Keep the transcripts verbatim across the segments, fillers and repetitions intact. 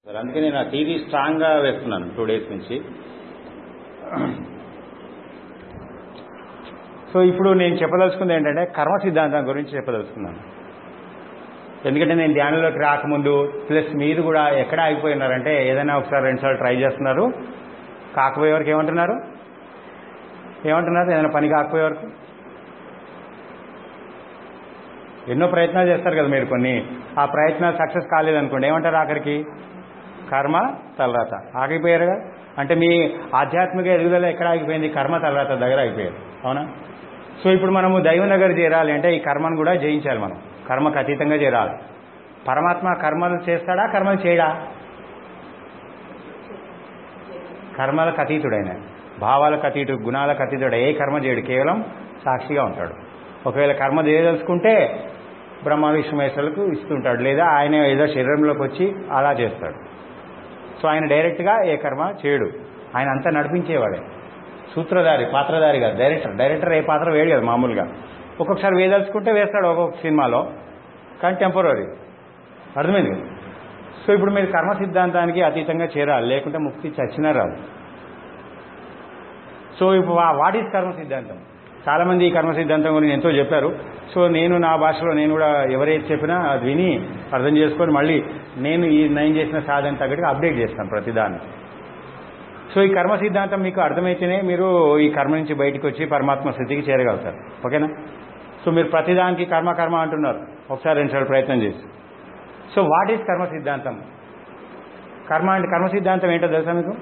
Sir అందుకే నేను ఆ టీవీ స్ట్రాంగ్గా వేస్తున్నాను టూ డేస్ నుంచి. సో ఇప్పుడు నేను చెప్పదలుచుకుంది ఏంటంటే కర్మ సిద్ధాంతం గురించి చెప్పదలుచుకున్నాను. ఎందుకంటే నేను ధ్యానంలోకి రాకముందు ప్లస్ మీరు కూడా ఎక్కడ ఆగిపోయినారంటే ఏదైనా ఒకసారి రెండుసార్లు ట్రై చేస్తున్నారు, కాకపోయే వరకు ఏమంటున్నారు ఏమంటున్నారు ఏదైనా పని కాకపోయే వరకు ఎన్నో ప్రయత్నాలు చేస్తారు కదా మీరు. కొన్ని ఆ ప్రయత్నాలు సక్సెస్ కాలేదనుకోండి ఏమంటారు ఆఖరికి కర్మ తలరాత ఆగిపోయారుగా. అంటే మీ ఆధ్యాత్మిక ఎదుగుదల ఎక్కడ ఆగిపోయింది? కర్మ తలరాత దగ్గర ఆగిపోయారు, అవునా? సో ఇప్పుడు మనము దైవం దగ్గర చేరాలి అంటే ఈ కర్మను కూడా జయించాలి. మనం కర్మకు అతీతంగా చేరాలి. పరమాత్మ కర్మలు చేస్తాడా కర్మలు చేయడా? కర్మలకు అతీతుడైన, భావాలకు అతీతుడు, గుణాలకు అతీతుడు, ఏ కర్మ చేయడు, కేవలం సాక్షిగా ఉంటాడు. ఒకవేళ కర్మ చేయదలుచుకుంటే బ్రహ్మ విష్ణు మహేశ్వరులకు ఇస్తుంటాడు, లేదా ఆయన ఏదో శరీరంలోకి వచ్చి అలా చేస్తాడు. సో ఆయన డైరెక్ట్గా ఏ కర్మ చేయడు, ఆయన అంతా నడిపించేవాడే. సూత్రధారి, పాత్రధారి కాదు, డైరెక్టర్. డైరెక్టర్ ఏ పాత్ర వేయడు కదా మామూలుగా. ఒక్కొక్కసారి వేదలుచుకుంటే వేస్తాడు ఒక్కొక్క సినిమాలో, కానీ టెంపరీ. అర్థమైంది కదా? సో ఇప్పుడు మీరు కర్మ సిద్ధాంతానికి అతీతంగా చేరాలి, లేకుంటే ముక్తి చచ్చినా రాదు. సో ఇప్పుడు వాట్ ఈజ్ కర్మ సిద్ధాంతం? చాలామంది ఈ కర్మ సిద్ధాంతం గురించి ఎంతో చెప్పారు. సో నేను నా భాషలో నేను కూడా ఎవరైతే చెప్పినా అది విని అర్థం చేసుకొని మళ్ళీ నేను ఈ నేను చేసిన సాధన తగ్గట్టుగా అప్డేట్ చేస్తాను ప్రతిదాన్ని. సో ఈ కర్మ సిద్ధాంతం మీకు అర్థమైతేనే మీరు ఈ కర్మ నుంచి బయటకు వచ్చి పరమాత్మ స్థితికి చేరగలుగుతారు, ఓకేనా? సో మీరు ప్రతిదానికి కర్మ కర్మ అంటున్నారు, ఒకసారి రెండుసార్లు ప్రయత్నం చేసి. సో వాట్ ఈజ్ కర్మ సిద్ధాంతం? కర్మ అంటే కర్మ సిద్ధాంతం ఏంటో తెలుసా మీకు?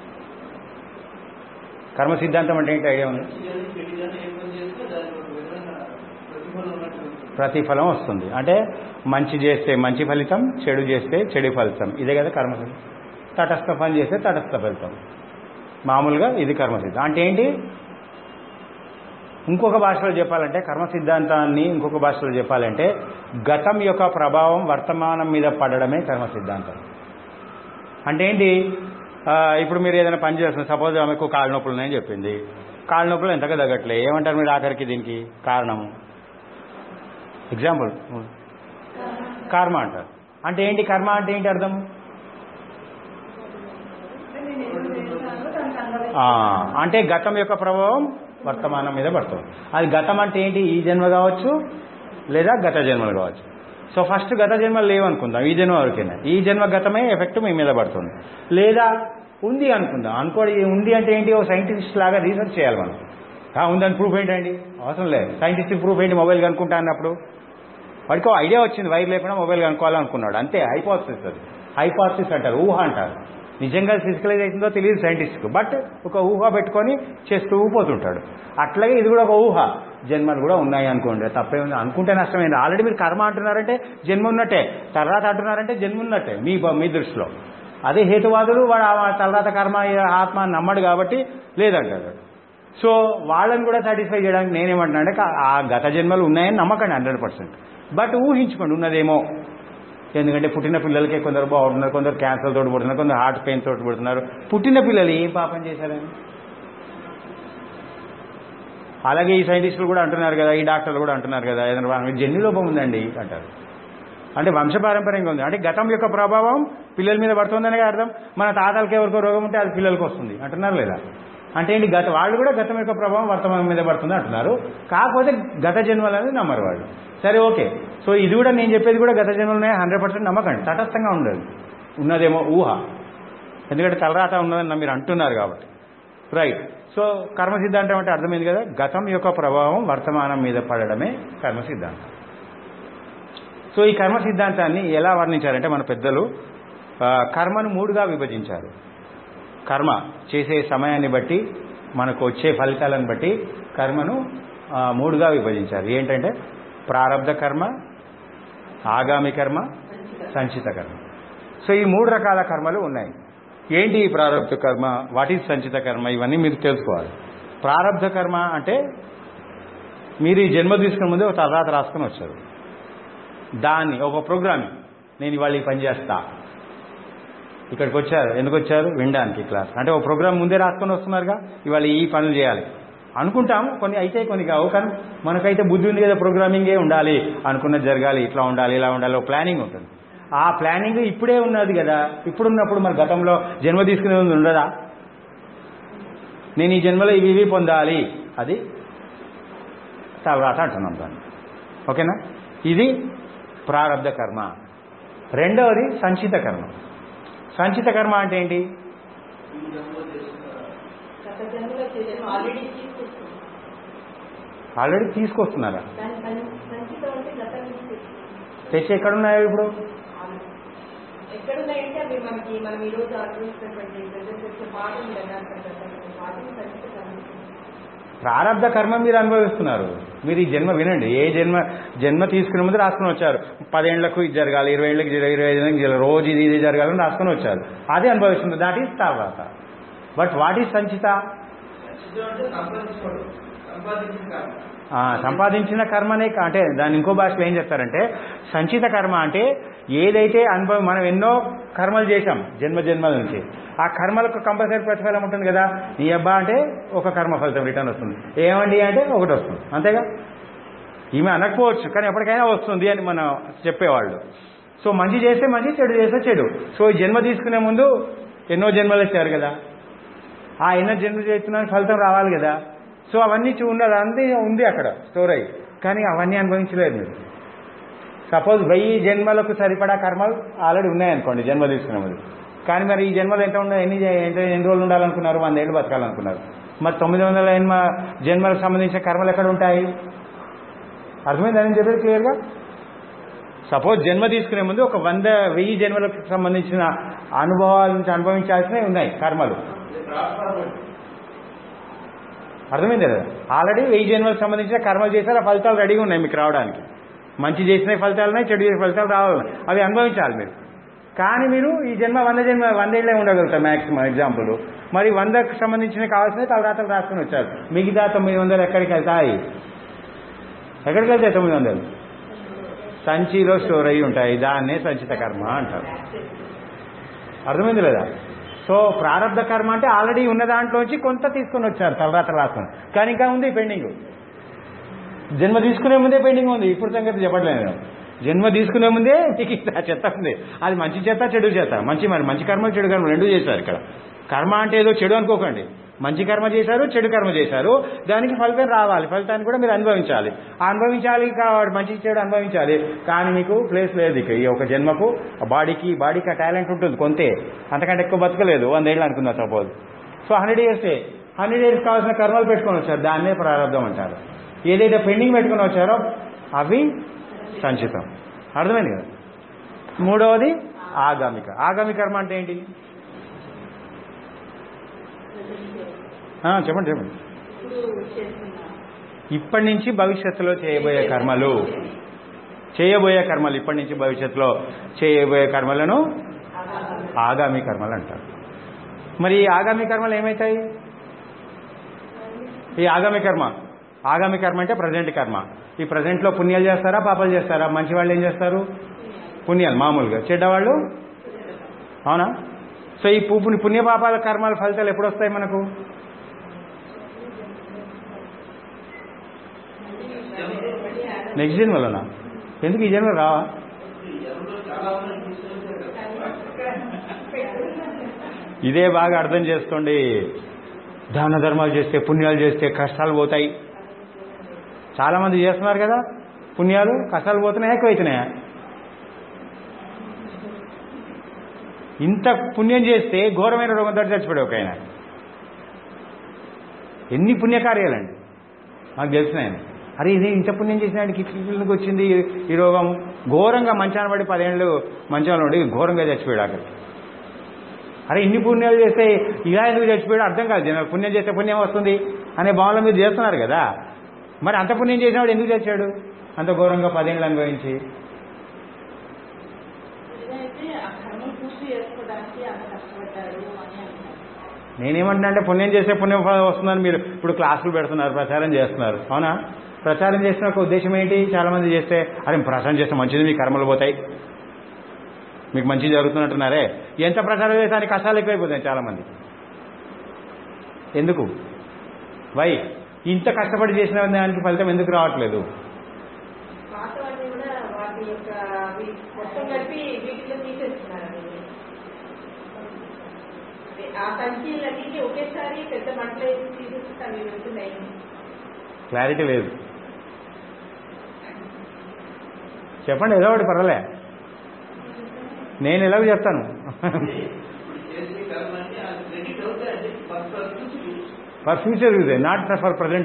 కర్మ సిద్ధాంతం అంటే ఏంటి ఐడియా ఉంది? ప్రతిఫలం వస్తుంది. అంటే మంచి చేస్తే మంచి ఫలితం, చెడు చేస్తే చెడు ఫలితం. ఇదే కదా కర్మ సిద్ధాంతం. తటస్థ పని చేస్తే తటస్థ ఫలితం. మామూలుగా ఇది కర్మ సిద్ధాంతం అంటే ఏంటి? ఇంకొక భాషలో చెప్పాలంటే కర్మ సిద్ధాంతాన్ని ఇంకొక భాషలో చెప్పాలంటే గతం యొక్క ప్రభావం వర్తమానం మీద పడడమే కర్మ సిద్ధాంతం. అంటే ఏంటి? ఇప్పుడు మీరు ఏదైనా పని చేస్తున్నారు, సపోజ్ ఆమెకు కాళ్ళ నొప్పులు ఉన్నాయని చెప్పింది. కాళ్ళ నొప్పులు ఎంతగా తగ్గట్లే, ఏమంటారు మీరు ఆఖరికి? దీనికి కారణము ఎగ్జాంపుల్ కర్మ అంటారు. అంటే ఏంటి కర్మ అంటే ఏంటి అర్థం? అంటే గతం యొక్క ప్రభావం వర్తమానం మీద పడుతుంది. అది గతం అంటే ఏంటి? ఈ జన్మ కావచ్చు లేదా గత జన్మలు కావచ్చు. సో ఫస్ట్ గత జన్మలు లేవనుకుందాం, ఈ జన్మ వరకైనా. ఈ జన్మ గతమే ఎఫెక్ట్ మీ మీద పడుతుంది. లేదా ఉంది అనుకుందాం, అనుకోండి ఉంది అంటే ఏంటి? ఓ సైంటిస్ట్ లాగా రీసెర్చ్ చేయాలి మనం. ఉందని ప్రూఫ్ ఏంటండి? అవసరం లేదు. సైంటిస్ట్ ప్రూఫ్ ఏంటి? మొబైల్ కనుక్కుంటా అన్నప్పుడు వాడికి ఐడియా వచ్చింది, వైర్ లేకుండా మొబైల్ కనుక్కోవాలనుకున్నాడు, అంతే. హైపోథసిస్, అది హైపోథసిస్ అంటారు, ఊహ అంటారు. నిజంగా ఫిజికలైజ్ అవుతుందో తెలియదు సైంటిస్ట్కు, బట్ ఒక ఊహ పెట్టుకొని చేస్తూ పోతుంటాడు. అట్లాగే ఇది కూడా ఒక ఊహ. జన్మలు కూడా ఉన్నాయి అనుకోండి, తప్పేముంది, అనుకుంటే నష్టమైంది. ఆల్రెడీ మీరు కర్మ అంటున్నారంటే జన్మ ఉన్నట్టే, తర్వాత అంటున్నారంటే జన్మ ఉన్నట్టే మీ మీ దృష్టిలో. అదే హేతువాదులు వాడు తర్వాత కర్మ ఆత్మ నమ్మడు కాబట్టి లేదంటాడు. సో వాళ్ళని కూడా సాటిస్ఫై చేయడానికి నేనేమంటున్నా అంటే ఆ గత జన్మలు ఉన్నాయని నమ్మకండి హండ్రెడ్ పర్సెంట్, బట్ ఊహించుకోండి ఉన్నదేమో. ఎందుకంటే పుట్టిన పిల్లలకే కొందరు బాగుంటున్నారు, కొందరు క్యాన్సర్ తోటి పుడుతున్నారు, కొందరు హార్ట్ పెయిన్ తోటి పుడుతున్నారు. పుట్టిన పిల్లలు ఏం పాపం చేశారని. అలాగే ఈ సైంటిస్టులు కూడా అంటున్నారు కదా, ఈ డాక్టర్లు కూడా అంటున్నారు కదా, ఏదైనా జన్యు లోపం ఉందండి అంటారు. అంటే వంశపారంపర్యంగా ఉంది. అంటే గతం యొక్క ప్రభావం పిల్లల మీద పడుతుందనే అర్థం. మన తాతలకి ఎవరికో రోగం ఉంటే అది పిల్లలకి వస్తుంది అంటున్నారు లేదా? అంటే ఏంటి? గత వాళ్ళు కూడా గతం యొక్క ప్రభావం వర్తమానం మీద పడుతుంది అంటున్నారు. కాకపోతే గత జన్మలు అనేది నమ్మరు వాళ్ళు. సరే, ఓకే. సో ఇది కూడా నేను చెప్పేది కూడా గత జన్మలనే హండ్రెడ్ పర్సెంట్ నమ్మకండి, తటస్థంగా ఉండదు. ఉన్నదేమో ఊహ, ఎందుకంటే తలరాత ఉన్నదని మీరు అంటున్నారు కాబట్టి. రైట్. సో కర్మ సిద్ధాంతం అంటే అర్థమైంది కదా, గతం యొక్క ప్రభావం వర్తమానం మీద పడడమే కర్మ సిద్ధాంతం. సో ఈ కర్మ సిద్ధాంతాన్ని ఎలా వర్ణించారంటే మన పెద్దలు కర్మను మూడుగా విభజించారు. కర్మ చేసే సమయాన్ని బట్టి, మనకు వచ్చే ఫలితాలను బట్టి కర్మను మూడుగా విభజించారు. ఏంటంటే ప్రారబ్ధ కర్మ, ఆగామి కర్మ, సంచిత కర్మ. సో ఈ మూడు రకాల కర్మలు ఉన్నాయి. ఏంటి ఈ ప్రారబ్ధ కర్మ, వాట్ ఈజ్ సంచిత కర్మ, ఇవన్నీ మీరు తెలుసుకోవాలి. ప్రారబ్ధ కర్మ అంటే మీరు ఈ జన్మ తీసుకునే ముందే ఒక తర్వాత రాసుకొని వచ్చారు. దాన్ని ఒక ప్రోగ్రామింగ్, నేను ఇవాళ ఈ పని చేస్తా. ఇక్కడికి వచ్చారు, ఎందుకు వచ్చారు? వినడానికి క్లాస్. అంటే ఒక ప్రోగ్రామ్ ముందే రాసుకొని వస్తున్నారుగా, ఇవాళ ఈ పనులు చేయాలి అనుకుంటాము. కొన్ని అయితే కొన్ని కావు, కానీ మనకైతే బుద్ధి ఉంది కదా, ప్రోగ్రామింగే ఉండాలి, అనుకున్నది జరగాలి, ఇట్లా ఉండాలి, ఇలా ఉండాలి, ఒక ప్లానింగ్ ఉంటుంది. ఆ ప్లానింగ్ ఇప్పుడే ఉన్నది కదా. ఇప్పుడున్నప్పుడు మరి గతంలో జన్మ తీసుకునే ముందు ఉండదా? నేను ఈ జన్మలో ఇవి ఇవి పొందాలి, అది తర్వాత అంటున్నాం దాన్ని. ఓకేనా? ఇది ప్రారబ్ధ కర్మ. రెండవది సంచిత కర్మ. సంచిత కర్మ అంటే ఏంటి? ఆల్రెడీ తీసుకొస్తున్నారా? తెచ్చి ఎక్కడున్నాయో ఇప్పుడు? ప్రారబ్ధ కర్మ మీరు అనుభవిస్తున్నారు. మీరు ఈ జన్మ వినండి, ఏ జన్మ జన్మ తీసుకునే ముందు రాసుకుని వచ్చారు. పదేళ్లకు ఇది జరగాలి, ఇరవై ఏళ్ళకి ఇరవై ఐదు ఏళ్ళకి రోజు ఇది ఇది జరగాలని రాసుకుని వచ్చారు. అదే అనుభవిస్తుంది. దాట్ ఈస్ తర్వాత. But what is sanchita? సంపాదించిన కర్మనే. అంటే దాన్ని ఇంకో భాషలో ఏం చెప్తారంటే, సంచిత కర్మ అంటే ఏదైతే అనుభవం, మనం ఎన్నో కర్మలు చేశాం జన్మ జన్మల నుంచి, ఆ కర్మలకు కంపల్సరీ ప్రతిఫలం ఉంటుంది కదా. నీ అబ్బా అంటే ఒక కర్మ ఫలితం రిటర్న్ వస్తుంది, ఏమండి అంటే ఒకటి వస్తుంది, అంతేగా. ఈమె అనకపోవచ్చు కానీ ఎప్పటికైనా వస్తుంది అని మనం చెప్పేవాళ్ళు. సో మంచి చేస్తే మంచి, చెడు చేస్తే చెడు. సో ఈ జన్మ తీసుకునే ముందు ఎన్నో జన్మలు వచ్చారు కదా, ఆ ఎన్నో జన్మలు చేస్తున్న ఫలితం రావాలి కదా. సో అవన్నీ ఉన్నది, అంతే ఉంది అక్కడ స్టోర్ అయ్యి, కానీ అవన్నీ అనుభవించలేదు మీరు. సపోజ్ వెయ్యి జన్మలకు సరిపడా కర్మలు ఆల్రెడీ ఉన్నాయనుకోండి జన్మ తీసుకునే ముందు. కానీ మరి ఈ జన్మలు ఎంత ఉండాలి, ఎన్ని ఎన్ని రోజులు ఉండాలనుకున్నారు? వంద ఏళ్ళు బతకాలనుకున్నారు. మరి తొమ్మిది వందల ఎనభై జన్మలకు సంబంధించిన కర్మలు ఎక్కడ ఉంటాయి? అర్థమైందని చెప్పేది క్లియర్గా. సపోజ్ జన్మ తీసుకునే ముందు ఒక వంద వెయ్యి జన్మలకు సంబంధించిన అనుభవాల నుంచి అనుభవించాల్సినవి ఉన్నాయి కర్మలు. అర్థమైంది కదా? ఆల్రెడీ వెయ్యి జన్మలకు సంబంధించిన కర్మలు చేశారు, ఆ ఫలితాలు రెడీగా ఉన్నాయి మీకు రావడానికి. మంచి చేసిన ఫలితాలు ఉన్నాయి, చెడు చేసిన ఫలితాలు రావాలి, అవి అనుభవించాలి మీరు. కానీ మీరు ఈ జన్మ వంద జన్మ వందేళ్ళే ఉండగలుగుతారు మ్యాక్సిమం ఎగ్జాంపుల్. మరి వందకు సంబంధించిన కావాల్సిన తలరాతలు రాసుకుని వచ్చారు. మిగతా తొమ్మిది వందలు ఎక్కడికి వెళ్తాయి? ఎక్కడికి వెళ్తాయి తొమ్మిది వందలు? సంచిలో స్టోర్ అయ్యి ఉంటాయి. దాన్నే సంచిత కర్మ అంటారు. అర్థమైంది లేదా? సో ప్రారబ్ధ కర్మ అంటే ఆల్రెడీ ఉన్న దాంట్లోంచి కొంత తీసుకొని వచ్చారు తలరాతలు రాసుకొని, కానీ ఇంకా ఉంది పెండింగ్. జన్మ తీసుకునే ముందే పెండింగ్ ఉంది. ఇప్పుడు సంగతి చెప్పట్లేదు. జన్మ తీసుకునే ముందే మీకు చెత్త ఉంది. అది మంచి చెత్త, చెడు చెత్త. మంచి మరి మంచి కర్మ, చెడు కర్మ రెండు చేశారు ఇక్కడ. కర్మ అంటే ఏదో చెడు అనుకోకండి. మంచి కర్మ చేశారు, చెడు కర్మ చేశారు, దానికి ఫలితం రావాలి. ఫలితాన్ని కూడా మీరు అనుభవించాలి. అనుభవించాలి కాబట్టి మంచి చెడు అనుభవించాలి. కానీ మీకు ప్లేస్ లేదు ఇక. ఈ ఒక జన్మకు బాడీకి బాడీకి ఆ టాలెంట్ ఉంటుంది కొంతే, అంతకంటే ఎక్కువ బతకలేదు. వందేళ్ళు అనుకుందాం సపోజ్. సో హండ్రెడ్ ఇయర్సే హండ్రెడ్ ఇయర్స్ కావాల్సిన కర్మలు పెట్టుకొని వచ్చారు, దాన్నే ప్రారంభం అంటారు. ఏదైతే పెండింగ్ పెట్టుకుని వచ్చారో అవి సంచితం. అర్థమైంది కదా? మూడవది ఆగామిక. ఆగామి కర్మ అంటే ఏంటి? చెప్పండి చెప్పండి. ఇప్పటి నుంచి భవిష్యత్తులో చేయబోయే కర్మలు చేయబోయే కర్మలు ఇప్పటి నుంచి భవిష్యత్తులో చేయబోయే కర్మలను ఆగామి కర్మలు అంటారు. మరి ఈ ఆగామి కర్మలు ఏమవుతాయి? ఈ ఆగామి కర్మ ఆగామి కర్మ అంటే ప్రజెంట్ కర్మ. ఈ ప్రజెంట్లో పుణ్యాలు చేస్తారా, పాపాలు చేస్తారా? మంచి వాళ్ళు ఏం చేస్తారు? పుణ్యాలు మామూలుగా, చెడ్డవాళ్ళు అవునా? సో ఈ పుణ్యపాపాల కర్మాల ఫలితాలు ఎప్పుడు వస్తాయి మనకు? నెక్స్ట్ జన్మలోనా? ఎందుకు ఈ జన్మ రావా? ఇదే బాగా అర్థం చేసుకోండి. దాన ధర్మాలు చేస్తే, పుణ్యాలు చేస్తే కష్టాలు పోతాయి. చాలా మంది చేస్తున్నారు కదా పుణ్యాలు, కష్టాలు పోతున్నాయా ఎక్కువైతున్నాయా? ఇంత పుణ్యం చేస్తే ఘోరమైన రోగం తోటి చచ్చిపోయాడు ఒక ఆయన. ఎన్ని పుణ్యకార్యాలండి నాకు తెలిసినాయని. అరే ఇది ఇంత పుణ్యం చేసినాడికి కిట్లకి వచ్చింది ఈ రోగం. ఘోరంగా మంచాన పడి పదేళ్ళు మంచంలో ఉండి ఘోరంగా చచ్చిపోయాడు అక్కడ. అరే ఇన్ని పుణ్యాలు చేస్తే ఇలా ఎందుకు చచ్చిపోయాడు అర్థం కాదు. జనాలు పుణ్యం చేస్తే పుణ్యం వస్తుంది అనే భావనలో మీరు చేస్తున్నారు కదా. మరి అంత పుణ్యం చేసినవాడు ఎందుకు చచ్చాడు అంత ఘోరంగా పదేళ్ళు అనుభవించి? నేనేమంటున్నా అంటే పుణ్యం చేస్తే పుణ్యం వస్తుందని మీరు ఇప్పుడు క్లాసులు పెడుతున్నారు, ప్రచారం చేస్తున్నారు, అవునా? ప్రచారం చేసిన ఒక ఉద్దేశం ఏంటి? చాలా మంది చేస్తే అరే ప్రచారం చేస్తే మంచిది, మీ కర్మలు పోతాయి, మీకు మంచి జరుగుతున్నట్టున్నారే. ఎంత ప్రచారం చేస్తే కష్టాలు ఎక్కువైపోతాయి చాలా మంది. ఎందుకు? వై ఇంత కష్టపడి చేసిన దానికి ఫలితం ఎందుకు రావట్లేదు? వాటి యొక్క మొత్తం కలిపి వీటిలో తీసేస్తున్నారండి. ఆ సంచీలన్నీ ఒకేసారి పెద్ద మంటలు వేసి తీసేస్తే అవి వెళ్తున్నాయి. క్లారిటీ లేదు, చెప్పండి ఏదో ఒకటి పర్వాలే, నేను ఎలాగో చెప్తాను. For future use, not for present.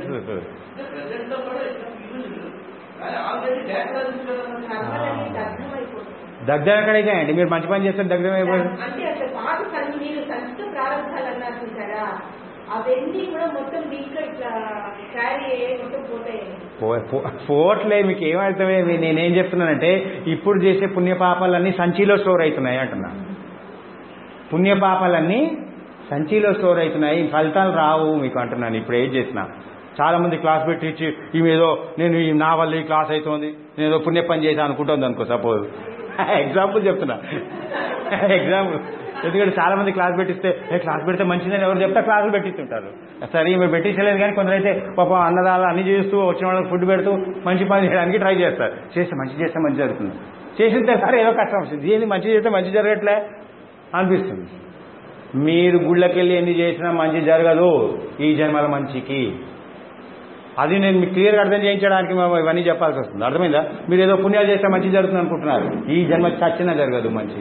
దగ్ధం ఎక్కడైతే అండి, మీరు మంచి పని చేస్తే దగ్ధం అయిపోయింది. అంటే అసలు పాత మీరు సంచిత ప్రారంభాలు అన్నారు చూసారా, అవన్నీ కూడా మొత్తం దీంట్లో ఇట్లా క్యారీ అయ్యే మొత్తం పోతాయి. పోవట్లే, మీకు ఏమవుతాయి? నేనేం చెప్తున్నానంటే ఇప్పుడు చేసే పుణ్యపాపాలన్నీ సంచిలో స్టోర్ అవుతున్నాయి అంటున్నా. పుణ్యపాపాలన్నీ సంచిలో స్టోర్ అవుతున్నాయి, ఫలితాలు రావు మీకు అంటున్నాను. ఇప్పుడు ఏం చేసినా చాలా మంది క్లాస్ పెట్టించి ఈమెదో నేను నా వల్ల ఈ క్లాస్ అవుతుంది, నేను ఏదో పుణ్య పని చేశాను అనుకుంటుంది అనుకో, సపోజ్ ఎగ్జాంపుల్ చెప్తున్నా, ఎగ్జాంపుల్. ఎందుకంటే చాలా మంది క్లాస్ పెట్టిస్తే క్లాస్ పెడితే మంచిదని ఎవరు చెప్తే క్లాసులు పెట్టిస్తుంటారు. సరే ఈమె పెట్టించలేదు, కానీ కొందరైతే పాపం అన్నదాలు అన్ని చేస్తూ వచ్చిన వాళ్ళకి ఫుడ్ పెడుతూ మంచి పని చేయడానికి ట్రై చేస్తారు. చేస్తే మంచి చేస్తే మంచి జరుగుతుంది, చేసిన సరే ఏదో కష్టం వస్తుంది, ఏది మంచి చేస్తే మంచి జరగట్లే అనిపిస్తుంది. మీరు గుళ్ళకి వెళ్ళి ఎన్ని చేసినా మంచి జరగదు ఈ జన్మల మంచికి. అది నేను మీకు క్లియర్గా అర్థం చేయించడానికి మేము ఇవన్నీ చెప్పాల్సి వస్తుంది. అర్థమైందా? మీరు ఏదో పుణ్యాలు చేస్తే మంచి జరుగుతుంది అనుకుంటున్నారు, ఈ జన్మ చచ్చినా జరగదు మంచి.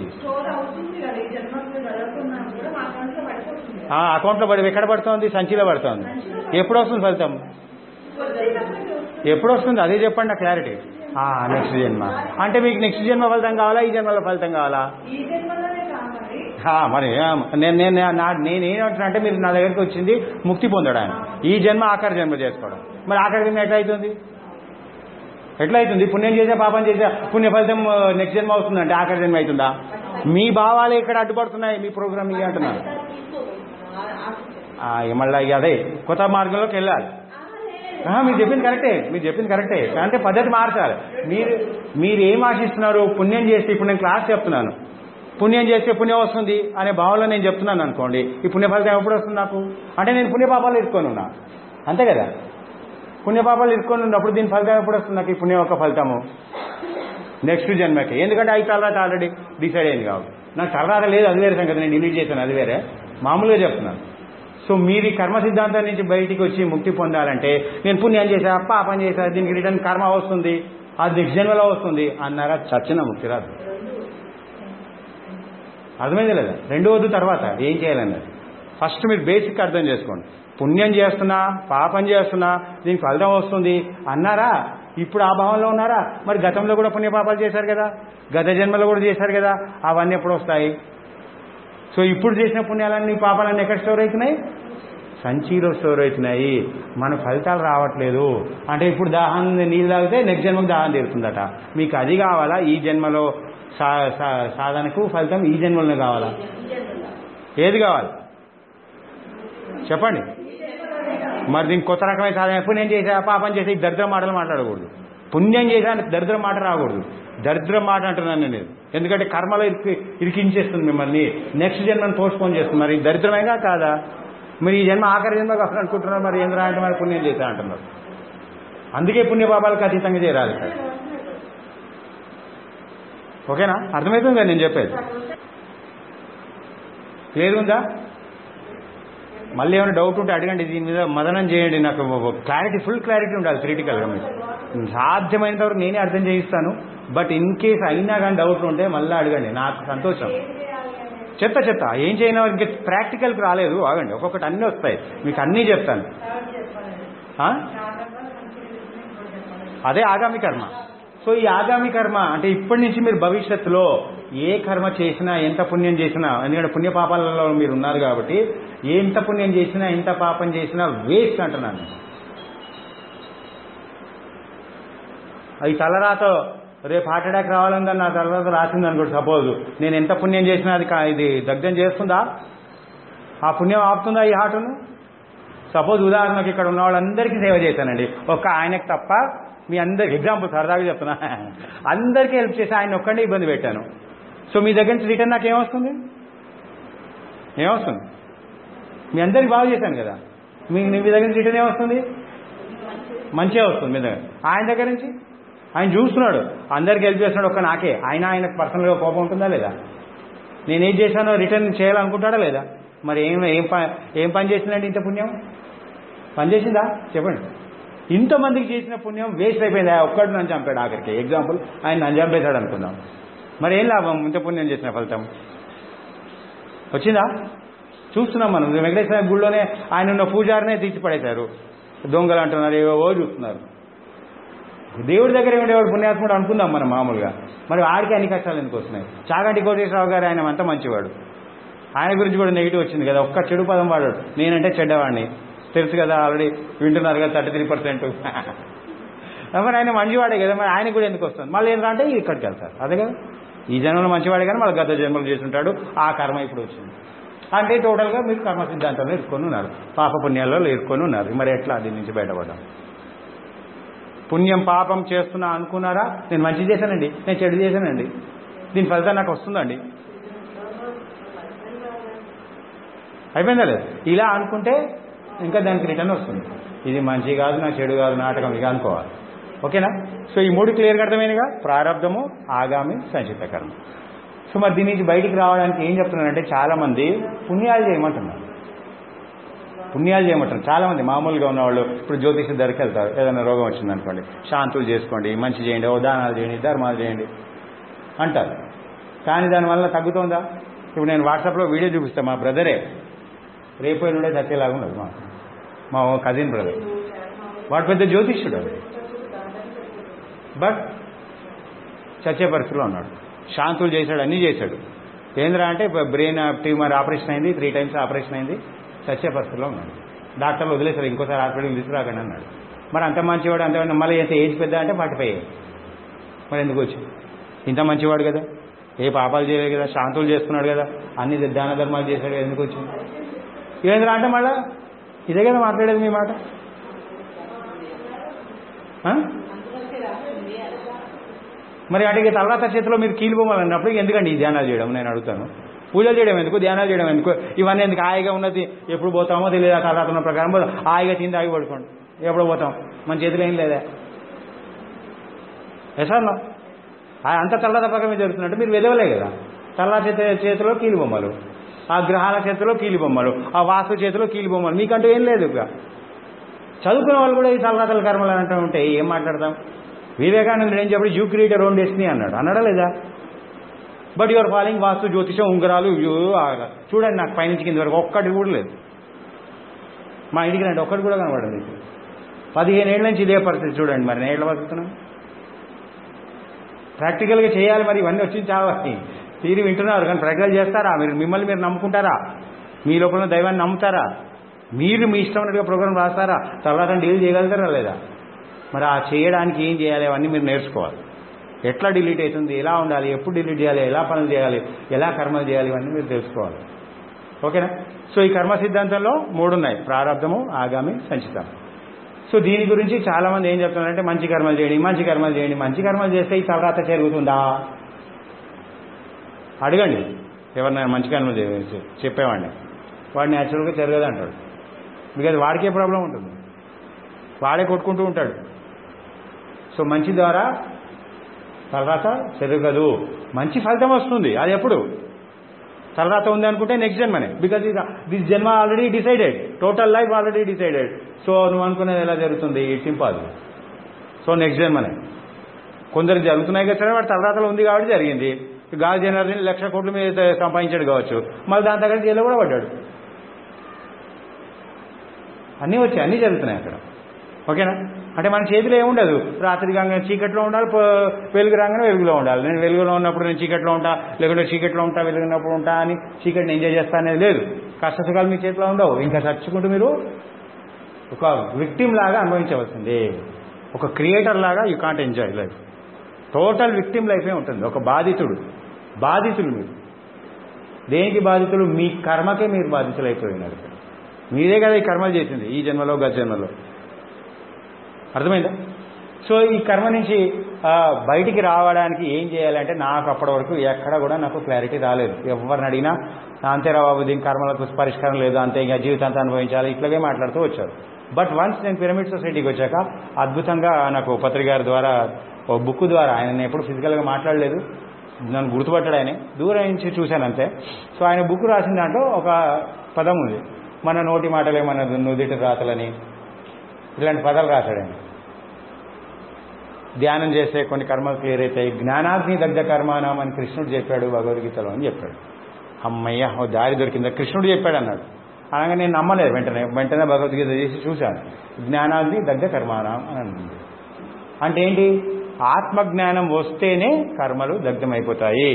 అకౌంట్లో పడి ఎక్కడ పడుతుంది? సంచిలో పడుతుంది. ఎప్పుడు వస్తుంది ఫలితం? ఎప్పుడు వస్తుంది అదే చెప్పండి నా క్లారిటీ. నెక్స్ట్ జన్మ అంటే మీకు నెక్స్ట్ జన్మ ఫలితం కావాలా, ఈ జన్మలో ఫలితం కావాలా? మరి నేను నేను నేనేమంటున్నా అంటే మీరు నా దగ్గరికి వచ్చింది ముక్తి పొందడానికి, ఈ జన్మ ఆఖరి జన్మ చేసుకోవడం. మరి ఆఖరి జన్మ ఎట్లా అవుతుంది? ఎట్లా అవుతుంది? పుణ్యం చేసే పాపం చేసే పుణ్య ఫలితం నెక్స్ట్ జన్మ అవుతుందంటే ఆఖరి జన్మ అవుతుందా? మీ భావాలే ఇక్కడ అడ్డుపడుతున్నాయి మీ ప్రోగ్రామ్ ఇవి అంటున్నారు. మళ్ళీ అదే కొత్త మార్గంలోకి వెళ్ళాలి. మీరు చెప్పింది కరెక్టే, మీరు చెప్పింది కరెక్టే, అంటే పద్ధతి మార్చాలి. మీరు మీరు ఏం ఆశిస్తున్నారు? పుణ్యం చేస్తే, ఇప్పుడు నేను క్లాస్ చెప్తున్నాను, పుణ్యం చేస్తే పుణ్యం వస్తుంది అనే భావంలో నేను చెప్తున్నాను అనుకోండి, ఈ పుణ్య ఫలితం ఎప్పుడు వస్తుంది నాకు? అంటే నేను పుణ్యపాపాలు ఇరుక్కొని ఉన్నా, అంతే కదా? పుణ్యపాపాలు ఇరుక్కొని ఉన్నప్పుడు దీని ఫలితం ఎప్పుడు వస్తుంది నాకు? ఈ పుణ్యం యొక్క ఫలితము నెక్స్ట్ జన్మకి. ఎందుకంటే ఐదు తలరాత ఆల్రెడీ డిసైడ్ అయింది కాబట్టి. నాకు తలరాత లేదు, అది వేరే సంగతి, నేను డిలీట్ చేశాను, అది వేరే, మామూలుగా చెప్తున్నాను. సో మీరు కర్మ సిద్ధాంతం నుంచి బయటికి వచ్చి ముక్తి పొందాలంటే నేను పుణ్యం చేశా, పాపం చేశా, దీనికి రిటర్న్ కర్మ వస్తుంది, అది నెక్స్ట్ జన్మలో వస్తుంది అన్నారా, చచ్చిన ముక్తి రాదు. అర్థమైంది లేదా? రెండో వద్దు, తర్వాత ఏం చేయాలన్నది ఫస్ట్ మీరు బేసిక్ అర్థం చేసుకోండి. పుణ్యం చేస్తున్నా, పాపం చేస్తున్నా, దీనికి ఫలితం వస్తుంది అన్నారా, ఇప్పుడు ఆ భావంలో ఉన్నారా? మరి గతంలో కూడా పుణ్యపాపాలు చేశారు కదా, గత జన్మలో కూడా చేశారు కదా, అవన్నీ ఎప్పుడు వస్తాయి? సో ఇప్పుడు చేసిన పుణ్యాలన్నీ పాపాలన్నీ ఎక్కడ స్టోర్ అవుతున్నాయి? సంచిలో స్టోర్ అవుతున్నాయి. మన ఫలితాలు రావట్లేదు. అంటే ఇప్పుడు దాహం నీళ్ళు తాగితే నెక్స్ట్ జన్మకు దాహం తీరుతుందట. మీకు అది కావాలా? ఈ జన్మలో సాధనకు ఫలితం ఈ జన్మలోనే కావాలా? ఏది కావాలి చెప్పండి. మరి దీనికి కొత్త రకమైన సాధన, పుణ్యం చేసా, పాపం చేసే ఈ దరిద్ర మాటలు మాట్లాడకూడదు. పుణ్యం చేసా దరిద్ర మాట రాకూడదు. దరిద్ర మాట అంటున్నాను నేను, ఎందుకంటే కర్మలో ఇరికి ఇరికించేస్తుంది మిమ్మల్ని, నెక్స్ట్ జన్మను పోస్ట్పోన్ చేస్తుంది. మరి దరిద్రమేగా కాదా? మీరు ఈ జన్మ ఆఖరి జన్మ అనుకుంటున్నారు, మరి ఏంద్రా అంటే మరి పుణ్యం చేశా అంటున్నారు. అందుకే పుణ్యపాపాలకు అతీతంగా చేరాలి సార్. ఓకేనా? అర్థమవుతుంది కదా నేను చెప్పేది? క్లియర్ ఉందా? మళ్ళీ ఏమైనా డౌట్ ఉంటే అడగండి, దీని మీద మదనం చేయండి. నాకు క్లారిటీ, ఫుల్ క్లారిటీ ఉండాలి థియరిటికల్గా. మీకు సాధ్యమైనంత వరకు నేనే అర్థం చేయిస్తాను. బట్ ఇన్ కేస్ అయినా కానీ డౌట్ ఉంటే మళ్ళీ అడగండి, నాకు సంతోషం. చెప్తా చెప్తా ఏం చేయను, ఇంకే ప్రాక్టికల్కి రాలేదు, ఆగండి, ఒక్కొక్కటి అన్నీ వస్తాయి, మీకు అన్నీ చెప్తాను. అదే ఆగామి కర్మ. సో ఈ ఆగామి కర్మ అంటే ఇప్పటి నుంచి మీరు భవిష్యత్తులో ఏ కర్మ చేసినా, ఎంత పుణ్యం చేసినా, ఎందుకంటే పుణ్య పాపాలలో మీరు ఉన్నారు కాబట్టి ఎంత పుణ్యం చేసినా, ఎంత పాపం చేసినా వేస్ట్ అంటున్నాను. ఈ తలరాత రేపు హార్ట్ అటాక్ రావాలని నా తలరాత రాసింది అనుకోండి, సపోజ్ నేను ఎంత పుణ్యం చేసినా అది ఇది దగ్ధం చేస్తుందా? ఆ పుణ్యం ఆపుతుందా ఈ హార్ట్ను? సపోజ్ ఉదాహరణకి ఇక్కడ ఉన్న వాళ్ళందరికీ సేవ చేశానండి, ఒక్క ఆయనకు తప్ప మీ అందరికి, ఎగ్జాంపుల్ సరదాగా చెప్తున్నా, అందరికీ హెల్ప్ చేసి ఆయన ఒక్కడే ఇబ్బంది పెట్టాను. సో మీ దగ్గర నుంచి రిటర్న్ నాకు ఏమొస్తుంది? ఏమొస్తుంది? మీ అందరికి బాగా చేశాను కదా, మీ మీ దగ్గర నుంచి రిటర్న్ ఏమొస్తుంది? మంచిగా వస్తుంది మీ దగ్గర. ఆయన దగ్గర నుంచి ఆయన చూస్తున్నాడు, అందరికి హెల్ప్ చేస్తున్నాడు, ఒక్క నాకే. ఆయన ఆయనకు పర్సనల్గా కోపం ఉంటుందా లేదా? నేనేం చేశానో రిటర్న్ చేయాలనుకుంటాడా లేదా? మరి ఏం ఏం ఏం పని చేసిందండి? ఇంత పుణ్యం పని చేసిందా చెప్పండి? ఇంతమందికి చేసిన పుణ్యం వేస్ట్ అయిపోయింది. ఒక్కడు నన్ను చంపాడు ఆఖరికి. ఎగ్జాంపుల్, ఆయన నన్ను చంపేశాడు అనుకుందాం. మరి ఏం లాభం? ఇంత పుణ్యం చేసిన ఫలితం వచ్చిందా? చూస్తున్నాం మనం. వెంకటేశ్వర గుడిలోనే ఆయన ఉన్న పూజారినే తీర్చి పడేశారు. దొంగలు అంటున్నారు, ఏవో చూస్తున్నారు. దేవుడి దగ్గర ఉండేవాడు పుణ్యాత్ముడు అనుకుందాం మనం మామూలుగా. మరి వాడికి అన్ని కష్టాలు ఎందుకు వస్తున్నాయి? చాగంటి కోటేశ్వరరావు గారు ఆయన అంత మంచివాడు, ఆయన గురించి కూడా నెగిటివ్ వచ్చింది కదా. ఒక్క చెడు పదం వాడాడు, నేనంటే చెడ్డవాడిని. తెలుసు కదా, ఆల్రెడీ వింటున్నారు కదా, థర్టీ త్రీ పర్సెంట్ మరి ఆయన మంచివాడే కదా, మరి ఆయన కూడా ఎందుకు వస్తుంది? మళ్ళీ ఏంటంటే ఇక్కడికి వెళ్తారు. అదే కదా, ఈ జన్మలో మంచివాడే కానీ మళ్ళీ గత జన్మలు చేస్తుంటాడు, ఆ కర్మ ఇప్పుడు వచ్చింది. అంటే టోటల్గా మీరు కర్మ సిద్ధాంతంలో ఇరుక్కొని ఉన్నారు, పాప పుణ్యాలలో ఇరుక్కొని ఉన్నారు. మరి ఎట్లా దీని నుంచి బయటపడ్డాం? పుణ్యం పాపం చేస్తున్నా అనుకున్నారా? నేను మంచి చేశానండి, నేను చెడు చేశానండి, దీని ఫలితం నాకు వస్తుందండి. అయిపోయిందా లేదు? ఇలా అనుకుంటే ఇంకా దానికి రిటర్న్ వస్తుంది. ఇది మంచి కాదు, నా చెడు కాదు, నాటకం ఇక అనుకోవాలి. ఓకేనా? సో ఈ మూడు క్లియర్గా అర్థమైనగా, ప్రారంధము, ఆగామి, సంచిత కర్మ. సో మరి దీని నుంచి బయటికి రావడానికి ఏం చెప్తున్నారంటే, చాలా మంది పుణ్యాలు చేయమంటున్నారు. పుణ్యాలు చేయమంటారు చాలా మంది. మామూలుగా ఉన్నవాళ్ళు ఇప్పుడు జ్యోతిష దగ్గరికి వెళ్తారు, ఏదైనా రోగం వచ్చిందనుకోండి, శాంతులు చేసుకోండి, మంచి చేయండి, ఓ దానాలు చేయండి, ధర్మాలు చేయండి అంటారు. కానీ దానివల్ల తగ్గుతుందా? ఇప్పుడు నేను వాట్సాప్లో వీడియో చూపిస్తాను, మా బ్రదరే రేపు నుండే చచ్చేలాగా ఉన్నది. మా మా కజిన్ బ్రదర్, వాడు పెద్ద జ్యోతిష్యుడు, బట్ చచ్చే పరిస్థితిలో ఉన్నాడు. శాంతులు చేశాడు, అన్నీ చేశాడు. ఏంద్రా అంటే బ్రెయిన్ ట్యూమర్ ఆపరేషన్ అయింది, త్రీ టైమ్స్ ఆపరేషన్ అయింది, చచ్చే పరిస్థితిలో ఉన్నాడు. డాక్టర్లు వదిలేశారు, ఇంకోసారి హాస్పిటల్కి తీసుకురాకండి అన్నాడు. మరి అంత మంచివాడు, అంత మళ్ళీ ఎంత ఏజ్ పెద్ద అంటే ఫార్టీ ఫైవ్. మరి ఎందుకు వచ్చి? ఇంత మంచివాడు కదా, ఏ పాపాలు చేయలేదు కదా, శాంతులు చేస్తున్నాడు కదా, అన్ని దాన ధర్మాలు చేశాడు కదా, ఎందుకు వచ్చింది? ఏంద్రా అంటే మళ్ళా ఇదే కదా మాట్లాడేది మీ మాట. మరి అడిగే తర్వాత చేతిలో మీరు కీలు బొమ్మలు అన్నప్పుడు ఎందుకండి ఈ ధ్యానాలు చేయడం? నేను అడుగుతాను. పూజలు చేయడం ఎందుకు, ధ్యానాలు చేయడం ఎందుకు? ఇవన్నీ ఎందుకు? హాయిగా ఉన్నది, ఎప్పుడు పోతామో తెలియదు, తర్వాత ఉన్న ప్రకారం పోతాం, హాయిగా తింది ఆగి పడుకోండి, ఎప్పుడు పోతాం, మన చేతిలో ఏం లేదా? ఎసార్లో అంత చల్లద ప్రకారమే జరుగుతున్నట్టు మీరు వెదవలే కదా. చల్ల చేతి చేతిలో కీలు బొమ్మలు, ఆ గ్రహాల చేతిలో కీలు బొమ్మలు, ఆ వాస్తు చేతిలో కీలు బొమ్మలు, మీకంటూ ఏం లేదు. ఇక చదువుకున్న వాళ్ళు కూడా ఈ తలరాతల కర్మలు అంటూ ఉంటే ఏం మాట్లాడతాం? వివేకానందుడు ఏం చెప్పి you create a own destiny అన్నాడు, అన్నాడా లేదా? బట్ యువర్ ఫాలోయింగ్ వాస్తు, జ్యోతిషం, ఉంగరాలు చూడండి, నాకు పైనుంచి కింద వరకు ఒక్కటి కూడా లేదు. మా ఇంటికి రండి, ఒక్కటి కూడా కనబడదు. పదిహేను ఏళ్ళ నుంచి ఇదే పరిస్థితి చూడండి. మరి నేను ఏళ్ళ బతుకుతున్నాను. ప్రాక్టికల్గా చేయాలి, మరి ఇవన్నీ వచ్చి చావాలి. తీరి వింటున్నారు కానీ ప్రాక్టికల్ చేస్తారా? మీరు మిమ్మల్ని మీరు నమ్ముకుంటారా? మీ లోపల దైవాన్ని నమ్ముతారా? మీరు మీ ఇష్టం ఉన్నట్టుగా ప్రోగ్రామ్ రాస్తారా? తర్వాత డీల్ చేయగలుగుతారా లేదా? మరి ఆ చేయడానికి ఏం చేయాలి అవన్నీ మీరు నేర్చుకోవాలి. ఎట్లా డిలీట్ అవుతుంది, ఎలా ఉండాలి, ఎప్పుడు డిలీట్ చేయాలి, ఎలా పనులు చేయాలి, ఎలా కర్మలు చేయాలి, ఇవన్నీ మీరు తెలుసుకోవాలి. ఓకేనా? సో ఈ కర్మ సిద్ధాంతంలో మూడు ఉన్నాయి, ప్రారంధము, ఆగామి, సంచితం. సో దీని గురించి చాలా మంది ఏం చెప్తున్నారంటే మంచి కర్మలు చేయండి, మంచి కర్మలు చేయండి. మంచి కర్మలు చేస్తే ఈ తర్వాత జరుగుతుందా? అడగండి ఎవరినైనా మంచి కర్మలు చేసి చెప్పేవాడిని. వాడు న్యాచురల్గా జరగదు అంటాడు. బికాజ్ వాడికే ప్రాబ్లం ఉంటుంది, వాడే కొట్టుకుంటూ ఉంటాడు. సో మంచి ద్వారా తర్వాత జరగదు, మంచి ఫలితం వస్తుంది. అది ఎప్పుడు? తర్వాత ఉంది అనుకుంటే నెక్స్ట్ జన్మనే. Because this janma already decided, total life already decided. So నువ్వు అనుకునేది ఎలా జరుగుతుంది? It's impossible. సో నెక్స్ట్ జన్మనే. కొందరు జరుగుతున్నాయి కదా, వాడు తర్వాతలో ఉంది కాబట్టి జరిగింది. గాలి జనార్దన్ లక్ష కోట్ల మీద సంపాదించాడు కావచ్చు, మళ్ళీ దాని దగ్గర జైల్లో కూడా పడ్డాడు. అన్నీ వచ్చాయి, అన్నీ జరుగుతున్నాయి అక్కడ. ఓకేనా? అంటే మన చేతిలో ఏముండదు. రాత్రి కాగానే చీకట్లో ఉండాలి, వెలుగు రాగానే వెలుగులో ఉండాలి. నేను వెలుగులో ఉన్నప్పుడు నేను చీకట్లో ఉంటా, లేకుంటే చీకట్లో ఉంటా వెలుగున్నప్పుడు ఉంటా అని చీకటిని ఎంజాయ్ చేస్తా అనేది లేదు. కష్ట సుఖాలు మీ చేతిలో ఉండవు. ఇంకా చచ్చుకుంటూ మీరు ఒక విక్టిమ్ లాగా అనుభవించవలసిందే. ఒక క్రియేటర్ లాగా you can't enjoy life. Total victim లైఫే ఉంటుంది. ఒక బాధితుడు, బాధితులు మీరు. దేనికి బాధితులు? మీ కర్మకే మీరు బాధితులు అయిపోయినారు. మీరే కదా ఈ కర్మలు చేసింది ఈ జన్మలో గత జన్మలో. అర్థమైందా? సో ఈ కర్మ నుంచి బయటికి రావడానికి ఏం చేయాలంటే, నాకు అప్పటి వరకు ఎక్కడ కూడా నాకు క్లారిటీ రాలేదు. ఎవరిని అడిగినా అంతేరా బాబు, దీని కర్మలకు పరిష్కారం లేదు, అంతే ఇంకా జీవితాంతా అనుభవించాలి, ఇట్లాగే మాట్లాడుతూ వచ్చారు. బట్ వన్స్ నేను పిరమిడ్ సొసైటీకి వచ్చాక అద్భుతంగా నాకు పత్రిక గారి ద్వారా ఒక బుక్ ద్వారా, ఆయన ఎప్పుడు ఫిజికల్గా మాట్లాడలేదు, నన్ను గుర్తుపట్టాడు ఆయన, దూరం నుంచి చూశాను అంతే. సో ఆయన బుక్ రాసిన దాంట్లో ఒక పదం ఉంది, మన నోటి మాటలే మన నుదిటి రాతలని, ఇలాంటి పదాలు రాశాడు ఆయన. ధ్యానం చేస్తే కొన్ని కర్మలు క్లియర్ అవుతాయి, జ్ఞానాగ్ని దగ్ధ కర్మానం అని కృష్ణుడు చెప్పాడు భగవద్గీతలో అని చెప్పాడు. అమ్మయ్య ఓ దారి దొరికిందా, కృష్ణుడు చెప్పాడు అన్నాడు. అనగా నేను నమ్మలేదు, వెంటనే వెంటనే భగవద్గీత చేసి చూశాను, జ్ఞానాగ్ని దగ్ధ కర్మానం అని అంటుంది. అంటే ఏంటి, ఆత్మజ్ఞానం వస్తేనే కర్మలు దగ్ధమైపోతాయి.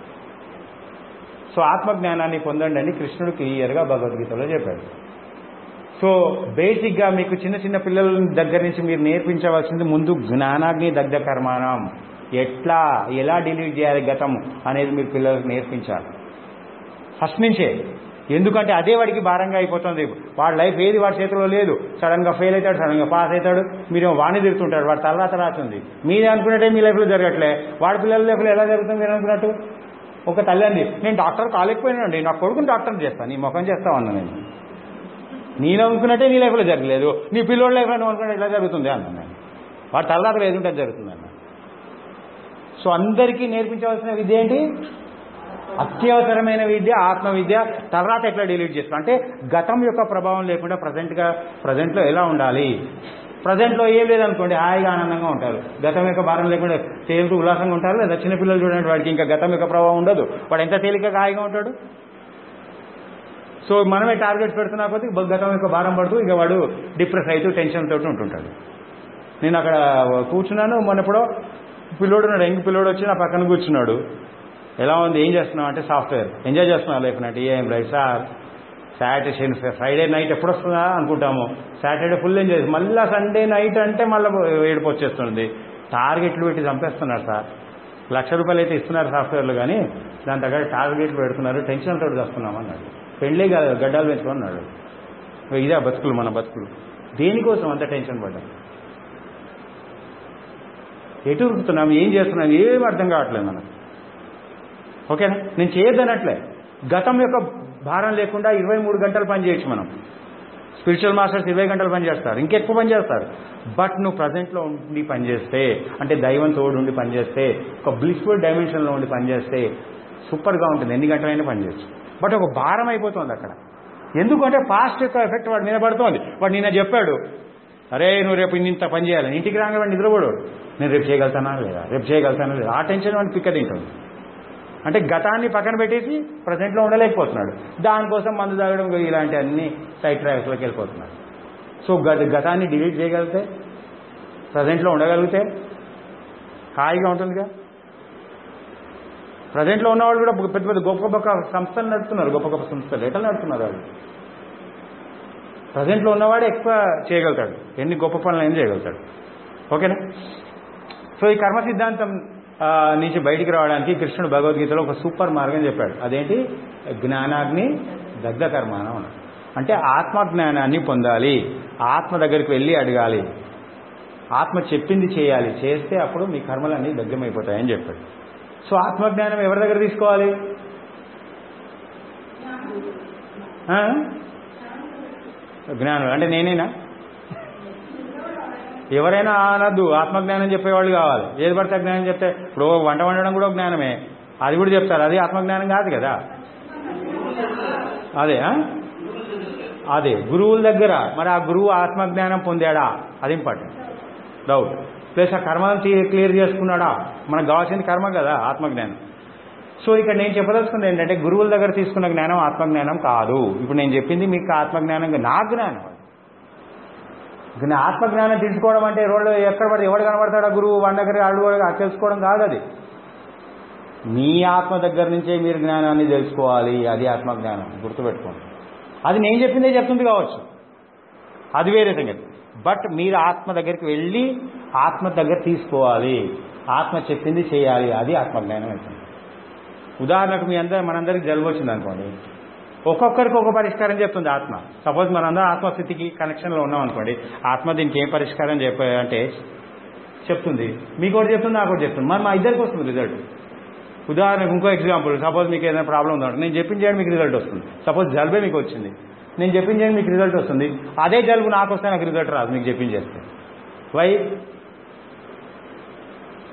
సో ఆత్మజ్ఞానాన్ని పొందండి అని కృష్ణుడు క్లియర్గా భగవద్గీతలో చెప్పాడు. సో బేసిక్గా మీకు చిన్న చిన్న పిల్లల దగ్గర నుంచి మీరు నేర్పించవలసింది ముందు జ్ఞానాగ్ని దగ్ధ కర్మానం, ఎట్లా ఎలా డిలీట్ చేయాలి గతం అనేది మీరు పిల్లలకు నేర్పించాలి ఫస్ట్ నుంచే. ఎందుకంటే అదే వాడికి భారంగా అయిపోతుంది. వాడి లైఫ్ ఏది వాడి చేతిలో లేదు. సడన్గా ఫెయిల్ అవుతాడు, సడన్గా పాస్ అవుతాడు, మీరు వాడిని తిరుగుతుంటాడు, వాడు తర్వాత రాస్తుంది. మీరే అనుకున్నట్టే మీ లైఫ్లో జరగట్లే, వాడి పిల్లల లైఫ్లో ఎలా జరుగుతుంది మీరు అనుకున్నట్టు. ఒక తల్లి అంది, నేను డాక్టర్ కాలేకపోయినానండి, నా కొడుకుని డాక్టర్ చేస్తాను, నీ ముఖం చేస్తావు అన్నా. నేను నేను అనుకున్నట్టే నీ లైఫ్లో జరగలేదు, నీ పిల్లోడి లైఫ్లో నువ్వు అనుకున్నట్టు ఎలా జరుగుతుంది అన్నాను నేను. వాడు తర్వాత లేదుంటే జరుగుతుంది అన్న. సో అందరికీ నేర్పించవలసిన విద్య ఏంటి, అత్యవసరమైన విద్య ఆత్మ విద్య. తర్వాత ఎట్లా డిలీట్ చేస్తాం అంటే గతం యొక్క ప్రభావం లేకుండా ప్రజెంట్గా ప్రజెంట్లో ఎలా ఉండాలి. ప్రజెంట్లో ఏం లేదనుకోండి, హాయిగా ఆనందంగా ఉంటారు, గతం యొక్క భారం లేకుండా తేలిక ఉల్లాసంగా ఉంటారు. లేదా చిన్నపిల్లలు చూడండి, వాడికి ఇంకా గతం యొక్క ప్రభావం ఉండదు, వాడు ఎంత తేలికగా హాయిగా ఉంటాడు. సో మనమే టార్గెట్స్ పెడుతున్నా కొద్దీ గతం యొక్క భారం పడుతూ ఇక వాడు డిప్రెస్ అవుతూ టెన్షన్ తోటి ఉంటుంటాడు. నేను అక్కడ కూర్చున్నాను, మొన్నప్పుడో పిల్లోడు ఉన్నాడు, ఎంగి పిల్లోడు వచ్చి నా పక్కన కూర్చున్నాడు. ఎలా ఉంది, ఏం చేస్తున్నావు అంటే సాఫ్ట్వేర్. ఎంజాయ్ చేస్తున్నావు లైఫ్ అంటే ఏం right sir, Saturday Friday night ఎప్పుడు వస్తుందా అనుకుంటాము, సాటర్డే ఫుల్ ఎంజాయ్, మళ్ళీ సండే నైట్ అంటే మళ్ళీ ఏడుపు వచ్చేస్తుంది. టార్గెట్లు పెట్టి చంపేస్తున్నారు సార్. లక్ష రూపాయలు అయితే ఇస్తున్నారు సాఫ్ట్వేర్లు, కానీ దాని దగ్గర టార్గెట్లు పెడుతున్నారు, టెన్షన్ తోటి వస్తున్నాం అన్నాడు. పెళ్ళే కాదు, గడ్డాలు పెంచుకున్నాడు. ఇదే బతుకులు, మన బతుకులు. దేనికోసం అంత టెన్షన్ పడ్డాం, ఎటు ఉరుకుతున్నాం, ఏం చేస్తున్నాం, ఏం అర్థం కావట్లేదు మనకు. ఓకేనా, నేను చేయొద్దనట్లే. గతం యొక్క భారం లేకుండా ఇరవై మూడు గంటలు పని చేయొచ్చు మనం. స్పిరిచువల్ మాస్టర్స్ ఇరవై గంటలు పని చేస్తారు, ఇంకెక్కువ పని చేస్తారు. బట్ నువ్వు ప్రజెంట్లో ఉండి పనిచేస్తే, అంటే దైవం తోడు ఉండి పనిచేస్తే, ఒక బ్లిస్ఫుల్ డైమెన్షన్లో ఉండి పనిచేస్తే సూపర్గా ఉంటుంది. ఎన్ని గంటలైనా పనిచేయచ్చు. బట్ ఒక భారం అయిపోతుంది అక్కడ. ఎందుకంటే పాస్ట్ యొక్క ఎఫెక్ట్ వాడు మీద పడుతోంది. వాడు నిన్న చెప్పాడు, అరే నువ్వు రేపు ఇంత పని చేయాలని, ఇంటికి రాగా వాడు నిద్రపోడు, నేను రేపు చేయగలుగుతానా లేదా, రేపు చేయగలుగుతానా లేదా, ఆ టెన్షన్ వాడిని పిక్క తింటుంది. అంటే గతాన్ని పక్కన పెట్టేసి ప్రజెంట్లో ఉండలేకపోతున్నాడు. దానికోసం మందు తాగడం ఇలాంటి అన్ని సైడ్ ట్రాక్స్లోకి వెళ్ళిపోతున్నాడు. సో గత గతాన్ని డిలీట్ చేయగలిగితే, ప్రజెంట్లో ఉండగలిగితే హాయిగా ఉంటుందిగా. ప్రజెంట్లో ఉన్నవాళ్ళు కూడా పెద్ద పెద్ద గొప్ప గొప్ప సంస్థలు నడుపుతున్నారు, గొప్ప గొప్ప సంస్థలు ఎట్లా నడుపుతున్నారు వాళ్ళు. ప్రజెంట్లో ఉన్నవాడే ఎక్కువ చేయగలుగుతాడు, ఎన్ని గొప్ప పనులు ఏం చేయగలుగుతాడు. ఓకేనా. సో ఈ కర్మ సిద్ధాంతం నుంచి బయటికి రావడానికి కృష్ణుడు భగవద్గీతలో ఒక సూపర్ మార్గం చెప్పాడు. అదేంటి, జ్ఞానాగ్ని దగ్ధ కర్మానం అన్నాడు. అంటే ఆత్మజ్ఞానాన్ని పొందాలి, ఆత్మ దగ్గరికి వెళ్ళి అడగాలి, ఆత్మ చెప్పింది చేయాలి, చేస్తే అప్పుడు మీ కర్మలన్నీ దగ్ధమైపోతాయని చెప్పాడు. సో ఆత్మజ్ఞానం ఎవరి దగ్గర తీసుకోవాలి, జ్ఞానం అంటే నేనేనా, ఎవరైనా అనద్దు, ఆత్మజ్ఞానం చెప్పేవాళ్ళు కావాలి. ఏది పడితే జ్ఞానం చెప్తే, ఇప్పుడు వంట వండడం కూడా జ్ఞానమే, అది కూడా చెప్తారు, అది ఆత్మజ్ఞానం కాదు కదా. అదే అదే గురువుల దగ్గర, మరి ఆ గురువు ఆత్మజ్ఞానం పొందాడా, అది ఇంపార్టెంట్ డౌట్. ప్లస్ ఆ కర్మను క్లియర్ చేసుకున్నాడా, మనకు కావాల్సింది కర్మ కదా ఆత్మజ్ఞానం. సో ఇక్కడ నేను చెప్పదలుచుకుంది ఏంటంటే, గురువుల దగ్గర తీసుకున్న జ్ఞానం ఆత్మజ్ఞానం కాదు. ఇప్పుడు నేను చెప్పింది మీకు ఆత్మజ్ఞానం, నా జ్ఞానం. ఆత్మజ్ఞానం తెలుసుకోవడం అంటే రోడ్లు ఎక్కడ పడితే ఎవడు కనబడతాడా గురువు వాడి దగ్గర అడుగు తెలుసుకోవడం కాదు. అది మీ ఆత్మ దగ్గర నుంచే మీరు జ్ఞానాన్ని తెలుసుకోవాలి, అది ఆత్మజ్ఞానం, గుర్తుపెట్టుకోండి. అది నేను చెప్పిందే చెప్తుంది కావచ్చు, అది వేరే సంగతి. బట్ మీరు ఆత్మ దగ్గరికి వెళ్ళి ఆత్మ దగ్గర తీసుకోవాలి, ఆత్మ చెప్పింది చేయాలి, అది ఆత్మజ్ఞానం అవుతుంది. ఉదాహరణకు మీ అందరూ మనందరికి జలుబు వచ్చింది అనుకోండి, ఒక్కొక్కరికి ఒక పరిష్కారం చెప్తుంది ఆత్మ. సపోజ్ మనందరం ఆత్మస్థితికి కనెక్షన్లో ఉన్నాం అనుకోండి, ఆత్మ దీనికి ఏం పరిష్కారం చెప్ప అంటే చెప్తుంది, మీకు ఒకటి చెప్తుంది, నాకు ఒకటి చెప్తుంది, మరి మా ఇద్దరికి వస్తుంది రిజల్ట్. ఉదాహరణకు ఇంకో ఎగ్జాంపుల్, సపోజ్ మీకు ఏదైనా ప్రాబ్లం ఉందంటే నేను చెప్పించేయండి మీకు రిజల్ట్ వస్తుంది. సపోజ్ జలుబే మీకు వచ్చింది, నేను చెప్పించేయండి మీకు రిజల్ట్ వస్తుంది. అదే జలుబు నాకు వస్తే నాకు రిజల్ట్ రాదు మీకు చెప్పించేస్తే. వై?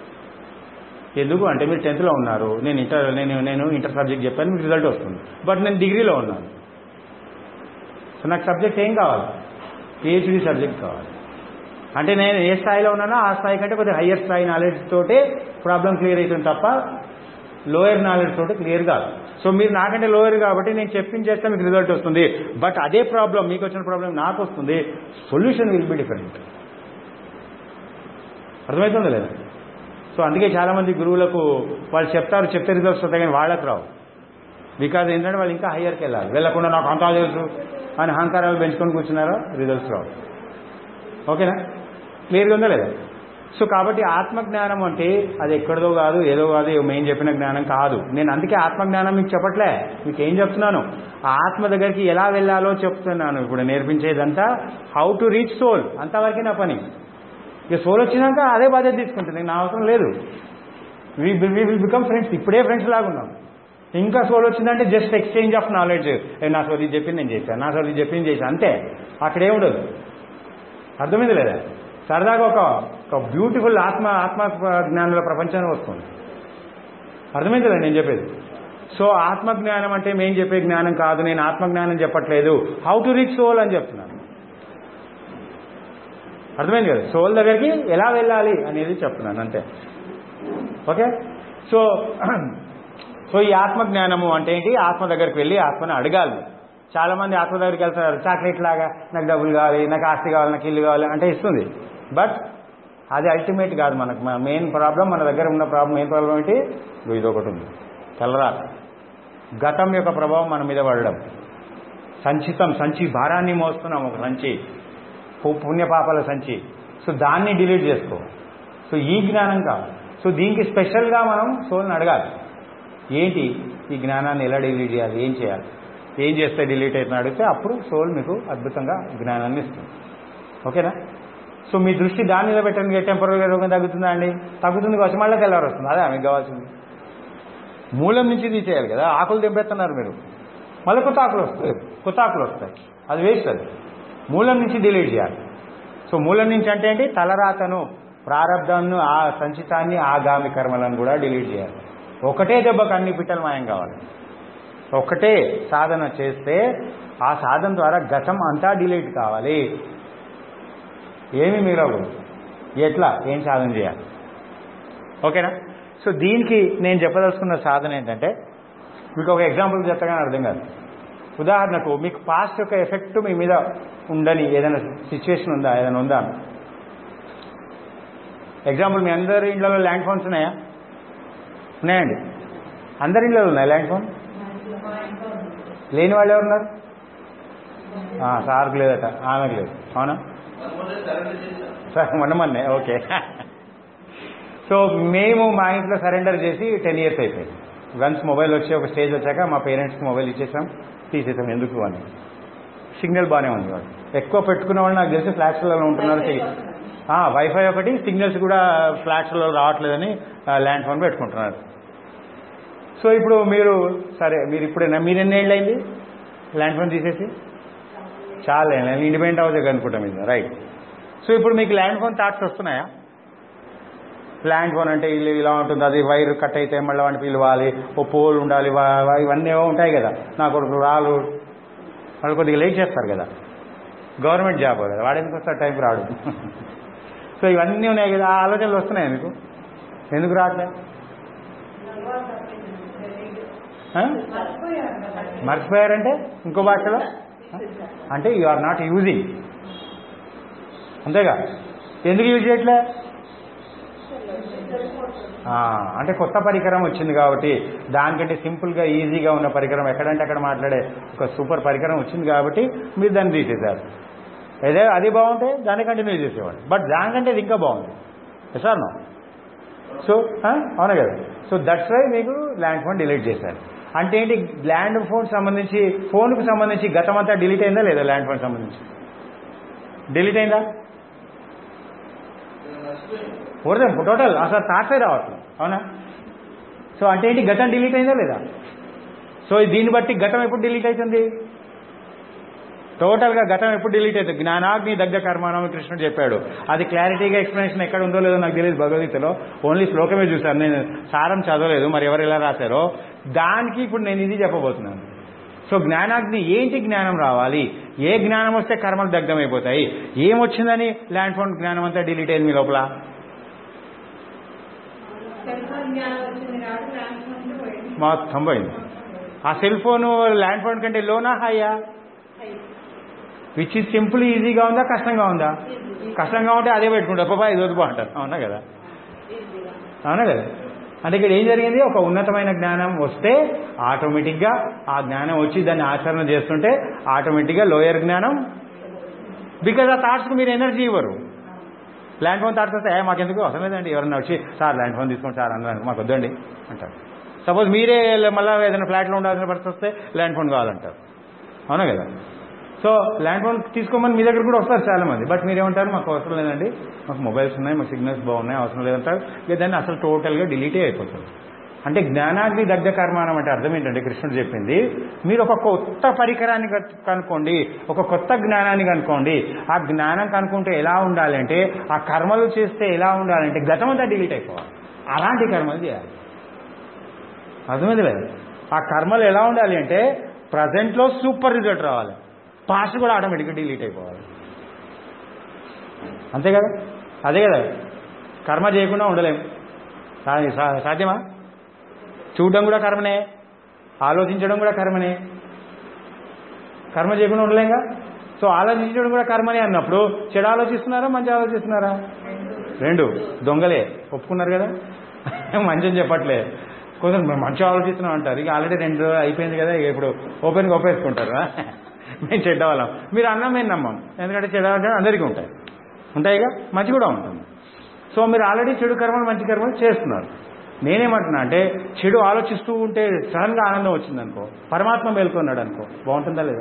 ఎందుకు అంటే మీరు టెన్త్లో ఉన్నారు, నేను ఇంటర్ నేను నేను ఇంటర్ సబ్జెక్ట్ చెప్పాను, మీకు రిజల్ట్ వస్తుంది. బట్ నేను డిగ్రీలో ఉన్నాను, సో నాకు సబ్జెక్ట్ ఏం కావాలి? పిహెచ్డి సబ్జెక్ట్ కావాలి. అంటే నేను ఏ స్థాయిలో ఉన్నానో ఆ స్థాయి కంటే కొద్దిగా హయ్యర్ స్థాయి నాలెడ్జ్ తోటే ప్రాబ్లం క్లియర్ అవుతుంది తప్ప లోయర్ నాలెడ్జ్ తోటి క్లియర్ కాదు. సో మీరు నాకంటే లోయర్ కాబట్టి నేను చెప్పించేస్తే మీకు రిజల్ట్ వస్తుంది. బట్ అదే ప్రాబ్లం మీకు వచ్చిన ప్రాబ్లం నాకు వస్తుంది, సొల్యూషన్ విల్ బి డిఫరెంట్. అర్థమవుతుందా లేదా? సో అందుకే చాలామంది గురువులకు వాళ్ళు చెప్తారు, చెప్తే రిజల్ట్స్ వస్తాయి, కానీ వాళ్ళకి రావు. బికాజ్ ఏంటంటే వాళ్ళు ఇంకా హయ్యర్కి వెళ్ళాలి. వెళ్ళకుండా నాకు అంతా తెలుసు అని అహంకారాలు పెంచుకొని కూర్చున్నారో రిజల్ట్స్ రావు. ఓకేనా? క్లియర్గా ఉందా లేదా? సో కాబట్టి ఆత్మజ్ఞానం అంటే అది ఎక్కడిదో కాదు, ఏదో కాదు, మేము చెప్పిన జ్ఞానం కాదు. నేను అందుకే ఆత్మజ్ఞానం మీకు చెప్పట్లే, మీకు ఏం చెప్తున్నాను, ఆత్మ దగ్గరికి ఎలా వెళ్ళాలో చెప్తున్నాను. ఇప్పుడు నేర్పించేదంతా హౌ టు రీచ్ సోల్, అంతవరకే నా పని. ఇక సోల్ వచ్చినాక అదే బాధ్యత తీసుకుంటుంది, నా అవసరం లేదు. వి విల్ బికమ్ ఫ్రెండ్స్, ఇప్పుడే ఫ్రెండ్స్ లాగా ఉన్నాం. ఇంకా సోల్ వచ్చిందంటే జస్ట్ ఎక్స్చేంజ్ ఆఫ్ నాలెడ్జ్. నా సోల్ ఇది చెప్పింది నేను చేశాను, నా సోల్ ఇది చెప్పింది చేశాను, అంతే. అక్కడే ఉండదు. అర్థమైంది లేదా? సరదాగా ఒక ఒక బ్యూటిఫుల్ ఆత్మ ఆత్మ జ్ఞానుల ప్రపంచాన్ని వస్తుంది. అర్థమైంది లేదా నేను చెప్పేది? సో ఆత్మజ్ఞానం అంటే మేము చెప్పే జ్ఞానం కాదు, నేను ఆత్మజ్ఞానం చెప్పట్లేదు, హౌ టు రీచ్ సోల్ అని చెప్తున్నాను. అర్థమైంది కదా? సోల్ దగ్గరికి ఎలా వెళ్ళాలి అనేది చెప్తున్నాను, అంతే. ఓకే? సో సో ఈ ఆత్మజ్ఞానము అంటే ఏంటి? ఆత్మ దగ్గరికి వెళ్ళి ఆత్మని అడగాలి. చాలా మంది ఆత్మ దగ్గరికి వెళ్తున్నారు, చాక్లెట్ లాగా నాకు డబ్బులు కావాలి, నాకు ఆస్తి కావాలి, నాకు ఇల్లు కావాలి అంటే ఇస్తుంది. బట్ అది అల్టిమేట్ కాదు. మనకు మెయిన్ ప్రాబ్లం, మన దగ్గర ఉన్న ప్రాబ్లం మెయిన్ ప్రాబ్లం ఏంటి? ఇది ఒకటి ఉంది, తెల్లరాత. గతం యొక్క ప్రభావం మన మీద పడడం, సంచితం సంచి భారాన్ని మోస్తున్నాం, ఒక సంచి పుణ్యపాపాల సంచి. సో దాన్ని డిలీట్ చేసుకో. సో ఈ జ్ఞానం కాదు. సో దీనికి స్పెషల్గా మనం సోల్ని అడగాలి, ఏంటి ఈ జ్ఞానాన్ని ఎలా డిలీట్ చేయాలి, ఏం చేయాలి, ఏం చేస్తే డిలీట్ అవుతుందని అడిగితే అప్పుడు సోల్ మీకు అద్భుతంగా జ్ఞానాన్ని ఇస్తుంది. ఓకేనా? సో మీ దృష్టి దాని మీద పెట్టడానికి టెంపరీగా రోగం తగ్గుతుందా అండి? తగ్గుతుంది కావచ్చు, మళ్ళీ తెల్లారు వస్తుంది. అదే మీకు కావాల్సింది. మూలం నుంచి తీసేయాలి కదా. ఆకులు తెంపేస్తున్నారు మీరు, మళ్ళీ కొత్త ఆకులు వస్తాయి, కొత్త ఆకులు వస్తాయి, అది వేస్ట్. అది మూలం నుంచి డిలీట్ చేయాలి. సో మూలం నుంచి అంటే ఏంటి? తలరాతను, ప్రారంధాన్ని, ఆ సంచితాన్ని, ఆగామి కర్మలను కూడా డిలీట్ చేయాలి. ఒకటే దెబ్బకు అన్ని పిట్టలు మాయం కావాలి. ఒకటే సాధన చేస్తే ఆ సాధన ద్వారా గతం అంతా డిలీట్ కావాలి, ఏమి మిగలకూడదు. ఎట్లా, ఏం సాధన చేయాలి? ఓకేనా? సో దీనికి నేను చెప్పదలుచుకున్న సాధన ఏంటంటే, మీకు ఒక ఎగ్జాంపుల్ చెప్తాగానే అర్థం కాదు. ఉదాహరణకు మీకు పాస్ట్ యొక్క ఎఫెక్ట్ మీ మీద ఉండని ఏదైనా సిచ్యువేషన్ ఉందా? ఏదైనా ఉందా? ఎగ్జాంపుల్, మీ అందరి ఇంట్లో ల్యాండ్ ఫోన్స్ ఉన్నాయా? ఉన్నాయండి. అందరి ఇంట్లో ఉన్నాయి ల్యాండ్ ఫోన్. లేని వాళ్ళు ఎవరున్నారు? సార్కు లేదట, ఆమెకు లేదు. అవునా? మొన్న మొన్నే. ఓకే. సో మేము మా ఇంట్లో సరెండర్ చేసి టెన్ ఇయర్స్ అయిపోయింది. వన్స్ మొబైల్ వచ్చి ఒక స్టేజ్ వచ్చాక మా పేరెంట్స్కి మొబైల్ ఇచ్చేసాం, తీసేసాం. ఎందుకు అని, సిగ్నల్ బాగానే ఉంది. వాడు ఎక్కువ పెట్టుకున్న వాళ్ళు నాకు తెలిసి ఫ్లాట్స్లలో ఉంటున్నారు. వైఫై ఒకటి, సిగ్నల్స్ కూడా ఫ్లాట్స్లో రావట్లేదని ల్యాండ్ ఫోన్ పెట్టుకుంటున్నారు. సో ఇప్పుడు మీరు సరే, మీరు ఇప్పుడైనా మీరు ఎన్ని ఏళ్ళు అయింది ల్యాండ్ ఫోన్ తీసేసి? చాలా ఇండిపెండెంట్ అవుతుంది అనుకుంటాం ఇది, రైట్. సో ఇప్పుడు మీకు ల్యాండ్ ఫోన్ థాట్స్ వస్తున్నాయా? ల్యాండ్ ఫోన్ అంటే ఇల్లు ఇలా ఉంటుంది, అది వైర్ కట్ అయితే మళ్ళీ వాడిని పిలవాలి, ఓ పోల్ ఉండాలి, ఇవన్నీ ఏవో ఉంటాయి కదా. నాకు ఒక రాళ్ళు వాళ్ళు కొద్దిగా లేట్ చేస్తారు కదా, గవర్నమెంట్ జాబ్ కదా, వాడు ఎందుకు వస్తారు టైంకి రాడు. సో ఇవన్నీ ఉన్నాయి కదా, ఆ ఆలోచనలు వస్తున్నాయి మీకు, ఎందుకు రావట్లేదు? మర్చిపోయారంటే ఇంకో భాషలో అంటే యు ఆర్ నాట్ యూజింగ్, అంతేగా. ఎందుకు యూజ్ చేయట్లే? అంటే కొత్త పరికరం వచ్చింది కాబట్టి, దానికంటే సింపుల్గా ఈజీగా ఉన్న పరికరం ఎక్కడంటే అక్కడ మాట్లాడే ఒక సూపర్ పరికరం వచ్చింది కాబట్టి మీరు దాన్ని తీసేశారు. అదే అది బాగుంటే దాన్ని కంటిన్యూ చేసేవాడు, బట్ దానికంటే ఇది ఇంకా బాగుంది. Sir no. సో అవునా కదా. సో దట్స్ వై మీకు ల్యాండ్ ఫోన్ డిలీట్ చేశారు. అంటే ఏంటి? ల్యాండ్ ఫోన్ సంబంధించి, ఫోన్కు సంబంధించి గతం అంతా డిలీట్ అయిందా లేదా? ల్యాండ్ ఫోన్ సంబంధించి డిలీట్ అయిందా? పూర్వం టోటల్ అసలు థాట్సే రావట్లేదు, అవునా? సో అంటే ఏంటి? గతం డిలీట్ అయిందా లేదా? సో దీన్ని బట్టి గతం ఎప్పుడు డిలీట్ అవుతుంది? టోటల్గా గతం ఎప్పుడు డిలీట్ అవుతుంది. జ్ఞానాగ్ని దగ్ధ కర్మాణం కృష్ణుడు చెప్పాడు. అది క్లారిటీగా ఎక్స్ప్లెనేషన్ ఎక్కడ ఉందో లేదో నాకు తెలియదు భగవద్గీతలో, ఓన్లీ శ్లోకమే చూశాను, నేను సారం చదవలేదు, మరి ఎవరు ఎలా రాశారో. దానికి ఇప్పుడు నేను ఇది చెప్పబోతున్నాను. సో జ్ఞానాగ్ని ఏంటి, జ్ఞానం రావాలి, ఏ జ్ఞానం వస్తే కర్మలు దగ్ధమైపోతాయి, ఏమొచ్చిందని ల్యాండ్ ఫోన్ జ్ఞానం అంతా డిలీట్ అయింది మీ లోపల. మొత్తం పోయింది. ఆ సెల్ ఫోన్ ల్యాండ్ ఫోన్ కంటే లోనా హైయా? విచ్ ఇస్ సింపుల్, ఈజీగా ఉందా కష్టంగా ఉందా? కష్టంగా ఉంటే అదే పెట్టుకుంటా బాబా ఇది వద్దు అంటారు. అవునా కదా, అవునా కదా. అంటే ఇక్కడ ఏం జరిగింది, ఒక ఉన్నతమైన జ్ఞానం వస్తే ఆటోమేటిక్గా ఆ జ్ఞానం వచ్చి దాన్ని ఆచరణ చేస్తుంటే ఆటోమేటిక్గా లోయర్ జ్ఞానం, బికాజ్ ఆ థాట్స్కి మీరు ఎనర్జీ ఇవ్వరు. ల్యాండ్ ఫోన్ థాట్స్ వస్తే మాకెందుకు అవసరం లేదండి, ఎవరన్నా వచ్చి సార్ ల్యాండ్ ఫోన్ తీసుకోండి సార్ అన్నారు మాకు వద్దండి అంటారు. సపోజ్ మీరే మళ్ళీ ఏదైనా ఫ్లాట్లో ఉండాల్సిన పరిస్థితి వస్తే ల్యాండ్ ఫోన్ కావాలంటారు. అవునా కదా. సో ల్యాండ్ ఫోన్ తీసుకోమని మీ దగ్గర కూడా వస్తారు చాలా మంది, బట్ మీరేమంటారు మాకు అవసరం లేదండి, మాకు మొబైల్స్ ఉన్నాయి, మాకు సిగ్నల్స్ బాగున్నాయి, అవసరం లేదంటారు. దాన్ని అసలు టోటల్గా డిలీటే అయిపోతుంది. అంటే జ్ఞానాగ్ని దగ్ధ కర్మాణం అంటే అర్థం ఏంటంటే కృష్ణుడు చెప్పింది, మీరు ఒక కొత్త పరికరాన్ని కనుక్కోండి, ఒక కొత్త జ్ఞానాన్ని కనుక్కోండి. ఆ జ్ఞానం కనుక్కుంటే ఎలా ఉండాలంటే, ఆ కర్మలు చేస్తే ఎలా ఉండాలంటే గతం అంతా డిలీట్ అయిపోవాలి, అలాంటి కర్మలు చేయాలి. అర్థమైంది లేదు. ఆ కర్మలు ఎలా ఉండాలి అంటే ప్రజెంట్లో సూపర్ రిజల్ట్ రావాలి, పాస్ట్ కూడా ఆటోమేటిక్గా డిలీట్ అయిపోవాలి. అంతే కదా, అదే కదా. కర్మ చేయకుండా ఉండలేము, సాధ్యమా? చూడడం కూడా కర్మనే, ఆలోచించడం కూడా కర్మనే. కర్మ చేయకుండా ఉండలేంగా. సో ఆలోచించడం కూడా కర్మనే అన్నప్పుడు చెడు ఆలోచిస్తున్నారా మంచి ఆలోచిస్తున్నారా? రెండు. దొంగలే ఒప్పుకున్నారు కదా, మంచి అని చెప్పట్లే. కొంచెం మంచి ఆలోచిస్తున్నాం అంటారు, ఇక ఆల్రెడీ రెండు అయిపోయింది కదా, ఇక ఇప్పుడు ఓపెన్గా ఒప్పేసుకుంటారు మేము చెడ్డ వాళ్ళం. మీరు అన్నం మేము నమ్మం, ఎందుకంటే చెడ్డ అందరికీ ఉంటాయి ఉంటాయిగా, మంచి కూడా ఉంటుంది. సో మీరు ఆల్రెడీ చెడు కర్మలు మంచి కర్మలు చేస్తున్నారు. నేనేమంటున్నా అంటే చెడు ఆలోచిస్తూ ఉంటే సడన్గా ఆనందం వచ్చిందనుకో, పరమాత్మ మేల్కొన్నాడు అనుకో, బాగుంటుందా లేదా?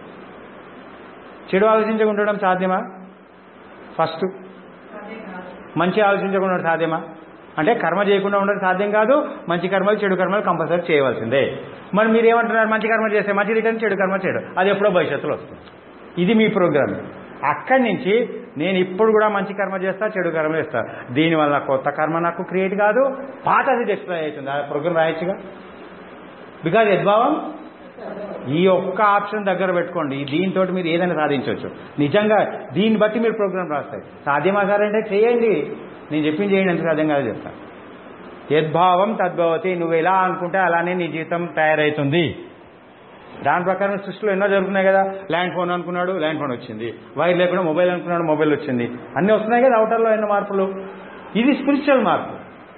చెడు ఆలోచించకుండా ఉండడం సాధ్యమా? ఫస్ట్ మంచి ఆలోచించకుండా ఉండడం సాధ్యమా? అంటే కర్మ చేయకుండా ఉండడం సాధ్యం కాదు, మంచి కర్మలు చెడు కర్మలు కంపల్సరీ చేయవలసిందే. మరి మీరు ఏమంటున్నారు, మంచి కర్మ చేస్తే మంచి రిటర్న్, చెడు కర్మ చేయడం అది ఎప్పుడో భవిష్యత్తులో వస్తుంది. ఇది మీ ప్రోగ్రామ్. అక్కడి నుంచి నేను ఇప్పుడు కూడా మంచి కర్మ చేస్తా, చెడు కర్మ చేస్తా, దీనివల్ల కొత్త కర్మ నాకు క్రియేట్ కాదు, పాతది డిస్ట్రాయ్ అవుతుంది. ఆ ప్రోగ్రామ్ రాయొచ్చుగా. బికాజ్ యద్భావం ఈ ఒక్క ఆప్షన్ దగ్గర పెట్టుకోండి, దీంతో మీరు ఏదైనా సాధించవచ్చు. నిజంగా దీన్ని బట్టి మీరు ప్రోగ్రామ్ రాస్తాయి. సాధ్యమా సార్ అంటే చేయండి, నేను చెప్పింది చేయండి, ఎంత సాధ్యం కాదు చెప్తాను. యద్భావం తద్భవతి, నువ్వు ఎలా అనుకుంటే అలానే నీ జీవితం తయారవుతుంది. దాని ప్రకారం సృష్టిలో ఎన్నో జరుగుతున్నాయి కదా. ల్యాండ్ ఫోన్ అనుకున్నాడు, ల్యాండ్ ఫోన్ వచ్చింది. వైర్ లేకుండా మొబైల్ అనుకున్నాడు, మొబైల్ వచ్చింది. అన్నీ వస్తున్నాయి కదా అవుటర్లో ఎన్నో మార్పులు. ఇది స్పిరిచువల్ మార్పు.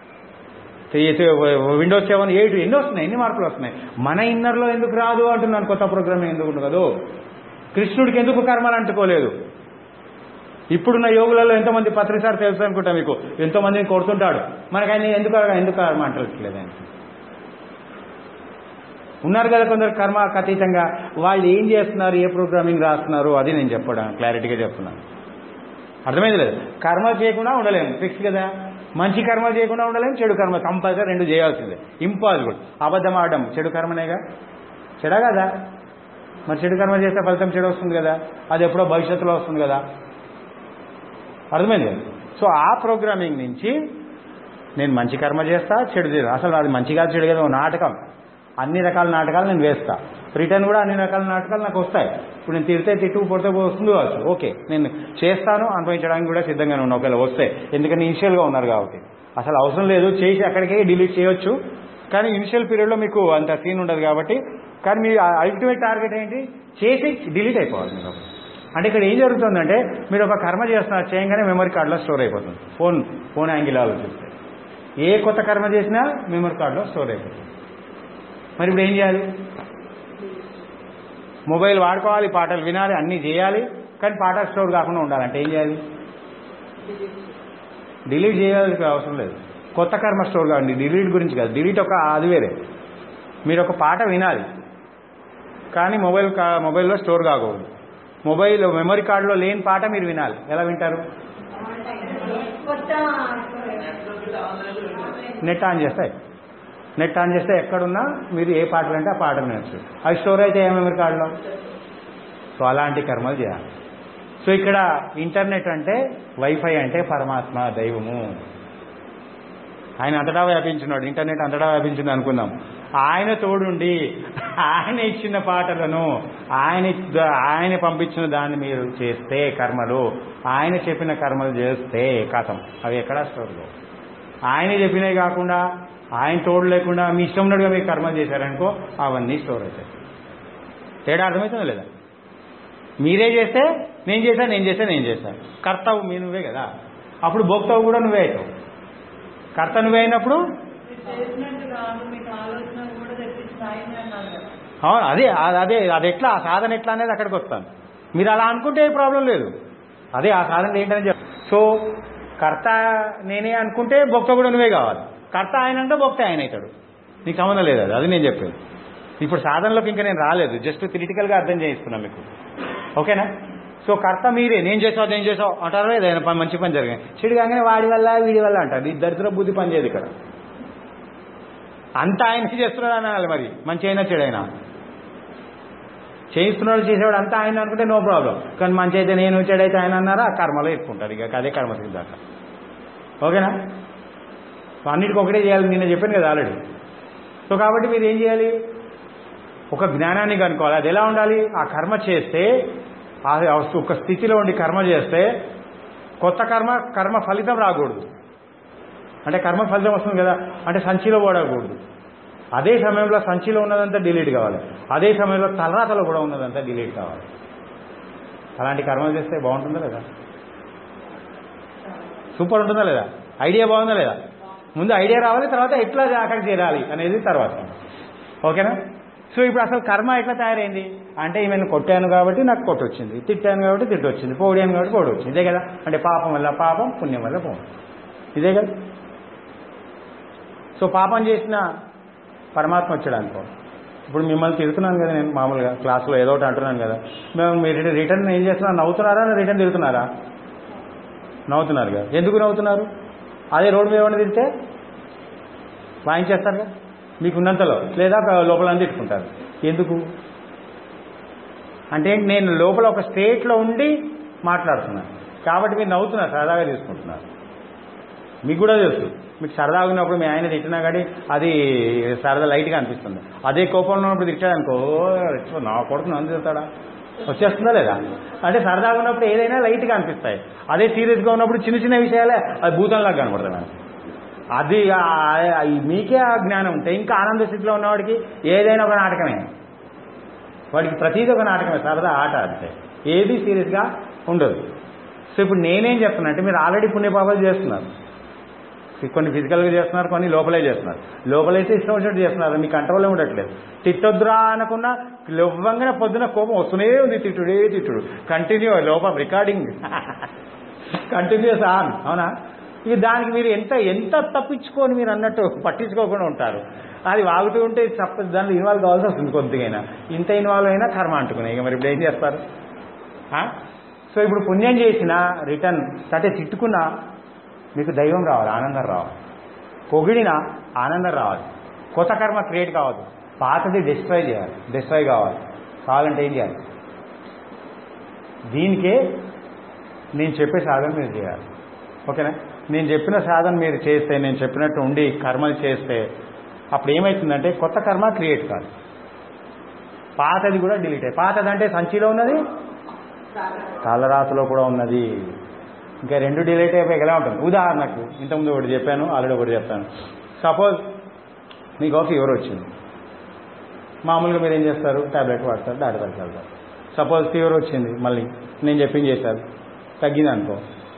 విండోస్ సెవెన్ ఎయిట్ ఎన్ని వస్తున్నాయి, ఎన్ని మార్పులు వస్తున్నాయి. మన ఇన్నర్లో ఎందుకు రాదు అంటున్నాను, కొత్త ప్రోగ్రామింగ్ ఎందుకు ఉండదు. కృష్ణుడికి ఎందుకు కర్మలు అంటుకోలేదు? ఇప్పుడున్న యోగులలో ఎంతోమంది పత్రిసారి తెలుసు అనుకుంటా మీకు, ఎంతో మందిని కొడుతుంటాడు. మనకు ఆయన ఎందుకు ఎందుకు కర్మ అంటలేదు ఆయన. ఉన్నారు కదా కొందరు కర్మ అతీతంగా. వాళ్ళు ఏం చేస్తున్నారు, ఏ ప్రోగ్రామింగ్ రాస్తున్నారు, అది నేను చెప్పడం క్లారిటీగా చెప్తున్నాను. అర్థమైంది లేదు. కర్మ చేయకుండా ఉండలేము, ఫిక్స్ కదా. మంచి కర్మ చేయకుండా ఉండలేము, చెడు కర్మ కంపల్సరీ రెండు చేయాల్సిందే, ఇంపాసిబుల్. అబద్ధం ఆడడం చెడు కర్మనేగా, చెడా కదా. మరి చెడు కర్మ చేస్తే ఫలితం చెడు వస్తుంది కదా, అది ఎప్పుడో భవిష్యత్తులో వస్తుంది కదా. అర్థమైంది కదా. సో ఆ ప్రోగ్రామింగ్ నుంచి నేను మంచి కర్మ చేస్తా, చెడు చేస్తా. అసలు అది మంచి కాదు చెడు కదా, నాటకం. అన్ని రకాల నాటకాలు నేను వేస్తా, రిటర్న్ కూడా అన్ని రకాల నాటకాలు నాకు వస్తాయి. ఇప్పుడు నేను తిడితే తిట్టు పొడితే వస్తుంది కావచ్చు, ఓకే నేను చేస్తాను, అనుభవించడానికి కూడా సిద్ధంగానే ఉన్నా ఒకవేళ వస్తే. ఎందుకంటే ఇనిషియల్గా ఉన్నారు కాబట్టి అసలు అవసరం లేదు, చేసి అక్కడికే డిలీట్ చేయొచ్చు. కానీ ఇనిషియల్ పీరియడ్లో మీకు అంత సీన్ ఉండదు కాబట్టి. కానీ మీ అల్టిమేట్ టార్గెట్ ఏంటి, చేసి డిలీట్ అయిపోవాలి మీరు. అంటే ఇక్కడ ఏం జరుగుతుందంటే మీరు ఒక కర్మ చేస్తున్నారు, చేయగానే మెమరీ కార్డులో స్టోర్ అయిపోతుంది. ఫోన్ ఫోన్ యాంగిల్ ఆలోచిస్తే ఏ కొత్త కర్మ చేసినా మెమరీ కార్డులో స్టోర్ అయిపోతుంది. మరి ఇప్పుడు ఏం చేయాలి? మొబైల్ వాడుకోవాలి, పాటలు వినాలి, అన్నీ చేయాలి. కానీ పాటలు స్టోర్ కాకుండా ఉండాలంటే ఏం చేయాలి? డిలీట్ చేయాల్సిన అవసరం లేదు, కొత్త కర్మ స్టోర్ కావండి. డిలీట్ గురించి కాదు, డిలీట్ ఒక అది వేరే. మీరు ఒక పాట వినాలి కానీ మొబైల్ మొబైల్లో స్టోర్ కాకూడదు. మొబైల్ మెమరీ కార్డులో లేని పాట మీరు వినాలి. ఎలా వింటారు? నెట్ ఆన్ చేస్తాయి. నెట్ ఆన్ చేస్తే ఎక్కడున్నా మీరు ఏ పాటలు అంటే ఆ పాట వినొచ్చు. అవి స్టోర్ అయితే ఏ మెమరీ కార్డులో సో అలాంటి కర్మలు చేయాలి. సో ఇక్కడ ఇంటర్నెట్ అంటే వైఫై అంటే పరమాత్మ దైవము, ఆయన అంతటా వ్యాపించినాడు. ఇంటర్నెట్ అంతటా వ్యాపించింది అనుకుందాం. ఆయన తోడుండి ఆయన ఇచ్చిన పాటలను ఆయన ఆయన పంపించిన దాన్ని మీరు చేస్తే కర్మలు, ఆయన చెప్పిన కర్మలు చేస్తే కథం అవి ఎక్కడా స్టోర్లో. ఆయన చెప్పినవి కాకుండా ఆయన తోడు లేకుండా మీ ఇష్టం ఉన్నట్టుగా మీరు కర్మలు చేశారనుకో అవన్నీ స్టోర్ అవుతాయి. తేడా అర్థమవుతుందా లేదా? మీరే చేస్తే నేను చేశాను, నేను చేస్తే నేను చేశాను, కర్తవు మీ నువ్వే కదా, అప్పుడు భోక్తవు కూడా నువ్వే అవుతావు. కర్త నువ్వే అయినప్పుడు అవును, అదే అదే అది ఎట్లా ఆ సాధన ఎట్లా అనేది అక్కడికి వస్తాను. మీరు అలా అనుకుంటే ఏ ప్రాబ్లం లేదు. అదే ఆ సాధన ఏంటని చెప్పి, సో కర్త నేనే అనుకుంటే భోక్త కూడా నువ్వే కావాలి. కర్త ఆయన అంటే భోక్త ఆయన అవుతాడు, నీకు సంబంధం లేదు. అది అది నేను చెప్పేది. ఇప్పుడు సాధనలోకి ఇంకా నేను రాలేదు, జస్ట్ థిరిటికల్గా అర్థం చేయిస్తున్నాను మీకు, ఓకేనా? సో కర్త మీరే, నేను చేసావు నేను చేసావు అంటారు. ఏదైనా పని మంచి పని జరిగాయి, చెడు కాగానే వాడి వల్ల వీడి వల్ల అంటారు. ఈ దరిద్ర బుద్ధి పని చేయదు ఇక్కడ. అంతా ఆయన చేస్తున్నాడు అనాలి, మరి మంచి అయినా చెడైనా చేయిస్తున్నాడు చేసేవాడు అంతా ఆయన అనుకుంటే నో ప్రాబ్లం. కానీ మంచి అయితే నేను, చెడైతే ఆయన అన్నారా కర్మలో ఎక్కుంటారు. ఇక అదే కర్మ సిద్ధాంతం, ఓకేనా? అన్నిటికీ ఒకటే చేయాలి, నేను చెప్పాను కదా ఆల్రెడీ. సో కాబట్టి మీరు ఏం చేయాలి, ఒక జ్ఞానాన్ని కనుక్కోవాలి. అది ఎలా ఉండాలి, ఆ కర్మ చేస్తే ఒక స్థితిలో ఉండి కర్మ చేస్తే కొత్త కర్మ కర్మ ఫలితం రాకూడదు. అంటే కర్మ ఫలితం వస్తుంది కదా, అంటే సంచిలో పడకూడదు. అదే సమయంలో సంచిలో ఉన్నదంతా డిలీట్ కావాలి, అదే సమయంలో తలరాతలో కూడా ఉన్నదంతా డిలీట్ కావాలి. అలాంటి కర్మలు చేస్తే బాగుంటుందా లేదా? సూపర్ ఉంటుందా లేదా? ఐడియా బాగుందా లేదా? ముందు ఐడియా రావాలి, తర్వాత ఎట్లా అక్కడికి చేరాలి అనేది తర్వాత, ఓకేనా? సో ఇప్పుడు అసలు కర్మ ఎట్లా తయారైంది అంటే, ఈమెను కొట్టాను కాబట్టి నాకు కొట్టు వచ్చింది, తిట్టాను కాబట్టి తిట్టు వచ్చింది, పోడాను కాబట్టి పోడు వచ్చింది, ఇదే కదా. అంటే పాపం వల్ల పాపం, పుణ్యం వల్ల పుణ్యం, ఇదే కదా. సో పాపం చేసిన పరమాత్మ వచ్చాడు అనుకో. ఇప్పుడు మిమ్మల్ని తిడుతున్నాను కదా నేను మామూలుగా క్లాసులో ఏదో ఒకటి అంటున్నాను కదా, మేము మీరు రిటర్న్ ఏం చేస్తున్నారు, నవ్వుతున్నారా రిటర్న్ తిడుతున్నారా? నవ్వుతున్నారు కదా. ఎందుకు నవ్వుతున్నారు? అదే రోడ్డు మీద ఏమైనా తిడితే వాయించేస్తారు కదా మీకు ఉన్నంతలో, లేదా లోపల తిట్టుకుంటారు. ఎందుకు అంటే నేను లోపల ఒక స్టేట్లో ఉండి మాట్లాడుతున్నాను కాబట్టి మీరు నవ్వుతున్నారు, సరదాగా తీసుకుంటున్నారు. మీకు కూడా తెలుసు, మీకు సరదాగా ఉన్నప్పుడు మీ ఆయన తిట్టినా కానీ అది సరదా లైట్గా అనిపిస్తుంది. అదే కోపంలో ఉన్నప్పుడు తిట్టాడనుకో, నా కొడుకు నన్ను తిడతాడా వచ్చేస్తుందా లేదా? అంటే సరదాగా ఉన్నప్పుడు ఏదైనా లైట్గా అనిపిస్తాయి, అదే సీరియస్గా ఉన్నప్పుడు చిన్న చిన్న విషయాలే అది భూతంలాగా కనపడుతుంది. అది మీకే ఆ జ్ఞానం ఉంటే ఇంకా ఆనంద స్థితిలో ఉన్నవాడికి ఏదైనా ఒక నాటకమే, వాడికి ప్రతిదీ ఒక నాటకమే, సరదా ఆట. అంటే ఏది సీరియస్గా ఉండదు. సో ఇప్పుడు నేనేం చెప్తున్నా అంటే, మీరు ఆల్రెడీ పుణ్యపాపాలు చేస్తున్నారు, కొన్ని ఫిజికల్గా చేస్తున్నారు, కొన్ని లోపలే చేస్తున్నారు. లోపలైతే ఇష్టం వచ్చినట్టు చేస్తున్నారు, మీకు కంట్రోల్ ఉండట్లేదు. తిట్టొద్దురా అనుకున్నా లోపంగానే పొద్దున కోపం వస్తూనే ఉంది, తిట్టుడే తిట్టుడు కంటిన్యూ, లోపం రికార్డింగ్ కంటిన్యూస్ ఆన్, అవునా? ఇక దానికి మీరు ఎంత ఎంత తప్పించుకొని మీరు అన్నట్టు పట్టించుకోకుండా ఉంటారు. అది వాగుతూ ఉంటే తప్ప దాంట్లో ఇన్వాల్వ్ కావాల్సి వస్తుంది కొద్దిగా. ఇంత ఇన్వాల్వ్ అయినా కర్మ అంటుకున్నాయి. ఇక మరి ఇప్పుడు ఏం చేస్తారు? సో ఇప్పుడు పుణ్యం చేసినా రిటర్న్ అంటే తిట్టుకున్నా మీకు దైవం రావాలి, ఆనందం రావాలి. పొగిడినా ఆనందం రావాలి. కొత్త కర్మ క్రియేట్ కావద్దు, పాతది డిస్ట్రాయ్ చేయాలి, డిస్ట్రాయ్ కావాలి. కావాలంటే ఏం చేయాలి? దీనికే నేను చెప్పే సాధన మీరు చేయాలి, ఓకేనా? నేను చెప్పిన సాధన మీరు చేస్తే, నేను చెప్పినట్టు ఉండి కర్మలు చేస్తే అప్పుడు ఏమవుతుందంటే కొత్త కర్మ క్రియేట్ కాదు, పాతది కూడా డిలీట్ అయ్యి. పాతది అంటే సంచిలో ఉన్నది, తలరాతలో కూడా ఉన్నది, ఇంకా రెండు డిలీట్ అయిపోయి ఎలా ఉంటుంది. ఉదాహరణకు ఇంతకుముందు ఒకటి చెప్పాను, ఆల్రెడీ ఒకటి చెప్తాను. సపోజ్ మీకు ఫీవర్ వచ్చింది, మామూలుగా మీరు ఏం చేస్తారు? ట్యాబ్లెట్ వాడతారు, డాక్టర్కి వెళ్తారు. సపోజ్ ఫీవర్ వచ్చింది, మళ్ళీ నేను చెప్పింది చేశారు, తగ్గింది అనుకో,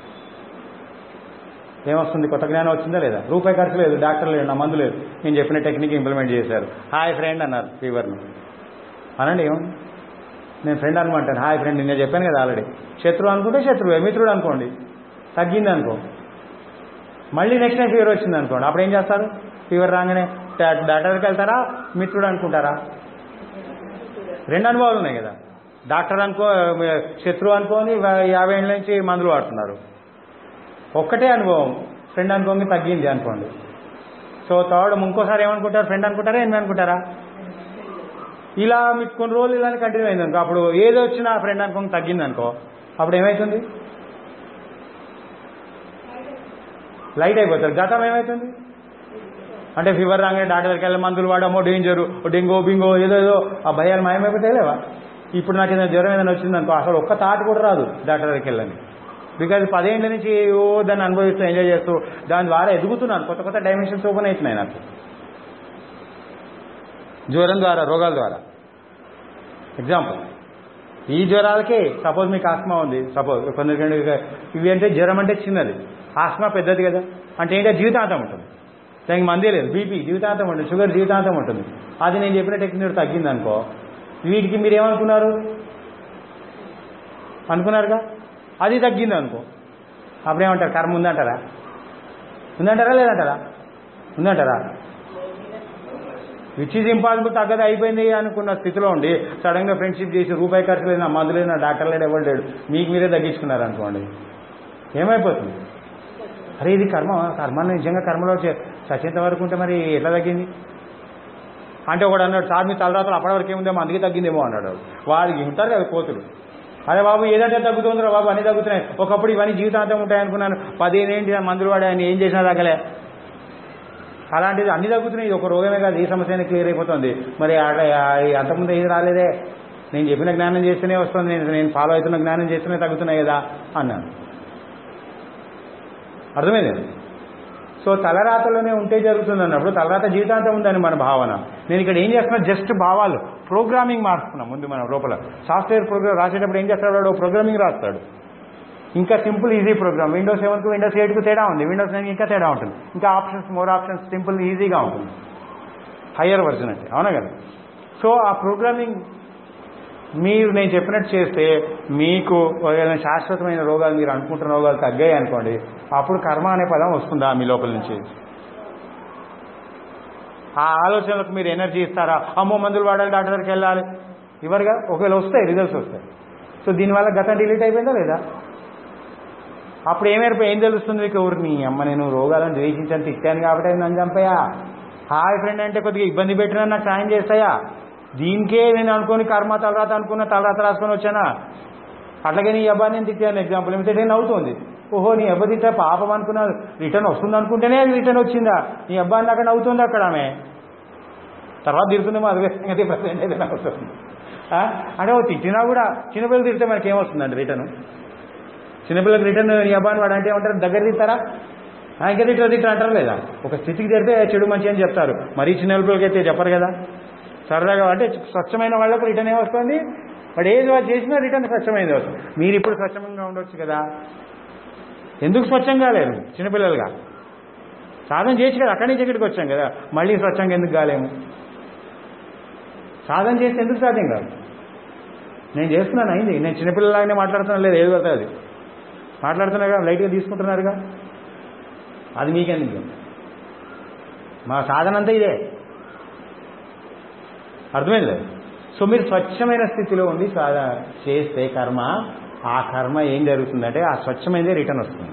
ఏమొస్తుంది? కొత్త జ్ఞానం వచ్చిందా లేదా? రూపాయి ఖర్చు లేదు, డాక్టర్ లేదు, నా మందు లేదు, నేను చెప్పిన టెక్నిక్ ఇంప్లిమెంట్ చేశారు. హాయ్ ఫ్రెండ్ అన్నారు ఫీవర్ను, అనండి ఏమన్నా నేను ఫ్రెండ్ అనుకుంటాను. హాయ్ ఫ్రెండ్ నేను చెప్పాను కదా ఆల్రెడీ. శత్రువు అనుకుంటే శత్రువే, మిత్రుడు అనుకోండి, తగ్గింది అనుకో. మళ్ళీ నెక్స్ట్ టైం ఫీవర్ వచ్చింది అనుకోండి, అప్పుడు ఏం చేస్తారు? ఫీవర్ రాగానే డాక్టర్కి వెళ్తారా, మిత్రుడు అనుకుంటారా? రెండు అనుభవాలు ఉన్నాయి కదా. డాక్టర్ అనుకో, శత్రువు అనుకోని యాభై ఏళ్ళ నుంచి మందులు వాడుతున్నారు. ఒక్కటే అనుభవం, ఫ్రెండ్ అనుకోని తగ్గింది అనుకోండి. సో థర్డ్ ఇంకోసారి ఏమనుకుంటారు? ఫ్రెండ్ అనుకుంటారా, ఎనిమిది అనుకుంటారా? ఇలా మీకు కొన్ని రోజులు ఇలానే కంటిన్యూ అయింది అనుకో, అప్పుడు ఏదో వచ్చినా ఫ్రెండ్ అనుకో తగ్గింది అనుకో, అప్పుడు ఏమవుతుంది? లైట్ అయిపోతుంది. గతం ఏమవుతుంది అంటే ఫీవర్ రాగానే డాక్టర్ దగ్గరికి వెళ్ళి మందులు వాడమో, డేంజరు, డెంగో బింగో ఏదో ఏదో ఆ భయాలు మాయమైపోతాయి లేవా? ఇప్పుడు నాకు ఏదైనా జ్వరం ఏదైనా వచ్చిందనుకో అసలు ఒక్క తాట కూడా రాదు డాక్టర్ దగ్గరికి వెళ్ళని. బికాజ్ పదేళ్ళ నుంచి ఓ దాన్ని అనుభవిస్తూ ఎంజాయ్ చేస్తూ దాని ద్వారా ఎదుగుతున్నాను, కొత్త కొత్త డైమెన్షన్స్ ఓపెన్ అవుతున్నాయి నాకు జ్వరం ద్వారా, రోగాల ద్వారా. ఎగ్జాంపుల్, ఈ జ్వరాలకే సపోజ్ మీకు ఆస్మా ఉంది, సపోజ్ కొందరికి ఇవి అంటే జ్వరం అంటే చిన్నది, ఆస్మా పెద్దది కదా, అంటే ఏంటంటే జీవితాంతం ఉంటుంది, దానికి మందే లేదు. బీపీ జీవితాంతం ఉంటుంది, షుగర్ జీవితాంతం ఉంటుంది. అది నేను చెప్పిన టెక్నిక్ తగ్గింది అనుకో, వీటికి మీరు ఏమనుకున్నారు అనుకున్నారుగా, అది తగ్గింది అనుకో, అప్పుడేమంటారు? కర్మ ఉందంటారా? ఉందంటారా లేదంటారా? ఉందంటారా? విచ్ ఈజ్ ఇంపాసిబుల్, తగ్గదు అయిపోయింది అనుకున్న స్థితిలో ఉండి సడన్గా ఫ్రెండ్షిప్ చేసి రూపాయి ఖర్చు లేదు, నా మందు లేదు, నా డాక్టర్ లేడు, ఎవరు లేడు, మీకు మీరే తగ్గించుకున్నారు అనుకోండి, ఏమైపోతుంది? అరే ఇది కర్మ, కర్మ నిజంగా కర్మలో చచ్చేంత వరకు ఉంటే మరి ఎట్లా తగ్గింది అంటే ఒకడు అన్నాడు, సార్ మీ తలరాత్రులు అప్పటి వరకు ఏముందేమో అందుకే తగ్గిందేమో అన్నాడు. వాడికి ఉంటారు కదా కోతులు, అరే బాబు ఏదంటే తగ్గుతుందిరా బాబు అన్నీ తగ్గుతున్నాయి, ఒకప్పుడు ఇవన్నీ జీవితాంతం ఉంటాయనుకున్నాను, పదిహేనేంటి మందులు వాడే ఆయన ఏం చేసినా తగ్గలే, అలాంటిది అన్ని తగ్గుతున్నాయి, ఒక రోగమే కాదు ఏ సమస్య క్లియర్ అయిపోతుంది. మరి అంతకుముందు ఏది రాలేదే, నేను చెప్పిన జ్ఞానం చేస్తేనే వస్తుంది, నేను నేను ఫాలో అవుతున్న జ్ఞానం చేస్తేనే తగ్గుతున్నాయి కదా అన్నాను. అర్థమైంది? సో తలరాతలోనే ఉంటే జరుగుతుంది అన్నప్పుడు తలరాత జీవితాంతం ఉందని మన భావన. నేను ఇక్కడ ఏం చేస్తున్నా, జస్ట్ భావాలు ప్రోగ్రామింగ్ మార్చుకున్నాం. ముందు మనం లోపల సాఫ్ట్వేర్ ప్రోగ్రామ్ రాసేటప్పుడు ఏం చేస్తాడు, వాడు ప్రోగ్రామింగ్ రాస్తాడు, ఇంకా సింపుల్ ఈజీ ప్రోగ్రామ్. విండోస్ సెవెన్కు విండోస్ ఎయిట్కు తేడా ఉంది, విండోస్ నైన్ ఇంకా తేడా ఉంటుంది, ఇంకా ఆప్షన్స్ మోర్ ఆప్షన్స్, సింపుల్ ఈజీగా ఉంటుంది హయ్యర్ వర్జన్ అంటే, అవునా కదా? సో ఆ ప్రోగ్రామింగ్ మీరు నేను చెప్పినట్టు చేస్తే మీకు ఏదైనా శాశ్వతమైన రోగాలు మీరు అనుకుంటున్న రోగాలు తగ్గాయి అనుకోండి, అప్పుడు కర్మ అనే పదం వస్తుందా మీ లోపల నుంచి? ఆ ఆలోచనలకు మీరు ఎనర్జీ ఇస్తారా? అమ్మో మందులు వాడాలి, డాక్టర్ దగ్గరికి వెళ్ళాలి, ఇవరుగా ఒకవేళ వస్తాయి, రిజల్ట్స్ వస్తాయి. సో దీనివల్ల గతం డిలీట్ అయిపోయిందా లేదా? అప్పుడు ఏమైపోయి ఏం తెలుస్తుంది మీకు? ఊరు నీ అమ్మ నేను రోగాలను ద్వేషించని తిట్టాను కాబట్టి అది నన్ను చంపాయా, హాయ్ ఫ్రెండ్ అంటే కొద్దిగా ఇబ్బంది పెట్టినా నాకు సాయం చేస్తాయా, దీనికే నేను అనుకోని కర్మ తలరాత అనుకున్న తలరాత రాసుకొని వచ్చానా, అట్లాగే నీ అబ్బా నేను తిట్టాను ఎగ్జాంపుల్ ఏమిటంటే నేను అవుతుంది, ఓహో నీ అబ్బా తిట్టా పాపం అనుకున్నాను, రిటర్న్ వస్తుంది అనుకుంటేనే అది రిటర్న్ వచ్చిందా, నీ అబ్బా అని అక్కడ నవ్వుతుంది అక్కడ ఆమె, తర్వాత తిడుతుందేమో అది సంగతి ప్రజెంట్ ఏదైనా అవుతుంది. అంటే ఓ తిట్టినా కూడా చిన్నపిల్లలు తిడితే మనకి ఏమొస్తుందండి రిటర్న్? చిన్నపిల్లలకు రిటర్న్ నీ అబ్బా అని వాడు అంటే ఏమంటారు, దగ్గర తిట్టారా, ఇంకా తిట్టారు తిట్టారు అంటారు లేదా? ఒక స్థితికి తెరితే చెడు మంచి అని చెప్తారు, మరీ చిన్నపిల్లలకి అయితే చెప్పరు కదా. సరదాగా అంటే స్వచ్ఛమైన వాళ్ళకు రిటర్న్ ఏమొస్తుంది, వాడు ఏది వాళ్ళు చేసినా రిటర్న్ స్వచ్ఛమైనది వస్తుంది. మీరు ఇప్పుడు స్వచ్ఛంగా ఉండొచ్చు కదా, ఎందుకు స్వచ్ఛంగా లేరు? చిన్నపిల్లలుగా సాధన చేసి కదా అక్కడి నుంచి ఇక్కడికి వచ్చాం కదా, మళ్ళీ స్వచ్ఛంగా ఎందుకు కాలేము? సాధన చేస్తే ఎందుకు సాధ్యం కాదు? నేను చేస్తున్నాను అయింది, నేను చిన్నపిల్లలాగానే మాట్లాడుతున్నాను లేదు, ఏది పడుతుంది అది మాట్లాడుతున్నారుగా, లైట్గా తీసుకుంటున్నారుగా, అది మీకెందుకు? మా సాధన అంతా ఇదే, అర్థమైంది లేదు? సో మీరు స్వచ్ఛమైన స్థితిలో ఉండి సాధన చేస్తే కర్మ, ఆ కర్మ ఏం జరుగుతుందంటే ఆ స్వచ్ఛమైనదే రిటర్న్ వస్తుంది.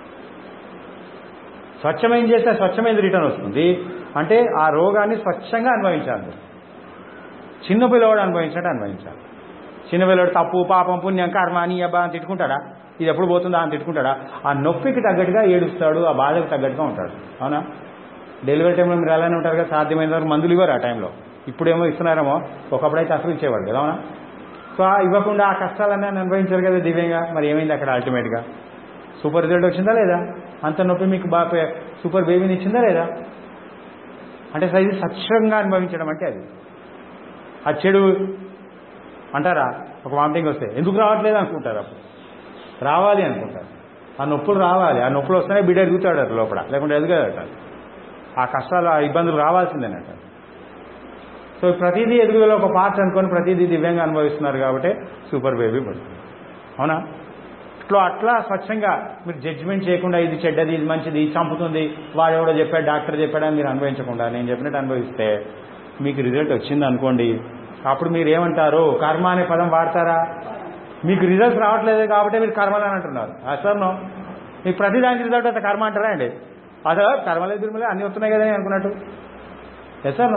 స్వచ్ఛమైంది చేస్తే స్వచ్ఛమైనది రిటర్న్ వస్తుంది అంటే ఆ రోగాన్ని స్వచ్ఛంగా అనుభవించాలి, చిన్న పిల్లవాడు అనుభవించినట్టు అనుభవించాలి. చిన్న పిల్లవాడు తప్పు పాపం పుణ్యం కర్మ అని అబ్బా అని తిట్టుకుంటాడా, ఇది ఎప్పుడు పోతుందా అని తిట్టుకుంటాడా? ఆ నొప్పికి తగ్గట్టుగా ఏడుస్తాడు, ఆ బాధకు తగ్గట్టుగా ఉంటాడు. అవునా? డెలివరీ టైంలో మీరు అలానే ఉంటారు కదా, సాధ్యమైన వరకు మందులు ఇవ్వరు ఆ టైంలో, ఇప్పుడేమో ఇస్తున్నారేమో, ఒకప్పుడైతే అసలు ఇచ్చేవాడు కదా. అవునా? సో ఇవ్వకుండా ఆ కష్టాలన్నీ అనుభవించారు కదా దివ్యంగా. మరి ఏమైంది అక్కడ అల్టిమేట్గా? సూపర్ రిజల్ట్ వచ్చిందా లేదా? అంత నొప్పి మీకు బాగా సూపర్ బేబీని ఇచ్చిందా లేదా? అంటే ఇది స్వచ్ఛంగా అనుభవించడం అంటే అది. ఆ చెడు అంటారా, ఒక వామిటింగ్ వస్తే ఎందుకు రావట్లేదు అనుకుంటారు, అప్పుడు రావాలి అనుకుంటారు, ఆ నొప్పులు రావాలి, ఆ నొప్పులు వస్తేనే బిడ్డ ఎదుగుతాడు అట్లా లోపల, లేకుంటే ఎదుగుతాడట. ఆ కష్టాలు ఆ ఇబ్బందులు రావాల్సిందేనట. సో ప్రతిదీ ఎదుగుదల ఒక పార్ట్ అనుకొని ప్రతిదీ దివ్యంగా అనుభవిస్తున్నారు కాబట్టి సూపర్ బేబీ పడుతుంది. అవునా? ఇట్లా అట్లా స్వచ్ఛంగా మీరు జడ్జిమెంట్ చేయకుండా ఇది చెడ్డది ఇది మంచిది ఇది చంపుతుంది వాడెవడో చెప్పాడు డాక్టర్ చెప్పాడని మీరు అనుభవించకుండా నేను చెప్పినట్టు అనుభవిస్తే మీకు రిజల్ట్ వచ్చింది అనుకోండి, అప్పుడు మీరు ఏమంటారు? కర్మ అనే పదం వాడతారా? మీకు రిజల్ట్స్ రావట్లేదు కాబట్టి మీరు కర్మలని అంటున్నారు. అసలు మీకు ప్రతిదానికి రిజల్ట్ అయితే కర్మ అంటారా అండి? అసలు కర్మలే దుర్మలే అన్నీ వస్తున్నాయి కదా అనుకున్నట్టు. ఎస్ సార్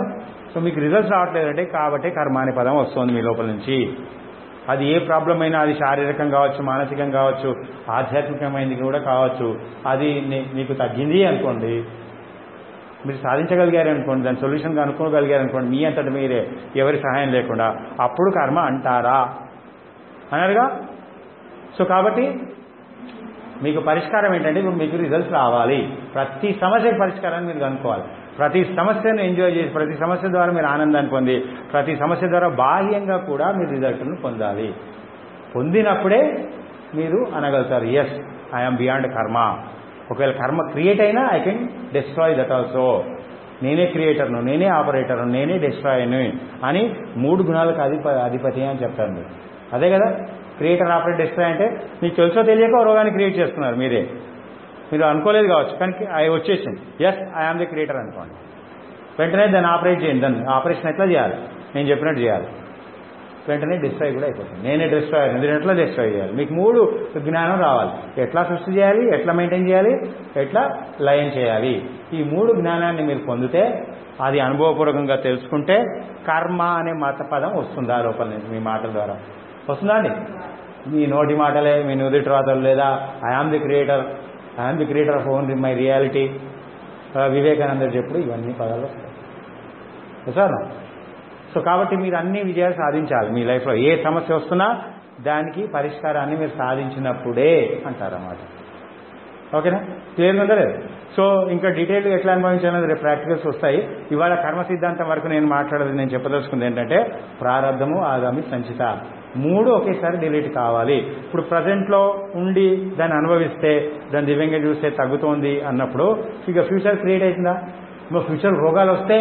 సో మీకు రిజల్ట్స్ రావట్లేదంటే కాబట్టి కర్మ అనే పదం వస్తుంది మీ లోపల నుంచి. అది ఏ ప్రాబ్లం అయినా, అది శారీరకం కావచ్చు, మానసికం కావచ్చు, ఆధ్యాత్మికమైనది కూడా కావచ్చు, అది మీకు తగ్గింది అనుకోండి, మీరు సాధించగలిగారు అనుకోండి, దాని సొల్యూషన్ కనుక్కోగలిగారు అనుకోండి, మీ అంతటి మీరే, ఎవరి సహాయం లేకుండా, అప్పుడు కర్మ అంటారా అన్నారుగా. సో కాబట్టి మీకు పరిష్కారం ఏంటంటే ఇప్పుడు మీకు రిజల్ట్స్ రావాలి. ప్రతి సమస్యకి పరిష్కారాన్ని మీరు కనుక్కోవాలి. ప్రతి సమస్యను ఎంజాయ్ చేసి, ప్రతి సమస్య ద్వారా మీరు ఆనందాన్ని పొంది, ప్రతి సమస్య ద్వారా బాహ్యంగా కూడా మీరు రిజల్ట్ను పొందాలి. పొందినప్పుడే మీరు అనగలుగుతారు ఎస్ ఐఎమ్ బియాండ్ కర్మ. ఒకవేళ కర్మ క్రియేట్ అయినా I can destroy that also. నేనే క్రియేటర్ను, నేనే ఆపరేటర్ను, నేనే డిస్ట్రాయర్ను అని మూడు గుణాలకు అధిప అధిపతి అని చెప్తారు మీరు. అదే కదా క్రియేటర్, ఆపరేటర్, డిస్ట్రాయ్ అంటే. మీకు తెలుసో తెలియక ఓ రోగాన్ని క్రియేట్ చేస్తున్నారు మీరే. మీరు అనుకోలేదు కావచ్చు, కానీ అవి వచ్చేసింది. ఎస్ ఐఆమ్ ది క్రియేటర్ అనుకోండి. వెంటనే దాన్ని ఆపరేట్ చేయండి. దాన్ని ఆపరేషన్ ఎట్లా చేయాలి, నేను చెప్పినట్టు చేయాలి. వెంటనే డిస్ట్రాయ్ కూడా అయిపోతుంది. నేనే డిస్ట్రాయర్, నేను ఎట్లా డిస్ట్రాయ్ చేయాలి. మీకు మూడు జ్ఞానం రావాలి. ఎట్లా సృష్టి చేయాలి, ఎట్లా మెయింటైన్ చేయాలి, ఎట్లా లయం చేయాలి. ఈ మూడు జ్ఞానాన్ని మీరు పొందితే, అది అనుభవపూర్వకంగా తెలుసుకుంటే కర్మ అనే మత పదం వస్తుందా లోపల నుంచి మీ మాటల ద్వారా? వస్తుందా అండి? మీ నోటి మాటలే, మీ నుదిటి రాతలు, లేదా I am the creator, I am the creator of own my reality, Vivekananda చెప్పుడు ఇవన్నీ పదాలు వస్తాయి సార్. సో కాబట్టి మీరు అన్ని విజయాలు సాధించాలి మీ లైఫ్లో. ఏ సమస్య వస్తున్నా దానికి పరిష్కారాన్ని మీరు సాధించినప్పుడే అంటారన్నమాట. ఓకేనా? క్లియర్గా ఉందా లేదు? సో ఇంకా డీటెయిల్గా ఎట్లా అనుభవించాలనేది రేపు ప్రాక్టికల్స్ వస్తాయి. ఇవాళ కర్మ సిద్ధాంతం వరకు నేను మాట్లాడేది, నేను చెప్పదలుచుకుంది ఏంటంటే ప్రారంధము, ఆగామి, సంచిత మూడు ఒకేసారి డిలీట్ కావాలి. ఇప్పుడు ప్రజెంట్లో ఉండి దాన్ని అనుభవిస్తే, దాన్ని దివ్యంగా చూస్తే తగ్గుతోంది అన్నప్పుడు ఇక ఫ్యూచర్ క్రియేట్ అవుతుందా? ఇంకా ఫ్యూచర్ రోగాలు వస్తే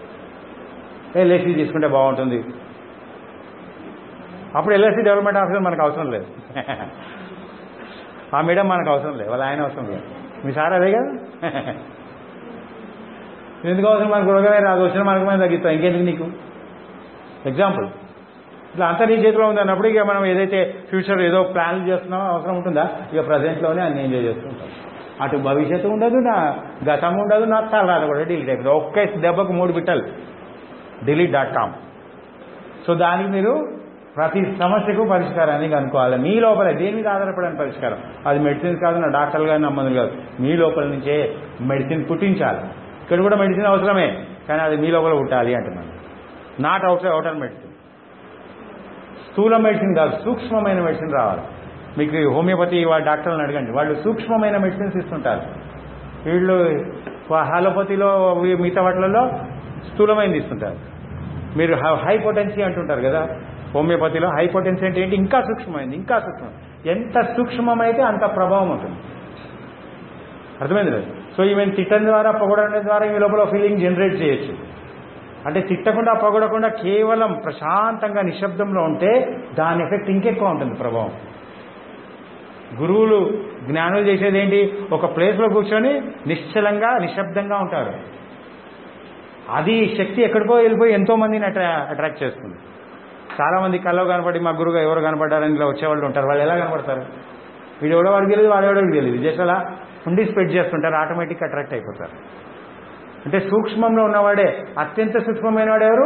ఎల్ఐసి తీసుకుంటే బాగుంటుంది. అప్పుడు ఎల్ఐసి డెవలప్మెంట్ ఆఫీసర్ మనకు అవసరం లేదు, ఆ మేడం మనకు అవసరం లేదు, వాళ్ళ ఆయన అవసరం లేదు. మీ సార్ అదే కదా. ఎందుకు అవసరం? మనకు రోగమే రాదు, వచ్చిన మనకు మనం తగ్గిస్తాం, ఇంకెందుకు నీకు? ఎగ్జాంపుల్ ఇట్లా అంతా నీ చేతిలో ఉంది అన్నప్పుడు ఇక మనం ఏదైతే ఫ్యూచర్ ఏదో ప్లాన్లు చేస్తున్నామో అవసరం ఉంటుందా? ఇక ప్రజెంట్లోనే అన్ని ఎంజాయ్ చేస్తుంటాం. అటు భవిష్యత్తు ఉండదు, నా గతం ఉండదు, నా తర్వాత కూడా డిలీట్ అయిపోతుంది. ఒకే దెబ్బకు మూడు బిట్టలు డిలీట్ డాట్ కామ్. సో దానికి మీరు ప్రతి సమస్యకు పరిష్కారాన్ని కనుక్కోవాలి. మీ లోపల దేని మీద ఆధారపడని పరిష్కారం. అది మెడిసిన్ కాదు, నా డాక్టర్లు కానీ, నా మందులు కాదు. మీ లోపల నుంచే మెడిసిన్ పుట్టించాలి. ఇక్కడ కూడా మెడిసిన్ అవసరమే, కానీ అది మీ లోపల పుట్టాలి అంటున్నాను. నాట్ అవుట్ అవుటర్ మెడిసిన్, స్థూల మెడిసిన్ కాదు, సూక్ష్మమైన మెడిసిన్ రావాలి. మీకు హోమియోపతి వాళ్ళ డాక్టర్లను అడగండి, వాళ్ళు సూక్ష్మమైన మెడిసిన్స్ ఇస్తుంటారు. వీళ్ళు హాలోపతిలో మిగతా వాటిలలో స్థూలమైనది ఇస్తుంటారు. మీరు హై పొటెన్సీ అంటుంటారు కదా హోమియోపతిలో. హై పొటెన్సీ అంటే ఏంటి? ఇంకా సూక్ష్మమైంది, ఇంకా సూక్ష్మం. ఎంత సూక్ష్మమైతే అంత ప్రభావం ఉంటుంది. అర్థమైంది లేదు? సో ఈవెన్ తిట్టడం ద్వారా, పొగడడం ద్వారా ఈ లోపల ఫీలింగ్ జనరేట్ చేయొచ్చు. అంటే తిట్టకుండా, పొగడకుండా కేవలం ప్రశాంతంగా నిశ్శబ్దంలో ఉంటే దాని ఎఫెక్ట్ ఇంకెక్కువ ఉంటుంది, ప్రభావం. గురువులు, జ్ఞానులు చేసేది ఏంటి? ఒక ప్లేస్లో కూర్చొని నిశ్చలంగా, నిశ్శబ్దంగా ఉంటారు. అది శక్తి ఎక్కడికో వెళ్ళిపోయి ఎంతో మందిని అట్రా అట్రాక్ట్ చేస్తుంది. చాలా మంది కల్లో కనపడి మా గురువుగా ఎవరు కనపడ్డారని ఇలా వచ్చేవాళ్ళు ఉంటారు. వాళ్ళు ఎలా కనపడతారు? వీడు ఎవడో వాడికి తెలియదు, వాడెవడోకి తెలియదు. జస్ట్ అలా ఉండి స్ప్రెడ్ చేస్తుంటారు, ఆటోమేటిక్గా అట్రాక్ట్ అయిపోతారు. అంటే సూక్ష్మంలో ఉన్నవాడే. అత్యంత సూక్ష్మమైన వాడు ఎవరు?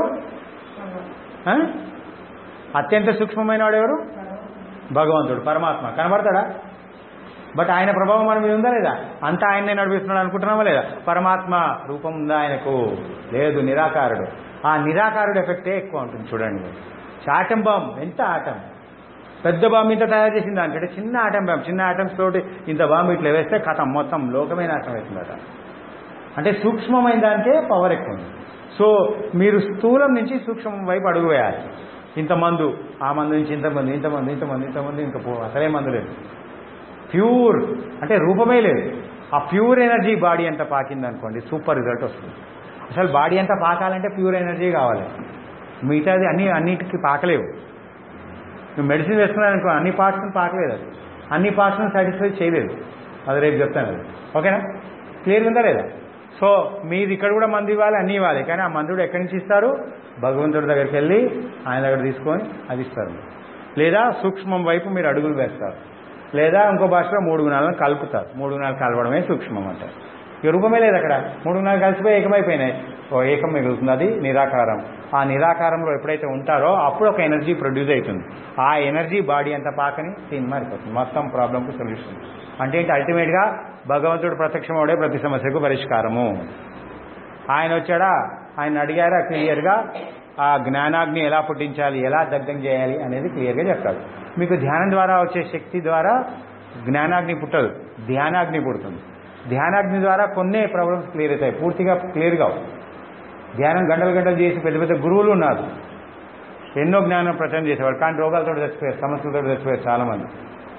అత్యంత సూక్ష్మమైన వాడు ఎవరు? భగవంతుడు, పరమాత్మ. కనబడతాడా? బట్ ఆయన ప్రభావం మన మీద ఉందా లేదా? అంతా ఆయన్నే నడిపిస్తున్నాడు అనుకుంటున్నామా లేదా? పరమాత్మ రూపం ఉందా ఆయనకు? లేదు, నిరాకారుడు. ఆ నిరాకారుడు ఎఫెక్టే ఎక్కువ ఉంటుంది. చూడండి, ఆటం బాంబ్ ఎంత ఆటం, పెద్ద బాంబు ఇంత తయారు చేసింది దానికంటే చిన్న ఆటం బాంబు, చిన్న ఆటమ్స్ తోటి ఇంత బాంబు ఇట్లా వేస్తే కథం మొత్తం లోకమే నాశనం అవుతుందట. అంటే సూక్ష్మమైన దానికే పవర్ ఎక్కువ ఉంది. సో మీరు స్థూలం నుంచి సూక్ష్మం వైపు అడుగు వేయాలి. ఇంత మందు, ఆ మందు నుంచి ఇంతమంది, ఇంతమంది, ఇంతమంది, ఇంతమంది, ఇంకా అసలే మందు లేదు. ప్యూర్ అంటే రూపమే లేదు. ఆ ప్యూర్ ఎనర్జీ బాడీ అంతా పాకింది అనుకోండి, సూపర్ రిజల్ట్ వస్తుంది. అసలు బాడీ అంతా పాకాలంటే ప్యూర్ ఎనర్జీ కావాలి. మిగతాది అన్ని అన్నిటికీ పాకలేవు. నువ్వు మెడిసిన్ వేసుకున్నారనుకో, అన్ని పార్ట్స్ని పాకలేదు, అది అన్ని పార్ట్స్ని సాటిస్ఫై చేయలేదు. అది రేపు చెప్తాను అది. ఓకేనా? క్లియర్ ఉందా లేదా? సో మీది ఇక్కడ కూడా మందు ఇవ్వాలి, అన్నీ ఇవ్వాలి. కానీ ఆ మందుడు ఎక్కడి నుంచి ఇస్తారు? భగవంతుడి దగ్గరికి వెళ్ళి ఆయన దగ్గర తీసుకొని అది ఇస్తారు. లేదా సూక్ష్మం వైపు మీరు అడుగులు వేస్తారు. లేదా ఇంకో భాషలో మూడు గుణాలను కలుపుతారు. మూడు గుణాలు కలవడమే సూక్ష్మం అంటారు. ఇక రూపమే లేదు అక్కడ. మూడు గుణాలు కలిసిపోయి ఏకమైపోయినాయి. ఓ ఏకం మిగులుతుంది, అది నిరాకారం. ఆ నిరాకారంలో ఎప్పుడైతే ఉంటారో అప్పుడు ఒక ఎనర్జీ ప్రొడ్యూస్ అవుతుంది. ఆ ఎనర్జీ బాడీ అంతా పాకని సీన్ మారిపోతుంది. మొత్తం ప్రాబ్లంకు సొల్యూషన్. అంటే ఏంటి, అల్టిమేట్గా భగవంతుడు ప్రత్యక్షమవుడే ప్రతి సమస్యకు పరిష్కారము. ఆయన వచ్చాడా, ఆయన అడిగారా క్లియర్గా ఆ జ్ఞానాగ్ని ఎలా పుట్టించాలి, ఎలా దగ్ధం చేయాలి అనేది క్లియర్గా చెప్తాడు. మీకు ధ్యానం ద్వారా వచ్చే శక్తి ద్వారా జ్ఞానాగ్ని పుట్టదు, ధ్యానాగ్ని పుడుతుంది. ధ్యానాగ్ని ద్వారా కొన్ని ప్రాబ్లమ్స్ క్లియర్ అవుతాయి, పూర్తిగా క్లియర్గా. ధ్యానం గంటలు గంటలు చేసి పెద్ద పెద్ద గురువులు ఉన్నారు, ఎన్నో జ్ఞానం ప్రచారం చేసేవారు, కానీ రోగాలతో చచ్చిపోయారు, సమస్యలతో చచ్చిపోయారు చాలామంది.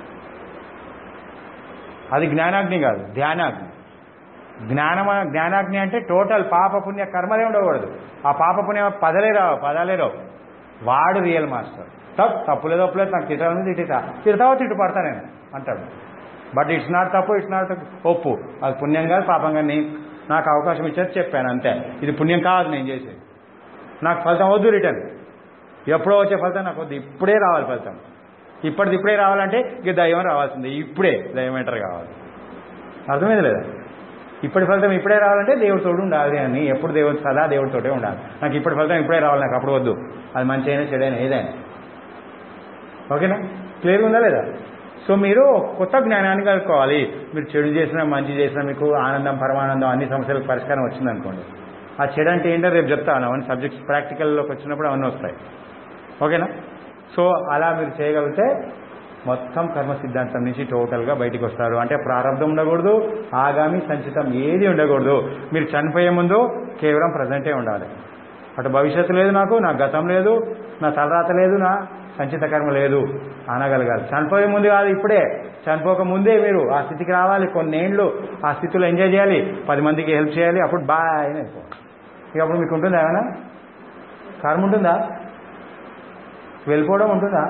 అది జ్ఞానాగ్ని కాదు, ధ్యానాగ్ని. జ్ఞానమ జ్ఞానాగ్ని అంటే టోటల్ పాప పుణ్య కర్మలే ఉండకూడదు. ఆ పాప పుణ్య పదలే రావు, పదాలే రావు. వాడు రియల్ మాస్టర్. తప్పు తప్పులేదు తప్పులేదు నాకు తిట్టాలని తిట్టా తిడతావో తిట్టు పడతా నేను అంటాడు. బట్ ఇట్స్ నాట్ తప్పు, ఇట్స్ నాట్ ఒప్పు. అది పుణ్యం కాదు పాపం కాదు. నేను నాకు అవకాశం ఇచ్చేది చెప్పాను అంతే. ఇది పుణ్యం కాదు నేను చేసేది. నాకు ఫలితం వద్దు, రిటర్న్ ఎప్పుడో వచ్చే ఫలితం నాకు వద్దు, ఇప్పుడే రావాలి ఫలితం. ఇప్పటిది ఇప్పుడే రావాలంటే ఇక దైవం రావాల్సిందే, ఇప్పుడే దైవం ఎంటర్ కావాలి. అర్థమైంది లేదా? ఇప్పటి ఫలితం ఇప్పుడే రావాలంటే దేవుడి తోడు ఉండాలి అని. ఎప్పుడు దేవుడు సదా దేవుడితోటే ఉండాలి. నాకు ఇప్పటి ఫలితం ఇప్పుడే రావాలి, నాకు అప్పుడు వద్దు. అది మంచి అయినా చెడైనా ఏదైనా. ఓకేనా? క్లియర్గా ఉందా లేదా? సో మీరు కొత్త జ్ఞానాన్ని కలుపుకోవాలి. మీరు చెడు చేసినా మంచి చేసినా మీకు ఆనందం పరమానందం అన్ని సమస్యలకు పరిష్కారం వచ్చిందనుకోండి. ఆ చెడు అంటే ఏంటో రేపు చెప్తాను. అవన్నీ సబ్జెక్ట్స్ ప్రాక్టికల్లోకి వచ్చినప్పుడు అవన్నీ వస్తాయి. ఓకేనా? సో అలా మీరు చేయగలిగితే మొత్తం కర్మ సిద్ధాంతం నుంచి టోటల్గా బయటికి వస్తారు. అంటే ప్రారంభం ఉండకూడదు, ఆగామి సంచితం ఏది ఉండకూడదు. మీరు చనిపోయే ముందు కేవలం ప్రజెంటే ఉండాలి. అటు భవిష్యత్తు లేదు, నాకు నా గతం లేదు, నా తలరాత లేదు, నా సంచిత కర్మ లేదు అనగలగాలి. చనిపోయే ముందు కాదు, ఇప్పుడే. చనిపోక ముందే మీరు ఆ స్థితికి రావాలి. కొన్నేళ్ళు ఆ స్థితిలో ఎంజాయ్ చేయాలి, పది మందికి హెల్ప్ చేయాలి. అప్పుడు బాగా అయిపోయి ఇక అప్పుడు మీకు ఉంటుందా ఏమైనా కర్మ ఉంటుందా? వెళ్ళిపోవడం ఉంటుందా?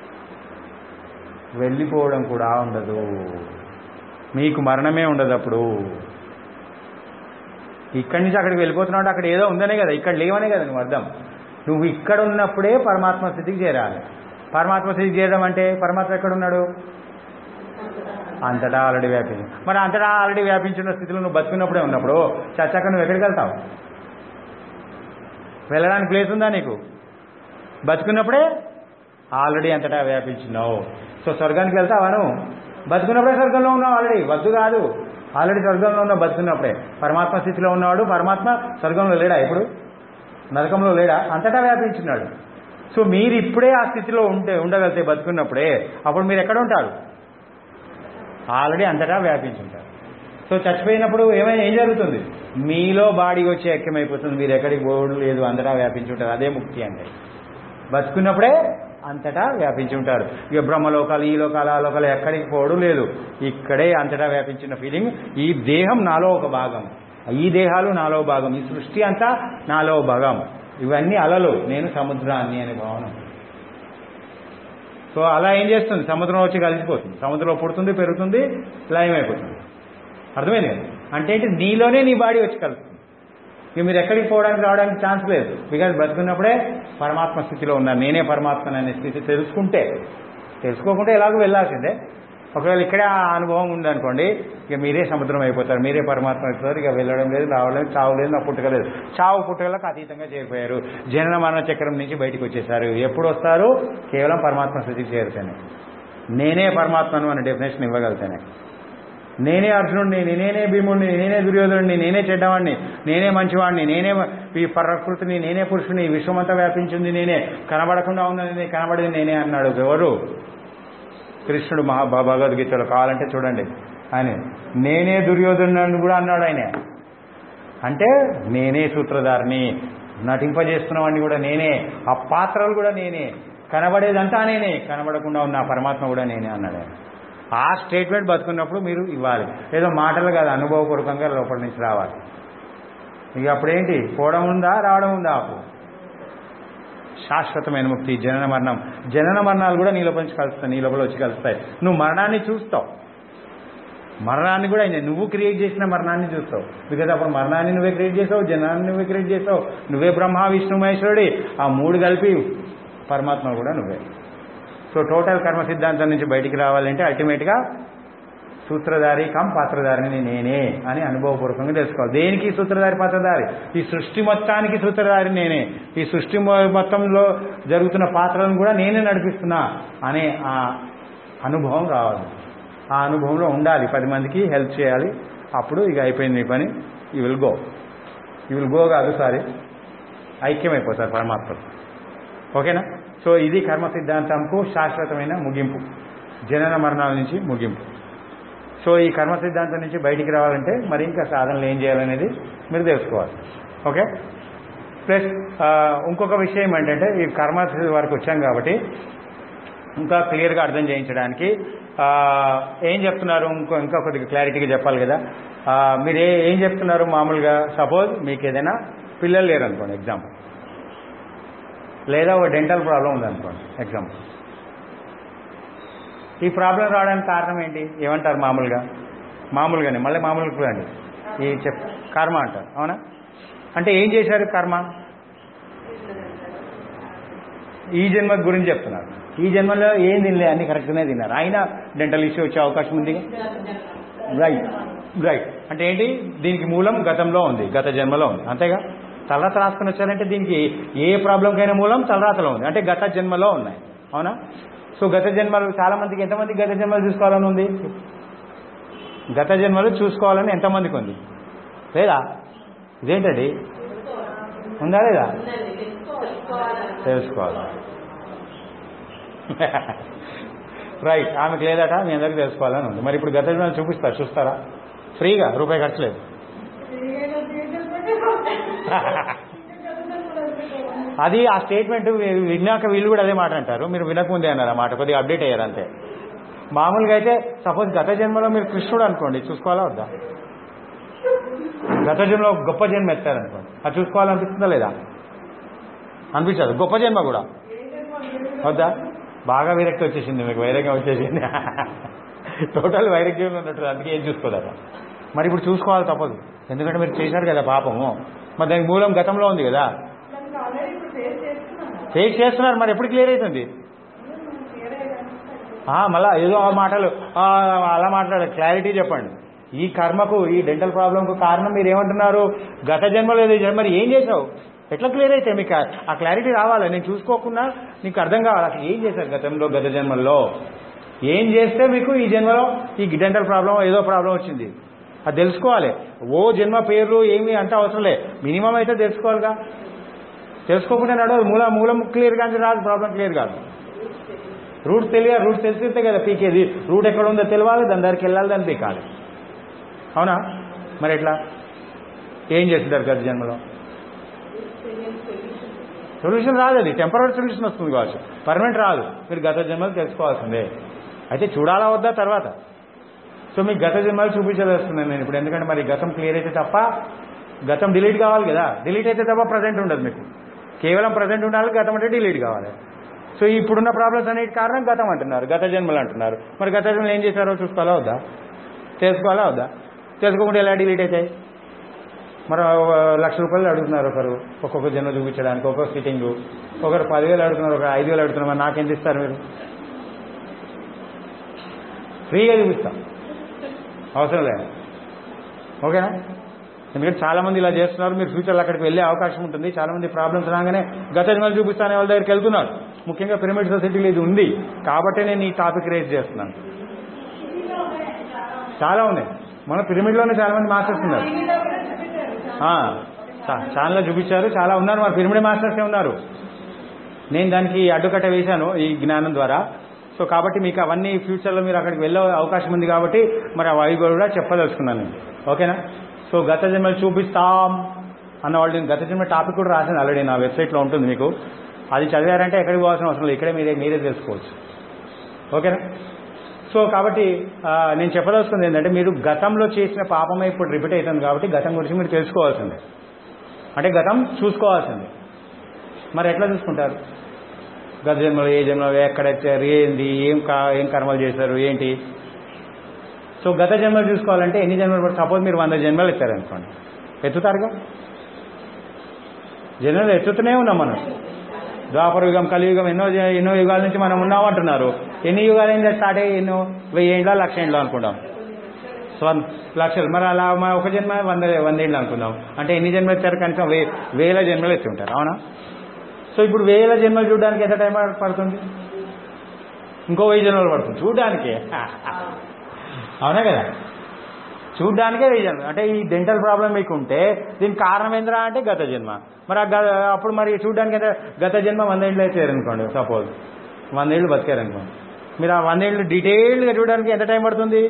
వెళ్ళిపోవడం కూడా ఉండదు. మీకు మరణమే ఉండదు. అప్పుడు ఇక్కడి నుంచి అక్కడికి వెళ్ళిపోతున్నావు, అక్కడ ఏదో ఉందనే కదా, ఇక్కడ లేవనే కదా నువ్వు అర్థం. నువ్వు ఇక్కడ ఉన్నప్పుడే పరమాత్మ స్థితికి చేరాలి. పరమాత్మ స్థితికి చేరడం అంటే పరమాత్మ ఎక్కడున్నాడు? అంతటా ఆల్రెడీ వ్యాపించి. మరి అంతటా ఆల్రెడీ వ్యాపించిన స్థితిలో నువ్వు బతుకున్నప్పుడే ఉన్నప్పుడు చచ్చాక నువ్వు ఎక్కడికి వెళ్తావు? వెళ్ళడానికి ప్లేస్ ఉందా నీకు? బతుకున్నప్పుడే ఆల్రెడీ అంతటా వ్యాపించినావు. సో స్వర్గానికి వెళ్తావా నువ్వు? బతుకున్నప్పుడే స్వర్గంలో ఉన్నావు ఆల్రెడీ. వద్దు కాదు, ఆల్రెడీ స్వర్గంలో ఉన్నావు బతుకున్నప్పుడే. పరమాత్మ స్థితిలో ఉన్నవాడు పరమాత్మ స్వర్గంలో లేడా? ఇప్పుడు నరకంలో లేడా? అంతటా వ్యాపించున్నాడు. సో మీరు ఇప్పుడే ఆ స్థితిలో ఉంటే ఉండగలిగితే బతుకున్నప్పుడే, అప్పుడు మీరు ఎక్కడ ఉంటారు? ఆల్రెడీ అంతటా వ్యాపించుంటారు. సో చచ్చిపోయినప్పుడు ఏమైనా ఏం జరుగుతుంది? మీలో బాడీ వచ్చి ఐక్యమైపోతుంది. మీరు ఎక్కడికి పోవడం లేదు, అంతటా వ్యాపించి ఉంటారు. అదే ముక్తి అంటే. బతుకున్నప్పుడే అంతటా వ్యాపించి ఉంటారు. ఇక బ్రహ్మలోకాలు, ఈ లోకాలు, ఆ లోకాలు ఎక్కడికి పోవడం లేదు, ఇక్కడే అంతటా వ్యాపించిన ఫీలింగ్. ఈ దేహం నాలో ఒక భాగం, ఈ దేహాలు నాలో భాగం, ఈ సృష్టి అంతా నాలో భాగం. ఇవన్నీ అలలు, నేను సముద్రాన్ని అనే భావన. సో అలా ఏం చేస్తుంది? సముద్రం వచ్చి కలిసిపోతుంది. సముద్రంలో పుడుతుంది, పెరుగుతుంది, లయమైపోతుంది. అర్థమైంది కదా? అంటే ఏంటి? నీలోనే నీ బాడీ వచ్చి కలుస్తుంది. ఇక మీరు ఎక్కడికి పోవడానికి రావడానికి ఛాన్స్ లేదు. బికాజ్ బతుకున్నప్పుడే పరమాత్మ స్థితిలో ఉన్నారు. నేనే పరమాత్మ అనే స్థితి తెలుసుకుంటే, తెలుసుకోకుంటే ఎలాగో వెళ్ళాల్సిందే. ఒకవేళ ఇక్కడే ఆ అనుభవం ఉందనుకోండి, ఇక మీరే సముద్రం అయిపోతారు, మీరే పరమాత్మ అయిపోతారు. ఇక వెళ్ళడం లేదు, రావడం లేదు, చావు లేదు, నా పుట్టుక లేదు. చావు పుట్టుకలకు అతీతంగా చేరిపోయారు. జనన మరణ చక్రం నుంచి బయటకు వచ్చేసారు. ఎప్పుడు వస్తారు? కేవలం పరమాత్మ స్థితికి చేరితేనే. నేనే పరమాత్మను అనే డెఫినేషన్ ఇవ్వగలితేనే. నేనే అర్జునుడిని, నేనే భీముడిని, నేనే దుర్యోధనుడిని, నేనే చెడ్డవాడిని, నేనే మంచివాడిని, నేనే ఈ ప్రకృతిని, నేనే పురుషుని, విశ్వమంతా వ్యాపించింది నేనే, కనబడకుండా ఉన్నది కనబడింది నేనే అన్నాడు. ఎవరు? కృష్ణుడు మహా భగవద్గీతలో. కావాలంటే చూడండి, ఆయన నేనే దుర్యోధనుడిని కూడా అన్నాడు ఆయన. అంటే నేనే సూత్రధారిని, నటింపజేస్తున్నవాడిని కూడా నేనే, ఆ పాత్రలు కూడా నేనే, కనబడేదంతా నేనే, కనబడకుండా ఉన్న పరమాత్మ కూడా నేనే అన్నాడు ఆయన. ఆ స్టేట్మెంట్ బతుకున్నప్పుడు మీరు ఇవ్వాలి. ఏదో మాటలు కాదు, అనుభవపూర్వకంగా లోపల నుంచి రావాలి. ఇక అప్పుడేంటి? పోవడం ఉందా, రావడం ఉందా? అప్పుడు శాశ్వతమైన ముక్తి. జనన మరణం, జనన మరణాలు కూడా నీ లోపల నుంచి కలుస్తాయి, నీ లోపల వచ్చి కలుస్తాయి. నువ్వు మరణాన్ని చూస్తావు, మరణాన్ని కూడా నువ్వు క్రియేట్ చేసిన మరణాన్ని చూస్తావు. బికాజ్ అప్పుడు మరణాన్ని నువ్వే క్రియేట్ చేసావు, జనాన్ని నువ్వే క్రియేట్ చేసావు, నువ్వే బ్రహ్మ విష్ణు మహేశ్వరుడి, ఆ మూడు కలిపి పరమాత్మ కూడా నువ్వే. సో టోటల్ కర్మ సిద్ధాంతం నుంచి బయటికి రావాలంటే అల్టిమేట్గా సూత్రధారి కం పాత్రధారిని నేనే అని అనుభవపూర్వకంగా తెలుసుకోవాలి. దేనికి సూత్రధారి పాత్రధారి? ఈ సృష్టి మొత్తానికి సూత్రధారి నేనే, ఈ సృష్టి మొత్తంలో జరుగుతున్న పాత్రలను కూడా నేనే నడిపిస్తున్నా అనే ఆ అనుభవం రావాలి. ఆ అనుభవంలో ఉండాలి, పది మందికి హెల్ప్ చేయాలి. అప్పుడు ఇక అయిపోయింది మీ పని. You will go you will go కాదు సారీ ఐక్యమైపోతారు పరమాత్మతో. ఓకేనా? సో ఇది కర్మ సిద్ధాంతంకు శాశ్వతమైన ముగింపు, జనన మరణాల నుంచి ముగింపు. సో ఈ కర్మ సిద్ధాంతం నుంచి బయటికి రావాలంటే మరి ఇంకా సాధనలు ఏం చేయాలనేది మీరు తెలుసుకోవాలి. ఓకే. ప్లస్ ఇంకొక విషయం ఏంటంటే ఈ కర్మ వరకు వచ్చాం కాబట్టి ఇంకా క్లియర్గా అర్థం చేయించడానికి ఏం చెప్తున్నారు, ఇంకో ఇంకా కొద్దిగా క్లారిటీగా చెప్పాలి కదా. మీరు ఏ ఏం చెప్తున్నారు మామూలుగా? సపోజ్ మీకు ఏదైనా పిల్లలు లేరు అనుకోండి ఎగ్జాంపుల్, లేదా ఒక డెంటల్ ప్రాబ్లం ఉందనుకోండి ఎగ్జాంపుల్. ఈ ప్రాబ్లం రావడానికి కారణం ఏంటి ఏమంటారు మామూలుగా? మామూలుగానే మళ్ళీ మామూలుగా అండి ఈ చెప్ కర్మ అంటారు. అవునా? అంటే ఏం చేశారు కర్మ? ఈ జన్మ గురించి చెప్తున్నారు. ఈ జన్మలో ఏం తినలే, అన్ని కరెక్ట్గానే తిన్నారు, అయినా డెంటల్ ఇష్యూ వచ్చే అవకాశం ఉంది. రైట్ రైట్ అంటే ఏంటి? దీనికి మూలం గతంలో ఉంది, గత జన్మలో ఉంది. అంతేగా? తలరాత రాసుకుని వచ్చారంటే దీనికి ఏ ప్రాబ్లంకైనా మూలం తలరాతలో ఉంది, అంటే గత జన్మలో ఉన్నాయి. అవునా? సో గత జన్మలు చాలా మందికి, ఎంతమందికి గత జన్మలు చూసుకోవాలని ఉంది? గత జన్మలు చూసుకోవాలని ఎంతమందికి ఉంది? లేదా? ఇదేంటండి, ఉందా లేదా? తెలుసుకోవాలి. రైట్, ఆమెకు లేదట, మీ అందరికీ తెలుసుకోవాలని ఉంది. మరి ఇప్పుడు గత జన్మలు చూపిస్తారు, చూస్తారా? ఫ్రీగా, రూపాయి ఖర్చు లేదు. అది ఆ స్టేట్మెంట్ విన్నాక వీళ్ళు కూడా అదే మాట అంటారు, మీరు వినకముందే అన్నారు ఆ మాట, కొద్దిగా అప్డేట్ అయ్యారు అంతే. మామూలుగా అయితే సపోజ్ గత జన్మలో మీరు కృష్ణుడు అనుకోండి, చూసుకోవాలా వద్దా? గత జన్మలో గొప్ప జన్మ ఎత్తారనుకోండి, అది చూసుకోవాలనిపిస్తుందా లేదా? అనిపించదు. గొప్ప జన్మ కూడా వద్దా? బాగా వైరక్తి వచ్చేసింది మీకు, వైరాగ్యం వచ్చేసింది, టోటల్ వైరాగ్యం ఉన్నట్టు, అందుకే ఏం చూసుకోదట. మరి ఇప్పుడు చూసుకోవాలి తప్పదు, ఎందుకంటే మీరు చేశారు కదా పాపము, మరి దానికి మూలం గతంలో ఉంది కదా, ఫేస్ చేస్తున్నారు. మరి ఎప్పుడు క్లియర్ అవుతుంది? మళ్ళా ఏదో ఆ మాటలు అలా మాట్లాడారు, క్లారిటీ చెప్పండి. ఈ కర్మకు, ఈ డెంటల్ ప్రాబ్లంకు కారణం మీరు ఏమంటున్నారు? గత జన్మలో ఏదో. మరి ఏం చేసావు? ఎట్లా క్లియర్ అయితే మీకు ఆ క్లారిటీ రావాలి. నేను చూసుకోకుండా నీకు అర్థం కావాలి అసలు ఏం చేశారు గతంలో, గత జన్మల్లో ఏం చేస్తే మీకు ఈ జన్మలో ఈ డెంటల్ ప్రాబ్లం ఏదో ప్రాబ్లం వచ్చింది, అది తెలుసుకోవాలి. ఓ జన్మ పేర్లు ఏమి అంటే అవసరం లే, మినిమం అయితే తెలుసుకోవాలిగా. తెలుసుకోకుండా నడవదు, మూల మూలం క్లియర్ కానీ రాదు, ప్రాబ్లం క్లియర్ కాదు. రూట్ తెలియాలి, రూట్ తెలిసితే కదా పీకేది. రూట్ ఎక్కడ ఉందో తెలియాలి, దాని దగ్గరికి వెళ్ళాలి, దాన్ని పీకాలి. అవునా? మరి ఎట్లా ఏం చేస్తుంటారు గత జన్మలో? సొల్యూషన్ రాదు, అది టెంపరీ సొల్యూషన్ వస్తుంది కావచ్చు, పర్మనెంట్ రాదు. మీరు గత జన్మలు తెలుసుకోవాల్సిందే. అయితే చూడాలా వద్దా తర్వాత? సో మీకు గత జన్మలు చూపించదలుస్తున్నాను నేను ఇప్పుడు, ఎందుకంటే మరి గతం క్లియర్ అయితే తప్ప గతం డిలీట్ కావాలి కదా. డిలీట్ అయితే తప్ప ప్రజెంట్ ఉండదు మీకు, కేవలం ప్రజెంట్ ఉండాలి, గతం అంటే డిలీట్ కావాలి. సో ఇప్పుడున్న ప్రాబ్లమ్స్ అన్నిటి కారణం గతం అంటున్నారు, గత జన్మలు అంటున్నారు. మరి గత జన్మలు ఏం చేశారో చూసుకోవాలా వద్దా? తెలుసుకోవాలా వద్దా? తెలుసుకోకుండా ఎలా డిలీట్ అవుతాయి? మరి లక్ష రూపాయలు అడుగుతున్నారు ఒకరు ఒక్కొక్క జన్మ చూపించడానికి, ఒక్కొక్క సిట్టింగ్. ఒకరు పదివేలు అడుగుతున్నారు, ఒక ఐదు వేలు అడుగుతున్నారు. మరి నాకెంత ఇస్తారు మీరు? ఫ్రీగా చూపిస్తాం, అవసరం లేదు. ఓకేనా? ఎందుకంటే చాలా మంది ఇలా చేస్తున్నారు. మీరు ఫ్యూచర్లో అక్కడికి వెళ్ళే అవకాశం ఉంటుంది. చాలా మంది ప్రాబ్లమ్స్ రాగానే గత జన్మలు చూపిస్తానే వాళ్ళ దగ్గరికి వెళ్తున్నారు. ముఖ్యంగా పిరమిడ్ సొసైటీలో ఇది ఉంది కాబట్టి నేను ఈ టాపిక్ రేజ్ చేస్తున్నాను. చాలా ఉన్నాయి, మన పిరమిడ్లోనే చాలా మంది మాస్టర్స్ ఉన్నారు, ఛానల్లో చూపించారు, చాలా ఉన్నారు. మన పిరమిడ్ మాస్టర్సే ఉన్నారు. నేను దానికి అడ్డుకట్ట వేశాను ఈ జ్ఞానం ద్వారా. సో కాబట్టి మీకు అవన్నీ ఫ్యూచర్లో మీరు అక్కడికి వెళ్ళే అవకాశం ఉంది కాబట్టి మరి అవి కూడా చెప్పదలుచుకున్నాను నేను. ఓకేనా? సో గత జన్మలు చూపిస్తాం అన్న వాళ్ళు గత జన్మ టాపిక్ కూడా రాసింది ఆల్రెడీ, నా వెబ్సైట్లో ఉంటుంది. మీకు అది చదివారంటే ఎక్కడికి పోవాల్సిన అవసరం లేదు, ఇక్కడే మీరే మీరే తెలుసుకోవచ్చు. ఓకేనా? సో కాబట్టి నేను చెప్పదలుచుకుంది ఏంటంటే, మీరు గతంలో చేసిన పాపమే ఇప్పుడు రిపీట్ అవుతుంది కాబట్టి గతం గురించి మీరు తెలుసుకోవాల్సిందే, అంటే గతం చూసుకోవాల్సిందే. మరి ఎట్లా చూసుకుంటారు? గత జన్మలో ఏ జన్మలో ఎక్కడ వచ్చారు, ఏంది, ఏం కా ఏం కర్మలు చేశారు, ఏంటి. సో గత జన్మలు చూసుకోవాలంటే ఎన్ని జన్మలు పడుతుంది? సపోజ్ మీరు వంద జన్మలు ఎత్తారనుకోండి, ఎత్తుతారుగా. జన్మలు ఎత్తుతూనే ఉన్నాం మనం. ద్వాపర యుగం, కలియుగం, ఎన్నో ఎన్నో యుగాల నుంచి మనం ఉన్నామంటున్నారు. ఎన్ని యుగాలు ఏంటంటే స్టార్ట్ అయ్యి ఎన్నో వెయ్యి ఏండ్ల లక్ష ఏండ్లో అనుకుంటాం. స్వన్ లక్షలు. మరి అలా మా ఒక జన్మ వంద వందేళ్ళు అనుకుందాం అంటే ఎన్ని జన్మలు వచ్చారు? కనీసం వే వేల జన్మలు వచ్చి ఉంటారు. అవునా? సో ఇప్పుడు వేల జన్మలు చూడడానికి ఎంత టైం పడుతుంది? ఇంకో వెయ్యి జన్మలు పడుతుంది చూడడానికి. అవునా కదా? చూడ్డానికే వెయ్యి జన్మ. అంటే ఈ డెంటల్ ప్రాబ్లం మీకు ఉంటే దీనికి కారణం ఏంద్రా అంటే గత జన్మ. మరి అప్పుడు మరి చూడడానికి ఎంత? గత జన్మ వందేళ్ళు అయితే అనుకోండి, సపోజ్ వందేళ్ళు బతికారనుకోండి, మీరు ఆ వందేళ్ళు డీటెయిల్డ్గా చూడడానికి ఎంత టైం పడుతుంది?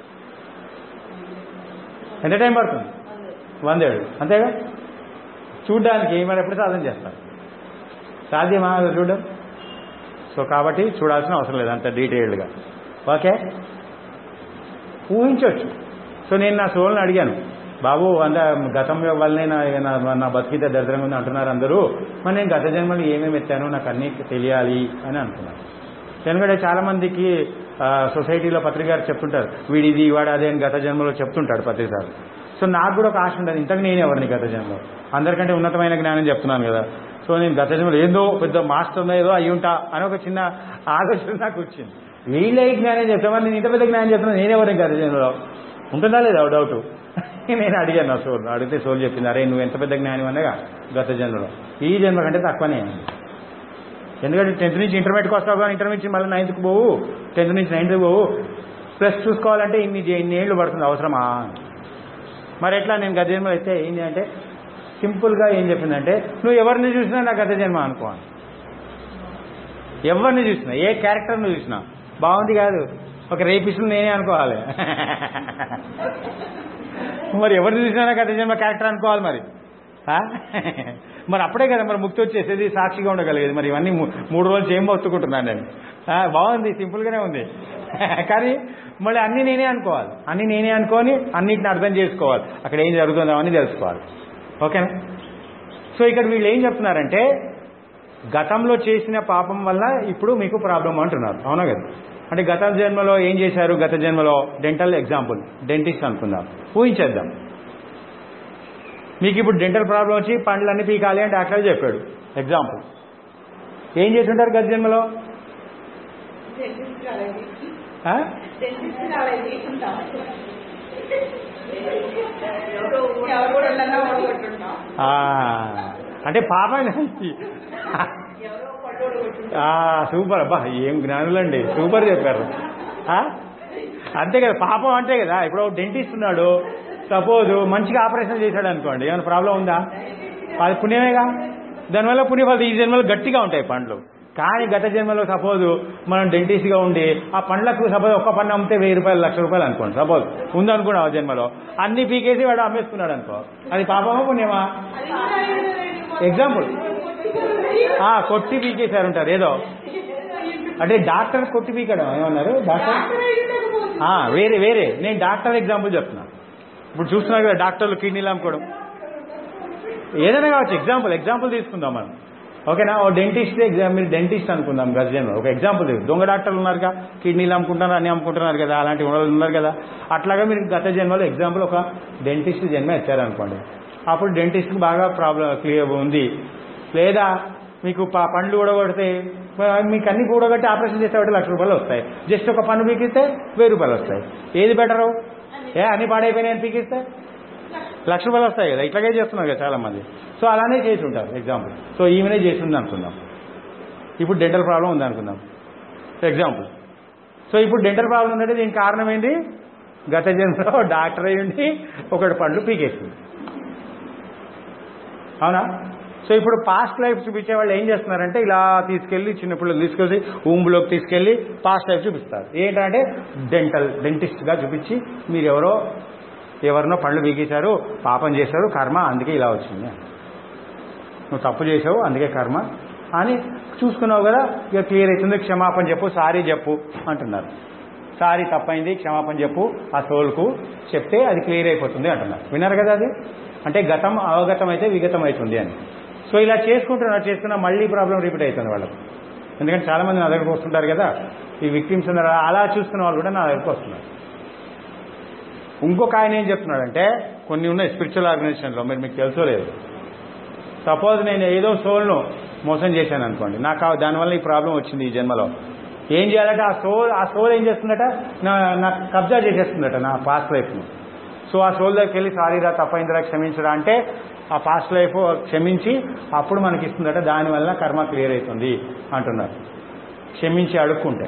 ఎంత టైం పడుతుంది? వందేళ్ళు. అంతేగా? చూడ్డానికి మరి ఎప్పుడు సాధన చేస్తారు? సాధ్యమా చూడడం? సో కాబట్టి చూడాల్సిన అవసరం లేదు అంత డీటెయిల్డ్గా. ఓకే, ఊహించవచ్చు. సో నేను నా సోల్ని అడిగాను, బాబు అంత గతం వల్లనే నా నా బతికితే దరిద్రంగా ఉంది అంటున్నారు అందరూ, మరి నేను గత జన్మలు ఏమేమి ఎత్తానో నాకు అన్నీ తెలియాలి అని అనుకున్నాను. ఎందుకంటే చాలామందికి సొసైటీలో పత్రికారు చెప్తుంటారు, వీడిది వాడు అదే అని గత జన్మలో చెప్తుంటాడు ప్రతిసారి. సో నాకు కూడా ఒక ఆశ ఉంటుంది, ఇంతకు నేను ఎవరిని గత జన్మలో అందరికంటే ఉన్నతమైన జ్ఞానం చెప్తున్నాను కదా, సో నేను గత జన్మలో ఏదో పెద్ద మాస్టర్ ఏదో అయ్యి ఉంటా అని ఒక చిన్న ఆలోచన నాకు వచ్చింది. వీళ్ళే జ్ఞానం చెప్తామని నేను ఇంత పెద్ద జ్ఞానం చెప్తున్నాను, నేనెవరిని గత జన్మలో ఉంటుందా లేదా డౌట్. నేను అడిగాను నా సోల్, అడిగితే సోల్ చెప్పింది, అరే నువ్వు ఎంత పెద్ద జ్ఞానం అనగా గత జన్మలో, ఈ జన్మ కంటే తక్కువనే. ఎందుకంటే టెన్త్ నుంచి ఇంటర్మీడియట్కి వస్తావు కానీ ఇంటర్మీడియట్ నుంచి మళ్ళీ నైన్త్కి పోవు, టెన్త్ నుంచి నైన్త్కి పోవు, ప్లస్ చూసుకోవాలంటే ఇన్ని ఇన్ని ఏళ్ళు పడుతుంది, అవసరమా? మరి ఎట్లా నేను గత జన్మలో అయితే ఏంటి అంటే సింపుల్గా ఏం చెప్పిందంటే, నువ్వు ఎవరిని చూసినా నా గత జన్మ అనుకోవాలి. ఎవరిని చూసినా, ఏ క్యారెక్టర్ని చూసినా బాగుంది కాదు, ఒక రేపిస్టులు నేనే అనుకోవాలి. మరి ఎవరిని చూసినా నా గత జన్మ క్యారెక్టర్ అనుకోవాలి. మరి మరి అప్పుడే కదా మరి ముక్తి వచ్చేసేది, సాక్షిగా ఉండగలిగేది. మరి ఇవన్నీ మూడు రోజులు ఏం మొత్తుకుంటున్నాను నేను. బాగుంది, సింపుల్గానే ఉంది, కానీ మళ్ళీ అన్నీ నేనే అనుకోవాలి. అన్నీ నేనే అనుకొని అన్నిటిని అర్థం చేసుకోవాలి, అక్కడ ఏం జరుగుతుందో అని తెలుసుకోవాలి. ఓకేనా? సో ఇక్కడ వీళ్ళు ఏం చెప్తున్నారంటే గతంలో చేసిన పాపం వల్ల ఇప్పుడు మీకు ప్రాబ్లం అంటున్నారు. అవునా కదా? అంటే గత జన్మలో ఏం చేశారు? గత జన్మలో డెంటల్ ఎగ్జాంపుల్, డెంటిస్ట్ అనుకుందాం, ఊహించేద్దాం. మీకు ఇప్పుడు డెంటల్ ప్రాబ్లం వచ్చి పండ్లన్నీ పీకాలి అని డాక్టర్ చెప్పాడు. ఎగ్జాంపుల్, ఏం చేసి ఉంటారు గత జన్మలో? అంటే పాపం సూపర్, అబ్బా ఏం జ్ఞానులండి, సూపర్ చెప్పారు. అంతే కదా, పాపం అంటే కదా. ఇప్పుడు డెంటిస్ట్ ఉన్నాడు, సపోజ్ మంచిగా ఆపరేషన్ చేశాడు అనుకోండి, ఏమైనా ప్రాబ్లం ఉందా? అది పుణ్యమేగా. దానివల్ల పుణ్యఫలం ఈ జన్మలో గట్టిగా ఉంటాయి పండ్లు. కానీ గత జన్మలో సపోజ్ మనం డెంటిస్ట్గా ఉండి ఆ పండ్లకు సపోజ్ ఒక్క పన్ను అమ్మితే వెయ్యి రూపాయలు లక్ష రూపాయలు అనుకోండి, సపోజ్ ఉందనుకున్నాం ఆ జన్మలో, అన్ని పీకేసి వాడు అమ్మేసుకున్నాడు అనుకో, అది పాపమా పుణ్యమా? ఎగ్జాంపుల్, కొట్టి పీకేశారంటారు ఏదో, అంటే డాక్టర్ కొట్టి పీకడం ఏమన్నారు? డాక్టర్ వేరే వేరే నేను డాక్టర్ ఎగ్జాంపుల్ చెప్తున్నా. ఇప్పుడు చూస్తున్నారు కదా డాక్టర్లు కిడ్నీలు అమ్ముకోవడం, ఏదైనా కావచ్చు. ఎగ్జాంపుల్ ఎగ్జాంపుల్ తీసుకుందాం మనం. ఓకేనా? ఓ డెంటిస్ట్ ఎగ్జామ్, మీరు డెంటిస్ట్ అనుకుందాం గత జన్మ, ఒక ఎగ్జాంపుల్. దొంగ డాక్టర్లు ఉన్నారుగా, కిడ్నీలు అమ్ముకుంటున్నారు, అన్ని అమ్ముకుంటున్నారు కదా, అలాంటి వాళ్ళు ఉన్నారు కదా. అట్లాగా మీరు గత జన్మలో ఎగ్జాంపుల్ ఒక డెంటిస్ట్ జన్మ ఇచ్చారనుకోండి, అప్పుడు డెంటిస్ట్కి బాగా ప్రాబ్లం క్లియర్ ఉంది. లేదా మీకు పండ్లు ఊడగొడితే మీకు అన్ని ఊడగొట్టి ఆపరేషన్ చేసేవాటి లక్ష రూపాయలు వస్తాయి, జస్ట్ ఒక పన్ను పీకిస్తే వెయ్యి రూపాయలు వస్తాయి. ఏది బెటరు? ఏ అన్ని పాడైపోయినాయని పీకిస్తే లక్ష రూపాయలు వస్తాయి కదా. ఇట్లాగే చేస్తున్నారు కదా చాలా మంది. సో అలానే చేసి ఉంటారు ఎగ్జాంపుల్. సో ఈమెనే చేసింది అనుకుందాం, ఇప్పుడు డెంటల్ ప్రాబ్లం ఉంది అనుకుందాం ఎగ్జాంపుల్. సో ఇప్పుడు డెంటల్ ప్రాబ్లం ఉందంటే దీనికి కారణం ఏంటి? గత జన్మలో డాక్టర్ అయ్యండి ఒకటి పండ్లు పీకేసింది. అవునా? సో ఇప్పుడు పాస్ట్ లైఫ్ చూపించే వాళ్ళు ఏం చేస్తున్నారంటే ఇలా తీసుకెళ్లి చిన్నపిల్లలు తీసుకెళ్ళి ఊంబులోకి తీసుకెళ్లి పాస్ట్ లైఫ్ చూపిస్తారు. ఏంటంటే డెంటల్ డెంటిస్ట్గా చూపించి మీరు ఎవరో ఎవరినో పళ్ళు పీకేశారు, పాపం చేశారు, కర్మ అందుకే ఇలా వచ్చింది, నువ్వు తప్పు చేసావు అందుకే కర్మ అని చూసుకున్నావు కదా, ఇక క్లియర్ అవుతుంది, క్షమాపణ చెప్పు, సారీ చెప్పు అంటున్నారు. సారీ తప్పైంది, క్షమాపణ చెప్పు, ఆ సోల్కు చెప్తే అది క్లియర్ అయిపోతుంది అంటున్నారు. విన్నారు కదా? అది అంటే గతం అవగతం అయితే విగతం అవుతుంది అని. సో ఇలా చేసుకుంటున్నారు, చేసుకున్నా మళ్ళీ ప్రాబ్లం రిపీట్ అవుతుంది వాళ్ళకు. ఎందుకంటే చాలామంది నా దగ్గరకు వస్తుంటారు కదా, ఈ విక్టిమ్స్ ఉన్నారు, అలా చూస్తున్న వాళ్ళు కూడా నా దగ్గరకు వస్తున్నారు. ఇంకొక ఆయన ఏం చెప్తున్నాడంటే, కొన్ని ఉన్నాయి స్పిరిచువల్ ఆర్గనైజేషన్లో, మీరు మీకు తెలుసో లేదు, సపోజ్ నేను ఏదో సోల్ను మోసం చేశాను అనుకోండి, నాకు దానివల్ల ఈ ప్రాబ్లం వచ్చింది ఈ జన్మలో, ఏం చేయాలంటే ఆ సోల్ ఆ సోల్ ఏం చేస్తుందట, నా నాకు కబ్జా చేసేస్తుందట నా పాస్ట్ లైఫ్ను. సో ఆ సోల్ దగ్గరికి వెళ్ళి సారీరా తప్పైందిరా క్షమించరా అంటే ఆ పాస్ట్ లైఫ్ క్షమించి అప్పుడు మనకి ఇస్తుందట. దానివల్ల కర్మ క్లియర్ అవుతుంది అంటున్నారు, క్షమించి అడుక్కుంటే.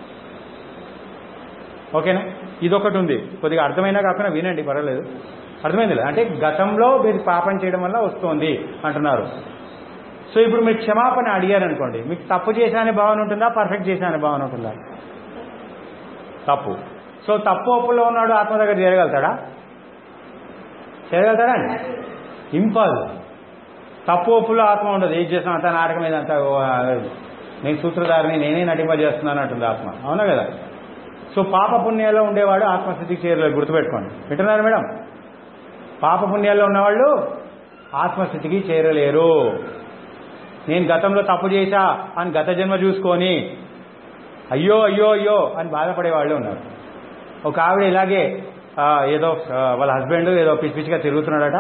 ఓకేనా? ఇదొకటి ఉంది, కొద్దిగా అర్థమైనా కాకుండా వినండి, పర్వాలేదు. అర్థమైంది లేదు అంటే గతంలో మీరు పాపం చేయడం వల్ల వస్తుంది అంటున్నారు. సో ఇప్పుడు మీరు క్షమాపణ అడిగారనుకోండి, మీకు తప్పు చేశానే భావన ఉంటుందా, పర్ఫెక్ట్ చేశానే భావన ఉంటుందా? తప్పు. సో తప్పు ఒప్పులో ఉన్నాడు ఆత్మ దగ్గర చేయగలుగుతాడా? చేయగలుగుతాడా అండి? ఇంపాసిబుల్. తప్పు ఒప్పులో ఆత్మ ఉండదు. ఏం చేస్తాం అంత నాటకం ఏదంతా నేను సూత్రధారిని నేనే నటింపజేస్తున్నాను అంటుంది ఆత్మ. అవునా కదా? సో పాప పుణ్యాల్లో ఉండేవాడు ఆత్మస్థితికి చేరలేదు, గుర్తుపెట్టుకోండి. వింటున్నారు మేడం? పాప పుణ్యాల్లో ఉన్నవాళ్ళు ఆత్మస్థితికి చేరలేరు. నేను గతంలో తప్పు చేశా అని గత జన్మ చూసుకొని అయ్యో అయ్యో అయ్యో అని బాధపడేవాళ్ళు ఉన్నారు. ఒక ఆవిడ ఇలాగే ఏదో వాళ్ళ హస్బెండ్ ఏదో పిచ్చి పిచ్చిగా తిరుగుతున్నాడట,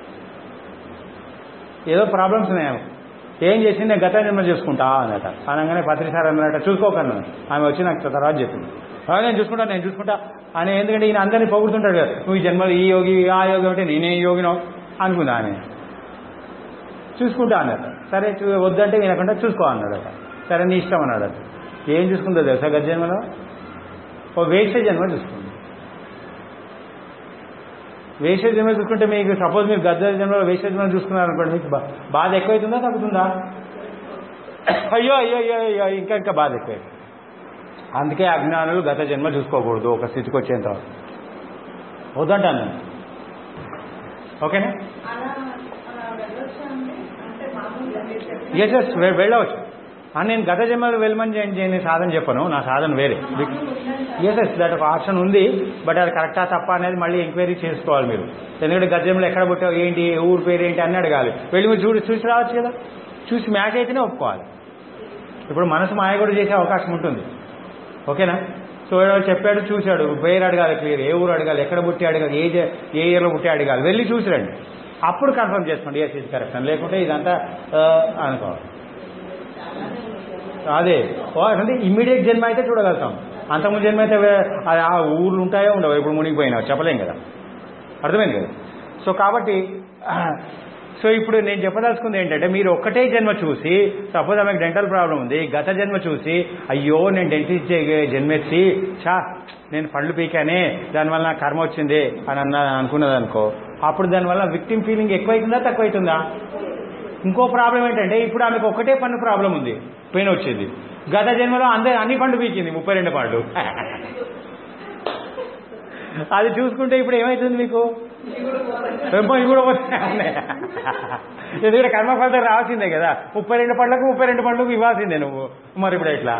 ఏదో ప్రాబ్లమ్స్ ఉన్నాయి. ఏం చేసింది, నేను గత జన్మ చూసుకుంటా అన్నట. అనగానే పత్రిసారి అన్నట చూసుకోకన్నా. ఆమె వచ్చి నాకు తర్వాత చెప్పింది, నేను చూసుకుంటా నేను చూసుకుంటా అని. ఎందుకంటే ఈయన అందరినీ పొగుడుతుంటాడు కదా, నువ్వు ఈ జన్మలో ఈ యోగి ఆ యోగి అంటే నేనే యోగినో అనుకుందా అని. చూసుకుంటా అన్నట. సరే వద్దంటే వినకుండా చూసుకో అన్నాడట. సరే నీ ఇష్టం అన్నాడట. ఏం చూసుకుందో తెలుసా, గత జన్మలో ఓ వేష జన్మ చూసుకుంది. వేష జన్మ చూసుకుంటే మీకు సపోజ్ మీరు గత జన్మలో వేష జన్మ చూసుకున్నారనుకోండి, మీకు బాధ ఎక్కువైతుందా తగ్గుతుందా? అయ్యో అయ్యో అయ్యో అయ్యో ఇంకా ఇంకా బాధ ఎక్కువైంది. అందుకే అజ్ఞానులు గత జన్మ చూసుకోకూడదు ఒక స్థితికి వచ్చేంత వద్దంటాను నేను. ఓకేనా? ఎస్ ఎస్ వెళ్ళవచ్చు. నేను గత జన్మలు వెళ్ళమని నేను సాధన చెప్పను, నా సాధన వేరే. ఎస్ ఎస్ దట్ ఒక ఆప్షన్ ఉంది, బట్ అది కరెక్టా తప్ప అనేది మళ్ళీ ఎంక్వైరీ చేసుకోవాలి మీరు. ఎందుకంటే గత జన్మలు ఎక్కడ పుట్టావు ఏంటి ఊరు పేరు ఏంటి అని అడగాలి. వెళ్ళి మీరు చూసి చూసి రావచ్చు కదా, చూసి మ్యాచ్ అయితేనే ఒప్పుకోవాలి. ఇప్పుడు మనసు మాయ కూడా చేసే అవకాశం ఉంటుంది. ఓకేనా? సో చెప్పాడు చూశాడు, పేరు అడగాలి క్లియర్, ఏ ఊరు అడగాలి, ఎక్కడ పుట్టి అడగాలి, ఏ ఏ ఇయర్లో పుట్టి అడగాలి, వెళ్ళి చూసిరండి. అప్పుడు కన్ఫర్మ్ చేసుకోండి ఎస్ ఇది కరెక్ట్ అని. లేకుంటే ఇదంతా అనుకోవాలి. అదే అంటే ఇమ్మీడియట్ జన్మ అయితే చూడగలుగుతాం, అంతకుముందు జన్మ అయితే ఆ ఊర్లు ఉంటాయో ఉండవు, ఇప్పుడు మునిగిపోయినా చెప్పలేం కదా. అర్థమైంది కదా? సో కాబట్టి సో ఇప్పుడు నేను చెప్పదలుచుకుంది ఏంటంటే, మీరు ఒక్కటే జన్మ చూసి, సపోజ్ ఆమెకు డెంటల్ ప్రాబ్లం ఉంది, గత జన్మ చూసి అయ్యో నేను డెంటిస్ట్ జన్మెత్తి చా నేను పళ్ళు పీకానే దానివల్ల నాకు కర్మ వచ్చింది అని అన్న అనుకున్నది అనుకో, అప్పుడు దానివల్ల విక్టిమ్ ఫీలింగ్ ఎక్కువైతుందా తక్కువైతుందా? ఇంకో ప్రాబ్లం ఏంటంటే, ఇప్పుడు ఆమెకు ఒక్కటే పన్ను ప్రాబ్లం ఉంది, పెయిన్ వచ్చింది. గత జన్మలో అందరూ అన్ని పండు పీకింది, ముప్పై రెండు పళ్ళు. అది చూసుకుంటే ఇప్పుడు ఏమవుతుంది మీకు? ఇవి కూడా ఉన్నాయి. ఎందుకంటే కర్మఫలితం రావాల్సిందే కదా, ముప్పై రెండు పళ్ళకు ముప్పై రెండు పళ్ళకు ఇవ్వాల్సిందే నువ్వు. మరి ఇప్పుడు ఎట్లా?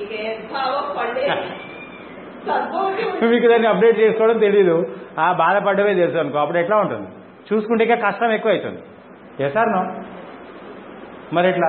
మీకు దాన్ని అప్డేట్ చేసుకోవడం తెలీదు, ఆ బాధపడ్డవే తెలుసు అనుకో, అప్పుడు ఎట్లా ఉంటుంది? చూసుకుంటే ఇక కష్టం ఎక్కువ అవుతుంది. Yes or no? మరి ఎట్లా?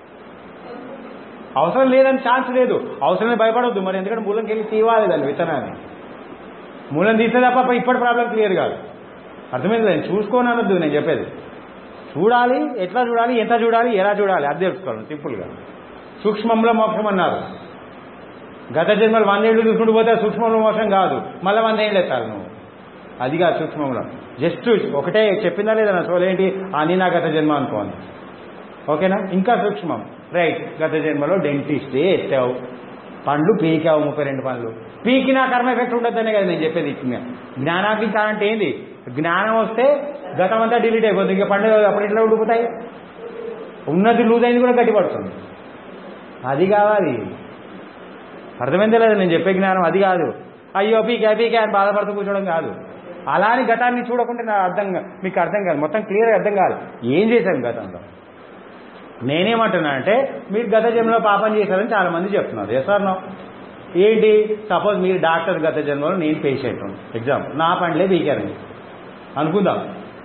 అవసరం లేదని ఛాన్స్ లేదు, అవసరమే భయపడవద్దు మరి. ఎందుకంటే మూలంకి వెళ్ళి తీవాలి దాన్ని, విత్తనాన్ని మూలం తీస్తే తప్ప ఇప్పటి ప్రాబ్లం క్లియర్ కాదు. అర్థమైంది లేదు, చూసుకోని అనొద్దు నేను చెప్పేది. చూడాలి, ఎట్లా చూడాలి, ఎంత చూడాలి, ఎలా చూడాలి అది తెలుసుకోవాలి సింపుల్గా. సూక్ష్మంలో మోక్షం అన్నారు. గత జన్మలు వందేళ్ళు చూసుకుంటూ పోతే సూక్ష్మంలో మోక్షం కాదు, మళ్ళీ వందేళ్ళు ఎత్తాలి నువ్వు. అది కాదు సూక్ష్మంలో. జస్ట్ ఒకటే చెప్పిందా లేదా నా సోలేంటి అని నా గత జన్మ అనుకోండి. ఓకేనా? ఇంకా సూక్ష్మం రైట్. గత జన్మలో డెంటిస్టే ఎత్తావు, పండ్లు పీకావు, ముప్పై రెండు పండ్లు పీకినా కర్మ ఎఫెక్ట్ ఉండద్దనే కదా నేను చెప్పేది. జ్ఞానాగ్నికారం అంటే ఏంది? జ్ఞానం వస్తే గతం అంతా డిలీట్ అయిపోతుంది, ఇక పండుగ అప్పుడు ఇట్లా ఉండిపోతాయి. ఉన్నది లూజ్ అయింది కూడా గట్టిపడుతుంది. అది కావాలి. అర్థమైందే లేదా నేను చెప్పే జ్ఞానం? అది కాదు అయ్యో పీకా పీకా అని బాధపడుతూ కూర్చోవడం కాదు. అలా అని గతాన్ని చూడకుంటే నా అర్థం మీకు అర్థం కాదు, మొత్తం క్లియర్గా అర్థం కాదు ఏం చేశాను గతంలో. నేనేమంటున్నానంటే, మీరు గత జన్మలో పాపం చేశారని చాలా మంది చెప్తున్నారు. Yes or no? ఏంటి? సపోజ్ మీరు డాక్టర్ గత జన్మలో నేను పేషెంట్ ఎగ్జాంపుల్, నా పండ్లే పీకారండి అనుకుందాం.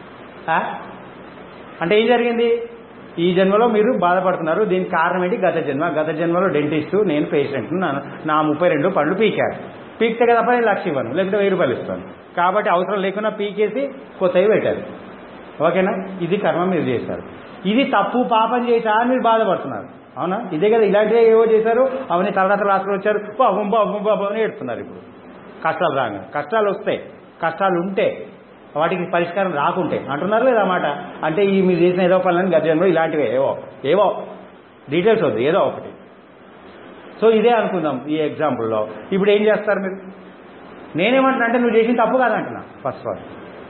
అంటే ఏం జరిగింది? ఈ జన్మలో మీరు బాధపడుతున్నారు, దీనికి కారణం ఏంటి? గత జన్మ. గత జన్మలో డెంటిస్టు, నేను పేషెంట్, నా ముప్పై రెండు పళ్ళు పీకారు. పీకితే కదా నేను లక్ష ఇవ్వను, లేకపోతే వెయ్యి రూపాయలు ఇస్తాను. కాబట్టి అవసరం లేకుండా పీకేసి కొత్తవి పెట్టారు. ఓకేనా? ఇది కర్మ మీరు చేశారు. ఇది తప్పు పాపం చేశా అని మీరు బాధపడుతున్నారు. అవునా? ఇదే కదా, ఇలాంటివే ఏవో చేశారు, అవన్నీ తలరాత్రులు రాసుకొని వచ్చారు, బాబు బాబు బాబు అని ఏడుతున్నారు. ఇప్పుడు కష్టాలు రాగా, కష్టాలు వస్తాయి, కష్టాలు ఉంటే వాటికి పరిష్కారం రాకుంటే అంటున్నారు లేదా మాట. అంటే ఈ మీరు చేసిన ఏదో పనులని గత జన్మలో ఇలాంటివే ఏవో ఏవో డీటెయిల్స్ వద్దు, ఏదో ఒకటి. సో ఇదే అనుకుందాం ఈ ఎగ్జాంపుల్లో. ఇప్పుడు ఏం చేస్తారు మీరు? నేనేమంటున్నా అంటే నువ్వు చేసిన తప్పు కాదంటున్నా. ఫస్ట్ ఆఫ్ ఆల్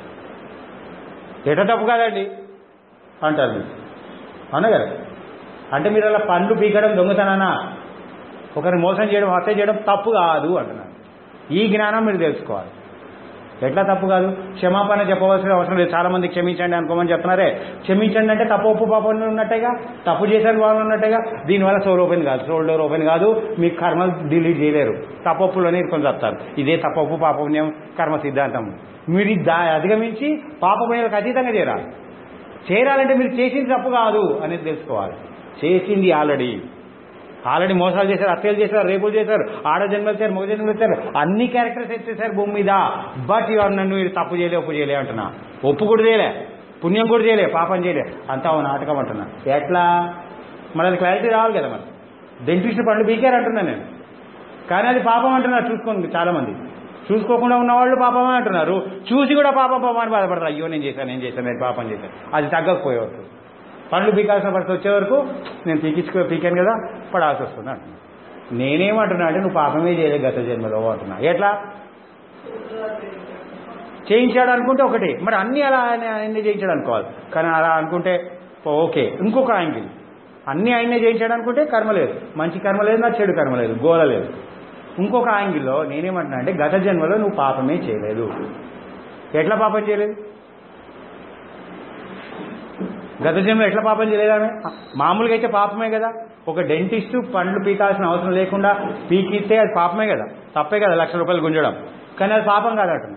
ఎట తప్పు కాదండి అంటారు మీరు, అవునా కదా? అంటే మీరు అలా పండ్లు పీకడం దొంగతనానా, ఒకరిని మోసం చేయడం, హత్య చేయడం తప్పు కాదు అంటున్నారు. ఈ జ్ఞానం మీరు తెలుసుకోవాలి. ఎట్లా తప్పు కాదు? క్షమాపణ చెప్పవలసిన అవసరం లేదు. చాలా మంది క్షమించండి అనుకోమని చెప్తున్నారే, క్షమించండి అంటే తప్పు ఒప్పు పాపం ఉన్నట్టేగా, తప్పు చేశాను వాళ్ళు ఉన్నట్టేగా. దీనివల్ల సోల్ ఓపెన్ కాదు, సోల్ డోర్ ఓపెన్ కాదు, మీ కర్మలు డిలీట్ చేయలేరు. తప్పొప్పులోనే ఇరుకొని చెప్తారు. ఇదే తప్పొప్పు పాపపుణ్యం కర్మ సిద్ధాంతం. మీరు దా అధిగమించి పాపపుణ్యాలకు అతీతంగా చేరాలి. చేరాలంటే మీరు చేసింది తప్పు కాదు అనేది తెలుసుకోవాలి. చేసింది ఆల్రెడీ ఆల్రెడీ మోసాలు చేశారు, హత్యలు చేశారు, రేపులు చేశారు, ఆడ జన్మలు వచ్చారు, మగ జన్మలు వచ్చారు, అన్ని క్యారెక్టర్స్ ఎత్తేసారు భూమి మీద. బట్ ఇవాడు నన్ను మీరు తప్పు చేయలే, ఒప్పు చేయలే అంటున్నా. ఒప్పు కూడా చేయలే, పుణ్యం కూడా చేయలే, పాపం చేయలే, అంతా నాటకం అంటున్నా. ఎట్లా మరి అది క్లారిటీ రావాలి కదా. మరి డెంటిస్ట్ పండు బీకారు అంటున్నా నేను, కానీ అది పాపం అంటున్నారు. చూసుకోండి, చాలా మంది చూసుకోకుండా ఉన్నవాళ్ళు పాపమే అంటున్నారు, చూసి కూడా పాపం పాపం అని బాధపడతారు. అయ్యో నేను చేశాను, నేను చేశాను, నేను పాపం చేశాను. అది తగ్గకపోయేవరకు, పండ్లు పీకాల్సిన పరిస్థితి వచ్చే వరకు నేను పీకించుకో పీకాను కదా పడాల్సి వస్తుంది అంటున్నా. నేనేమంటున్నా అంటే నువ్వు పాపమే చేయలేదు గత జన్మలో అంటున్నా. ఎట్లా చేయించాడు అనుకుంటే ఒకటి, మరి అన్నీ అలా ఆయన్ని చేయించాడు అనుకోవాలి. కానీ అలా అనుకుంటే ఓకే. ఇంకొక యాంగిల్, అన్నీ ఆయన్నే చేయించాడు అనుకుంటే కర్మ లేదు, మంచి కర్మ లేదు, నా చెడు కర్మ లేదు, గోల లేదు. ఇంకొక యాంగిల్లో నేనేమంటున్నా అంటే గత జన్మలో నువ్వు పాపమే చేయలేదు. ఎట్లా పాపం చేయలేదు? గత జన్మలో ఎట్లా పాపం చేయలేదామె? మామూలుగా అయితే పాపమే కదా. ఒక డెంటిస్టు పండ్లు పీకాల్సిన అవసరం లేకుండా పీకిస్తే అది పాపమే కదా, తప్పే కదా లక్ష రూపాయలు గుంజడం. కానీ అది పాపం కాదంటున్నా.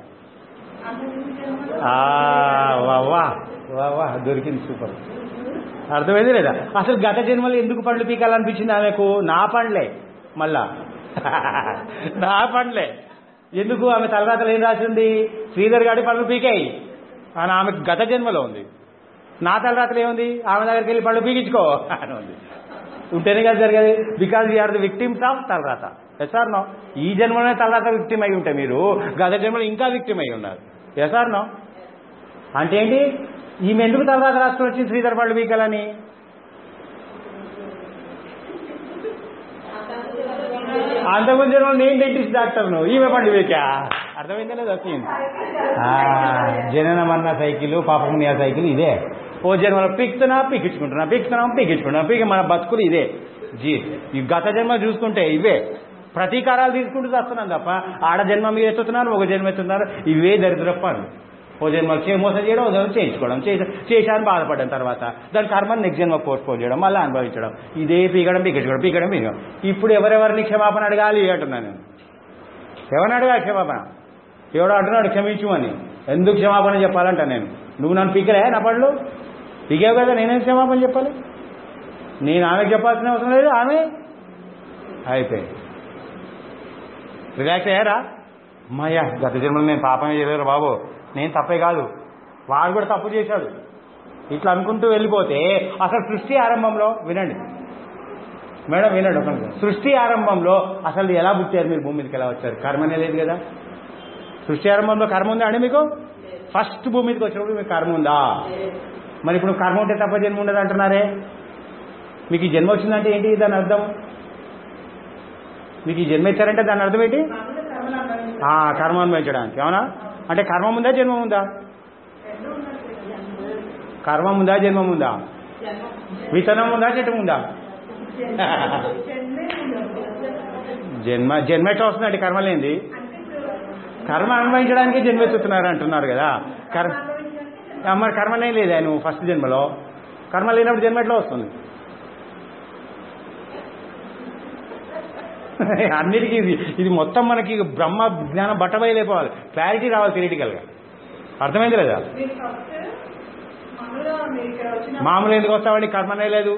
వా వా దొరికింది, సూపర్. అర్థమైంది లేదా? అసలు గత జన్మలో ఎందుకు పండ్లు పీకాలనిపించింది ఆమెకు? నా పండ్లే, మళ్ళా నా పండ్లే. ఎందుకు? ఆమె తలరాతలు ఏం రాసింది? శ్రీధర్ గాడి పండ్లు పీకాయి అని ఆమెకు గత జన్మలో ఉంది. నా తలరాతలు ఏముంది? ఆమె దగ్గరికి వెళ్ళి పండ్లు పీకించుకో అని ఉంది. ఉంటేనే కదా జరిగేది. Because we are the victims of తలరాత. Yes or no? ఈ జన్మలోనే తలరాత విక్టిమ్ అయి ఉంటే మీరు గత జన్మలో ఇంకా విక్టిమ్ అయి ఉన్నారు. Yes or no? అంటే ఏంటి? ఈమె ఎందుకు తలరాత రాసుకొని వచ్చింది శ్రీధర్ పండ్లు పీకాలని? అంతకుముందు జన్మలో నేను డెంటిస్ట్ డాక్టర్ను, ఈమె పండు పీకా. అర్థమైందా లేదా? వచ్చింది జననమన్న సైకిల్, పాపపుణ్య సైకిల్ ఇదే. ఓ జన్మలో పీక్తున్నా పీకించుకుంటున్నా, పీక్తున్నాం పీకించుకుంటున్నా, పీక మన బతుకులు ఇదే. జీ ఈ గత జన్మ చూసుకుంటే ఇవే ప్రతీకారాలు తీసుకుంటూ వస్తున్నాను తప్ప ఆడ జన్మ మీరు ఎత్తుతున్నారు, ఒక జన్మ ఎత్తుతున్నారు. ఇవే దరిద్రప్పాను. ఓ జన్మలు చే మోసం చేయడం, ఓ జన్మ చేయించుకోవడం, చేశాను బాధపడ్డాను, తర్వాత దాని కర్మను నెక్స్ట్ జన్మ పోస్ట్పోన్ చేయడం, మళ్ళీ అనుభవించడం. ఇదే పీకడం పీకించుకోవడం, పీకడం పీకడం. ఇప్పుడు ఎవరెవరిని క్షమాపణ అడగాలి అంటున్నాను నేను. ఎవరిని అడగాలి క్షమాపణ? ఎవడో అంటున్నాడు క్షమించు అని. ఎందుకు క్షమాపణ చెప్పాలంట నేను? నువ్వు నన్ను పీకలే, నా పళ్ళు పీకావు కదా, నేనేం క్షమాపణ చెప్పాలి? నేను ఆమెకు చెప్పాల్సిన అవసరం లేదు, ఆమె అయిపోయింది. రిలాక్స్ అయ్యారా? అమ్మయ్యా గత జన్మలో నేను పాపమే చేయలేరు బాబు, నేను తప్పే కాదు, వాడు కూడా తప్పు చేశాడు, ఇట్లా అనుకుంటూ వెళ్ళిపోతే అసలు సృష్టి ఆరంభంలో వినండి మేడం, వినండి ఒక నిమిషం. సృష్టి ఆరంభంలో అసలు ఎలా పుట్టారు మీరు? భూమి మీదకి ఎలా వచ్చారు? కర్మనే లేదు కదా. సృష్టి ఆరంభంలో కర్మ ఉందా అండి మీకు? ఫస్ట్ భూమి మీదకి వచ్చినప్పుడు మీకు కర్మ ఉందా? మరి ఇప్పుడు కర్మ ఉంటే తప్ప జన్మ ఉండదు అంటున్నారే. మీకు ఈ జన్మ వచ్చిందంటే ఏంటి దాని అర్థం? మీకు ఈ జన్మ ఇచ్చారంటే దాని అర్థం ఏంటి? కర్మ అనుభవించడానికి. అవునా? అంటే కర్మ ఉందా జన్మం ఉందా? కర్మ ఉందా జన్మం ఉందా? విత్తనం ఉందా చెట్టు ఉందా? జన్మ జన్మ ఎట్లా వస్తుందండి కర్మ లేనిది? కర్మ అనుభవించడానికి జన్మెత్తుతున్నారు అంటున్నారు కదా. కర్మ మరి కర్మనే లేదా నువ్వు ఫస్ట్ జన్మలో? కర్మ లేనప్పుడు జన్మ ఎట్లా వస్తుంది? అన్నిటికీ ఇది ఇది మొత్తం మనకి బ్రహ్మ జ్ఞానం బట్టబయలైపోవాలి, క్లారిటీ రావాలి థియరిటికల్గా. అర్థమైంది లేదా? మామూలు ఎందుకు వస్తామండి? కర్మనే లేదు.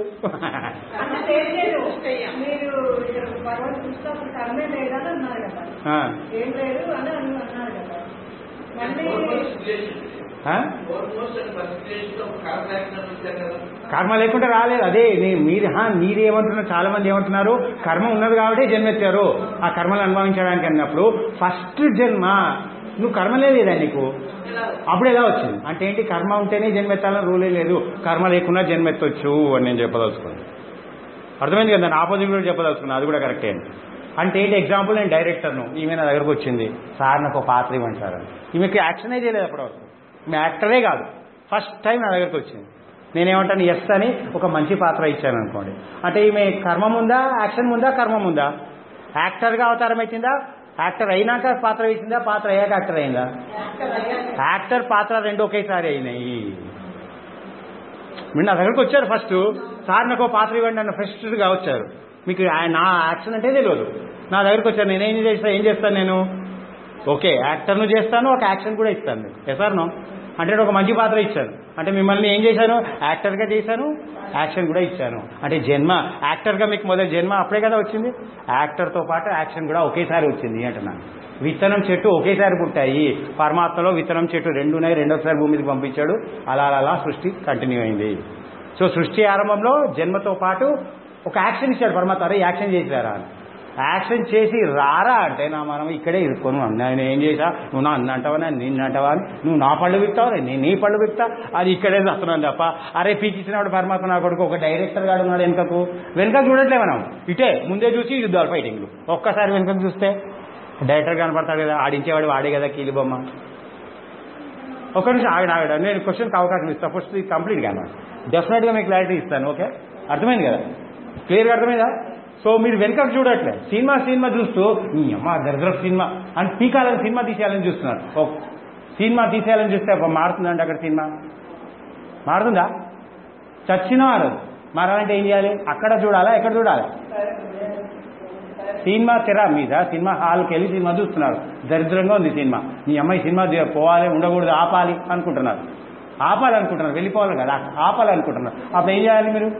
కర్మ లేకుంటే రాలేదు. అదే మీరు మీరు ఏమంటున్నారు, చాలా మంది ఏమంటున్నారు, కర్మ ఉన్నది కాబట్టి జన్మెత్తారు ఆ కర్మలు అనుభవించడానికి అన్నప్పుడు ఫస్ట్ జన్మ నువ్వు కర్మ లేదా నీకు, అప్పుడు ఎలా వచ్చింది అంటే ఏంటి, కర్మ ఉంటేనే జన్మెత్తాలని రూలే లేదు, కర్మ లేకుండా జన్మెత్తొచ్చు అని నేను చెప్పదలుచుకున్నాను. అర్థమైంది కదా, నేను ఆపోజిట్ కూడా చెప్పదలుచుకున్నాను, అది కూడా కరెక్టే. అంటే ఏంటి, ఎగ్జాంపుల్ నేను డైరెక్టర్ను, ఈమె నా దగ్గరకు వచ్చింది, సార్ నాకు పాత్ర ఇవ్వండి సార్ అని. ఈమెకి యాక్షనే చేయలేదు అప్పటివరకు, ఈమె యాక్టరే కాదు, ఫస్ట్ టైం నా దగ్గరకు వచ్చింది. నేనేమంటాను, ఎస్ అని ఒక మంచి పాత్ర ఇచ్చాను అనుకోండి, అంటే ఈమె కర్మ ముందా యాక్షన్ ముందా, కర్మ ముందా, యాక్టర్గా అవతారం అవుతుందా, యాక్టర్ అయినాక పాత్ర వేసిందా, పాత్ర అయ్యాక యాక్టర్ అయిందా, యాక్టర్ పాత్ర రెండు ఒకేసారి అయినాయి. మీరు నా దగ్గరకు వచ్చారు ఫస్ట్, సార్ నాకు పాత్ర ఇవ్వండి అన్న ఫస్ట్గా వచ్చారు, మీకు నా యాక్షన్ అంటే తెలియదు, నా దగ్గరకు వచ్చారు, నేనేం చేస్తా ఏం చేస్తాను నేను, ఓకే యాక్టర్ను చేస్తాను, ఒక యాక్షన్ కూడా ఇస్తాను. ఎసార్నో అంటే నేను ఒక మంచి పాత్ర ఇచ్చాను, అంటే మిమ్మల్ని ఏం చేశాను, యాక్టర్గా చేశాను, యాక్షన్ కూడా ఇచ్చాను. అంటే జన్మ యాక్టర్గా మీకు మొదటి జన్మ అప్పుడే కదా వచ్చింది, యాక్టర్తో పాటు యాక్షన్ కూడా ఒకేసారి వచ్చింది అంటున్నాను. విత్తనం చెట్టు ఒకేసారి పుట్టాయి, పరమాత్మలో విత్తనం చెట్టు రెండున్నాయి, రెండోసారి భూమికి పంపించాడు, అలా అలా సృష్టి కంటిన్యూ అయింది. సో సృష్టి ఆరంభంలో జన్మతో పాటు ఒక యాక్షన్ ఇచ్చాడు పరమాత్మ, అరే యాక్షన్ చేసిరారా అని. యాక్షన్ చేసి రారా అంటే నా మనం ఇక్కడే ఇరుక్కోను, నేను ఏం చేసా, నువ్వు నా అన్న అంటావా, నేను నిన్ను అంటావా, నువ్వు నా పళ్ళు విత్తావు, నేను నీ పళ్ళు విత్తా, అది ఇక్కడే వస్తున్నాను తప్ప, అరే పీకిచ్చినప్పుడు పరమాత్మ నా కొడుకు ఒక డైరెక్టర్ గాడు ఉన్నాడు వెనుకకు, వెనుక చూడట్లే మనం, ఇటే ముందే చూసి యుద్ధాలు ఫైటింగ్లు, ఒక్కసారి వెనుకకు చూస్తే డైరెక్టర్ కనపడతాడు కదా, ఆడించేవాడు వాడే కదా కీలు బొమ్మ. ఒక నిమిషం ఆగడ ఆగడ నేను క్వశ్చన్కి అవకాశం ఇస్తాను, ఫస్ట్ ఇది కంప్లీట్ గా డెఫినెట్గా మీకు క్లారిటీ ఇస్తాను. ఓకే అర్థమైంది కదా, క్లియర్గా అర్థమైందా. సో మీరు వెనుకకు చూడట్లే, సినిమా సినిమా చూస్తూ నీ అమ్మ దరిద్ర సినిమా అని పీకాలని సినిమా తీసేయాలని చూస్తున్నారు. ఓ సినిమా తీసేయాలని చూస్తే మారుతుందండి అక్కడ, సినిమా మారుతుందా, చచ్చినా మారదు. మారాలంటే ఏం చేయాలి, అక్కడ చూడాలా ఎక్కడ చూడాలి, సినిమా తెర మీద సినిమా హాల్కి వెళ్ళి సినిమా చూస్తున్నారు, దరిద్రంగా ఉంది సినిమా, నీ అమ్మాయి సినిమా పోవాలి ఉండకూడదు ఆపాలి అనుకుంటున్నారు, ఆపాలనుకుంటున్నారు, వెళ్ళిపోవాలి కదా ఆపాలనుకుంటున్నారు, అప్పుడు ఏం చేయాలి మీరు,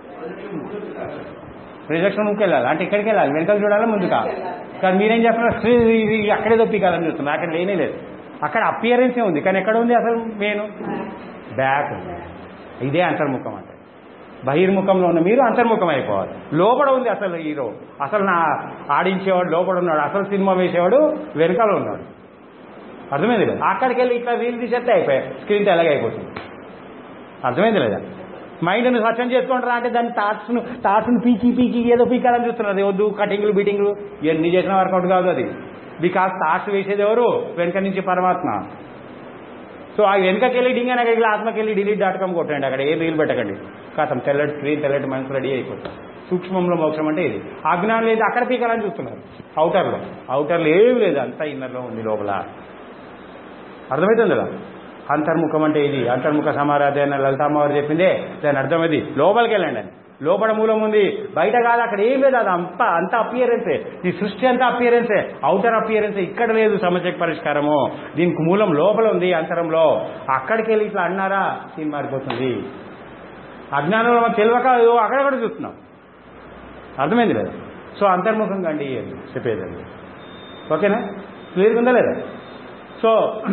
ప్రొజెక్షన్ ముందుకు వెళ్ళాలి, అంటే ఎక్కడికి వెళ్ళాలి, వెనకాల చూడాలా ముందుకా, కానీ మీరేం చేస్తున్నారు, అక్కడే దొప్పికాలని చూస్తున్నారు, అక్కడ లేనే లేదు, అక్కడ అపియరెన్సే ఉంది కానీ ఎక్కడ ఉంది అసలు మెయిన్ బ్యాక్ ఉంది. ఇదే అంతర్ముఖం అంటే, బహిర్ముఖంలో ఉన్న మీరు అంతర్ముఖం అయిపోవాలి, లోపల ఉంది అసలు హీరో, అసలు నా ఆడించేవాడు లోపల ఉన్నాడు, అసలు సినిమా వేసేవాడు వెనకాల ఉన్నాడు. అర్థమైంది లేదా, అక్కడికి వెళ్ళి ఇట్లా రీల్ తీసేస్తే అయిపోయాయి, స్క్రీన్తో ఎలాగైపోతుంది. అర్థమైంది లేదా, మైండ్ను స్వచ్ఛం చేసుకుంటారా అంటే దాని థాట్స్ను థాట్స్ను పీకి పీకి ఏదో పీకాలని చూస్తున్నారు, వద్దు కటింగ్లు బీటింగ్లు ఎన్ని చేసిన వర్కౌట్ కాదు అది, బికాస్ థాట్స్ వేసేది ఎవరు, వెనక నుంచి పరమాత్మ. సో ఆ వెనకకి వెళ్ళి డింగ్ అక్కడికి ఆత్మకి వెళ్ళి డిలీట్ డాట్ కామ్ కొట్టండి, అక్కడ ఏం రీల్ పెట్టకండి, కాసం తెల్లటి స్క్రీన్ తెల్లటి మనసు రెడీ అయిపోతుంది. సూక్ష్మంలో మోక్షం అంటే ఇది, అజ్ఞానం లేదు అక్కడ పీకాలని చూస్తున్నారు, అవుటర్లో అవుటర్లో ఏం లేదు, అంతా ఇన్నర్లో ఉంది లోపల. అర్థమవుతుంది కదా, అంతర్ముఖం అంటే ఇది, అంతర్ముఖ సమారాధన అని లలితామ్మవారు చెప్పిందే దాని అర్థం అది, లోపలికి వెళ్ళండి అని, లోపల మూలం ఉంది బయట కాదు, అక్కడ ఏం లేదు, అది అంత అంత అపియరెన్సే, ఈ సృష్టి అంతా అపియరెన్సే, అవుటర్ అపియరెన్సే, ఇక్కడ లేదు సమస్యకు పరిష్కారము, దీనికి మూలం లోపల ఉంది అంతరంలో, అక్కడికి వెళ్ళి ఇట్లా అన్నారా సీన్ మారిపోతుంది. అజ్ఞానంలో మనం తెలియక అక్కడక్కడ చూస్తున్నాం, అర్థమైంది లేదా. సో అంతర్ముఖంగా అండి చెప్పేదండి, ఓకేనా, క్లియర్గా ఉందా లేదా. సో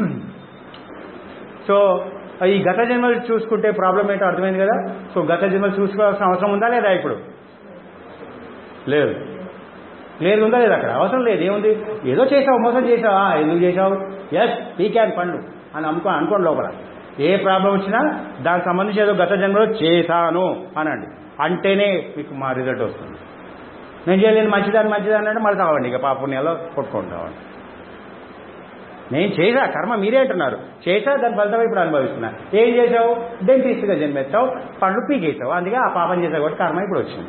సో ఈ గత జన్మలు చూసుకుంటే ప్రాబ్లం ఏంటో అర్థమైంది కదా. సో గత జన్మలు చూసుకోవాల్సిన అవసరం ఉందా లేదా, ఇప్పుడు లేదు, క్లియర్గా ఉందా లేదా, అక్కడ అవసరం లేదు, ఏముంది ఏదో చేసావు, మోసం చేసావా, ఎందుకు చేసావు, ఎస్ వీ క్యాన్ పండు అని అనుకో అనుకోండి, లోపల ఏ ప్రాబ్లం వచ్చినా దానికి సంబంధించి ఏదో గత జన్మలో చేశాను అనండి, అంటేనే మీకు మా రిజల్ట్ వస్తుంది. నేను చేయలేను మంచిదాన్ని మంచిదాన్ని అంటే మళ్ళీ కావండి, ఇక పాపుణ్యాలో కొట్టుకుంటామండి. నేను చేసా కర్మ, మీరే అంటున్నారు చేసా, దాని ఫలితం ఇప్పుడు అనుభవిస్తున్నా. ఏం చేసావు, డెంటిస్ట్గా జన్మెత్తావు, పండ్లు పీకేసావు, అందుకే ఆ పాపం చేసావు కాబట్టి కర్మ ఇప్పుడు వచ్చింది.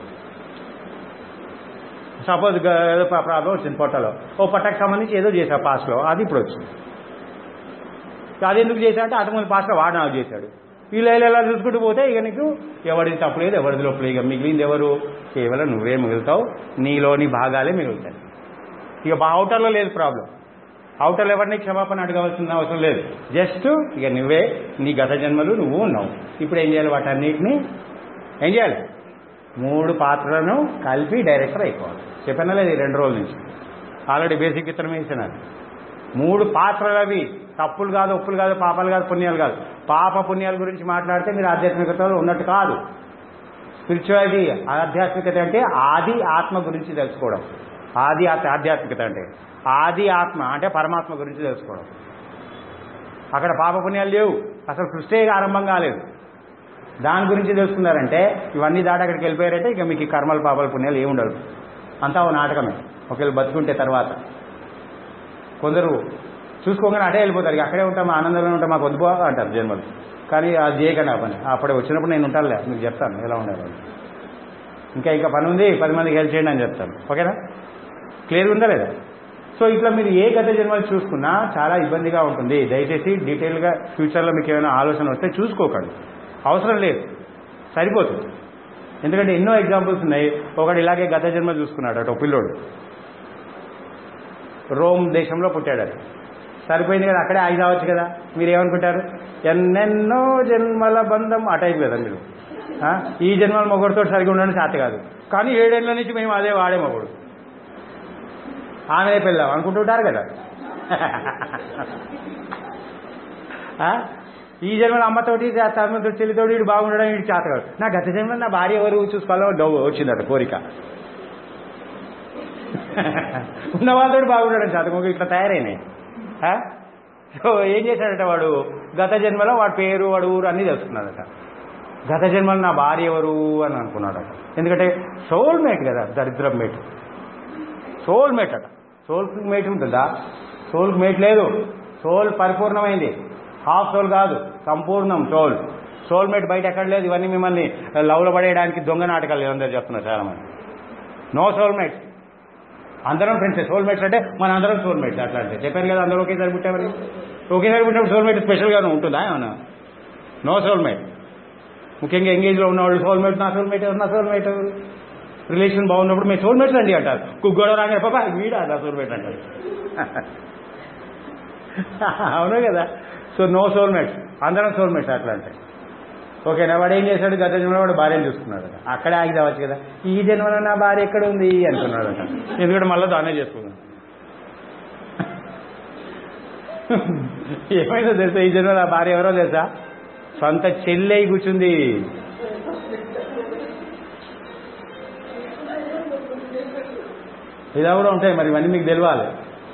సపోజ్ ఏదో ప్రాబ్లం వచ్చింది పొట్టలో, ఓ పొట్టకు సంబంధించి ఏదో చేసావు పాస్ట్లో, అది ఇప్పుడు వచ్చింది. అది ఎందుకు చేశా అంటే అంతకుముందు పాస్ట్లో వాడు నాకు చేశాడు, వీళ్ళు ఎలా చూసుకుంటూ పోతే ఇక నీకు ఎవరిది తప్పులేదు ఎవరిది లోపల, ఇక మిగిలింది ఎవరు, కేవలం నువ్వే మిగులుతావు, నీలోని భాగాలే మిగులుతాయి. ఇక అవుటర్లో లేదు ప్రాబ్లం, అవుటర్లు ఎవరిని క్షమాపణ అడగవలసిన అవసరం లేదు, జస్ట్ ఇక నువ్వే నీ గత జన్మలు నువ్వు ఉన్నావు. ఇప్పుడు ఏం చేయాలి, వాటన్నిటిని ఏం చేయాలి, మూడు పాత్రలను కలిపి డైరెక్టర్ అయిపోవాలి. చెప్పానా లేదు, రెండు రోజుల నుంచి ఆల్రెడీ బేసిక్ ఇతరం వేసినారు. మూడు పాత్రలు అవి. తప్పులు కాదు, ఒప్పులు కాదు, పాపాలు కాదు, పుణ్యాలు కాదు. పాప పుణ్యాల గురించి మాట్లాడితే మీరు ఆధ్యాత్మికతలో ఉన్నట్టు కాదు. స్పిరిచువాలిటీ, ఆధ్యాత్మికత అంటే ఆది ఆత్మ గురించి తెలుసుకోవడం. ఆది ఆధ్యాత్మికత అంటే ఆది ఆత్మ అంటే పరమాత్మ గురించి తెలుసుకోవడం. అక్కడ పాప పుణ్యాలు లేవు, అసలు సృష్టి ఆరంభం కాలేదు. దాని గురించి తెలుసుకున్నారంటే ఇవన్నీ దాటి అక్కడికి వెళ్ళిపోయారంటే ఇక మీకు కర్మలు పాపాల పుణ్యాలు ఏమి ఉండదు. అంతా ఓ నాటకమే. ఒకవేళ బతుకుంటే తర్వాత కొందరు చూసుకోగానే అటే వెళ్ళిపోతారు. అక్కడే ఉంటాం, ఆనందంలో ఉంటాం, మాకు వద్దుపో అంటారు జన్మలు. కానీ అది చేయకండి ఆ పని. అప్పుడే వచ్చినప్పుడు నేను ఉంటానులే, మీకు చెప్తాను ఎలా ఉండాలి. ఇంకా ఇంకా పని ఉంది, పది మందికి హెల్ప్ చేయండి అని చెప్తాను. ఓకేనా? క్లియర్ ఉందా లేదా? సో ఇట్లా మీరు ఏ గత జన్మలు చూసుకున్నా చాలా ఇబ్బందిగా ఉంటుంది. దయచేసి డీటెయిల్గా ఫ్యూచర్లో మీకు ఏమైనా ఆలోచన వస్తే చూసుకోకండి, అవసరం లేదు, సరిపోతుంది. ఎందుకంటే ఎన్నో ఎగ్జాంపుల్స్ ఉన్నాయి. ఒకడు ఇలాగే గత జన్మ చూసుకున్నాడు అటు పిల్లోడు, రోమ్ దేశంలో పుట్టాడు. సరిపోయింది కదా, అక్కడే ఆగి రావచ్చు కదా. మీరు ఏమనుకుంటారు? ఎన్నెన్నో జన్మల బంధం అటైపు కదా మీరు. ఈ జన్మల మొగుడుతో సరిగా ఉండడం చేత కాదు, కానీ ఏడేళ్ల నుంచి మేము అదే వాడే మొగుడు, ఆమె పెళ్ళాం అనుకుంటుంటారు కదా. ఈ జన్మల అమ్మతోటి తమ్ముతో చెల్లితోటి వీడు బాగుండడం వీడు చేత కాదు. నా గత జన్మలో నా భార్య ఎవరు చూసుకోవాలో డౌ వచ్చిందట కోరిక. ఉన్న వాళ్ళతో బాగుండడం చేత మొగ్గు ఇట్లా తయారైనాయి. సో ఏం చేశాడట వాడు, గత జన్మలో వాడి పేరు వాడు ఊరు అన్నీ తెలుసుకున్నాడట. గత జన్మలో నా భార్య ఎవరు అని అనుకున్నాడట. ఎందుకంటే సోల్ మేట్ కదా, దరిద్రం మేట్. సోల్ మేట్ అట. సోల్ మేట్ ఉంటుందా? సోల్ మేట్ లేదు. సోల్ పరిపూర్ణమైంది, హాఫ్ సోల్ కాదు, సంపూర్ణం సోల్. సోల్ మేట్ బయట ఎక్కడ లేదు. ఇవన్నీ మిమ్మల్ని లవ్లో పడేయడానికి దొంగ నాటకాలు అందరూ చెప్తున్నారు చాలా మంది. నో సోల్ మేట్స్, అందరం ఫ్రెండ్స్. సోల్ మేట్స్ అంటే మన అందరం సోల్ మేట్స్. అట్లా అంటే చెప్పాను కదా, అందరూ ఒకేసారి పుట్టామని. ఒకేసారి పుట్టినప్పుడు సోల్ మేట్ స్పెషల్గానే ఉంటుందా ఏమన్నా? No soul mate. ముఖ్యంగా ఎంగేజ్లో ఉన్నవాళ్ళు సోల్ మేట్, నా సోల్ మేట్ ఎవరు, నా సోల్ మేట్ ఎవరు. రిలేషన్ బాగున్నప్పుడు మేము సోల్ మేట్స్ అండి అంటారు. కుగ్గొడవ రాగానే పాపా వీడా నా సోల్ మేట్ అంటారు. అవును కదా. సో నో సోల్ మేట్స్, అందరం సోల్ మేట్స్ అట్లా అంటే. ఓకేనా? వాడు ఏం చేశాడు, గత జన్మలో వాడు భార్యను చూసుకున్నాడు. అక్కడే ఆగి రావచ్చు కదా. ఈ జన్మలో నా భార్య ఎక్కడ ఉంది అనుకున్నాడట. ఎందుకంటే మళ్ళీ దానే చేసుకున్నాడు. ఏమైందో తెలుసా, ఈ జన్మలో నా భార్య ఎవరో తెలుసా, సొంత చెల్లె కూర్చుంది. ఇలా కూడా ఉంటాయి మరి, ఇవన్నీ మీకు తెలియాలి.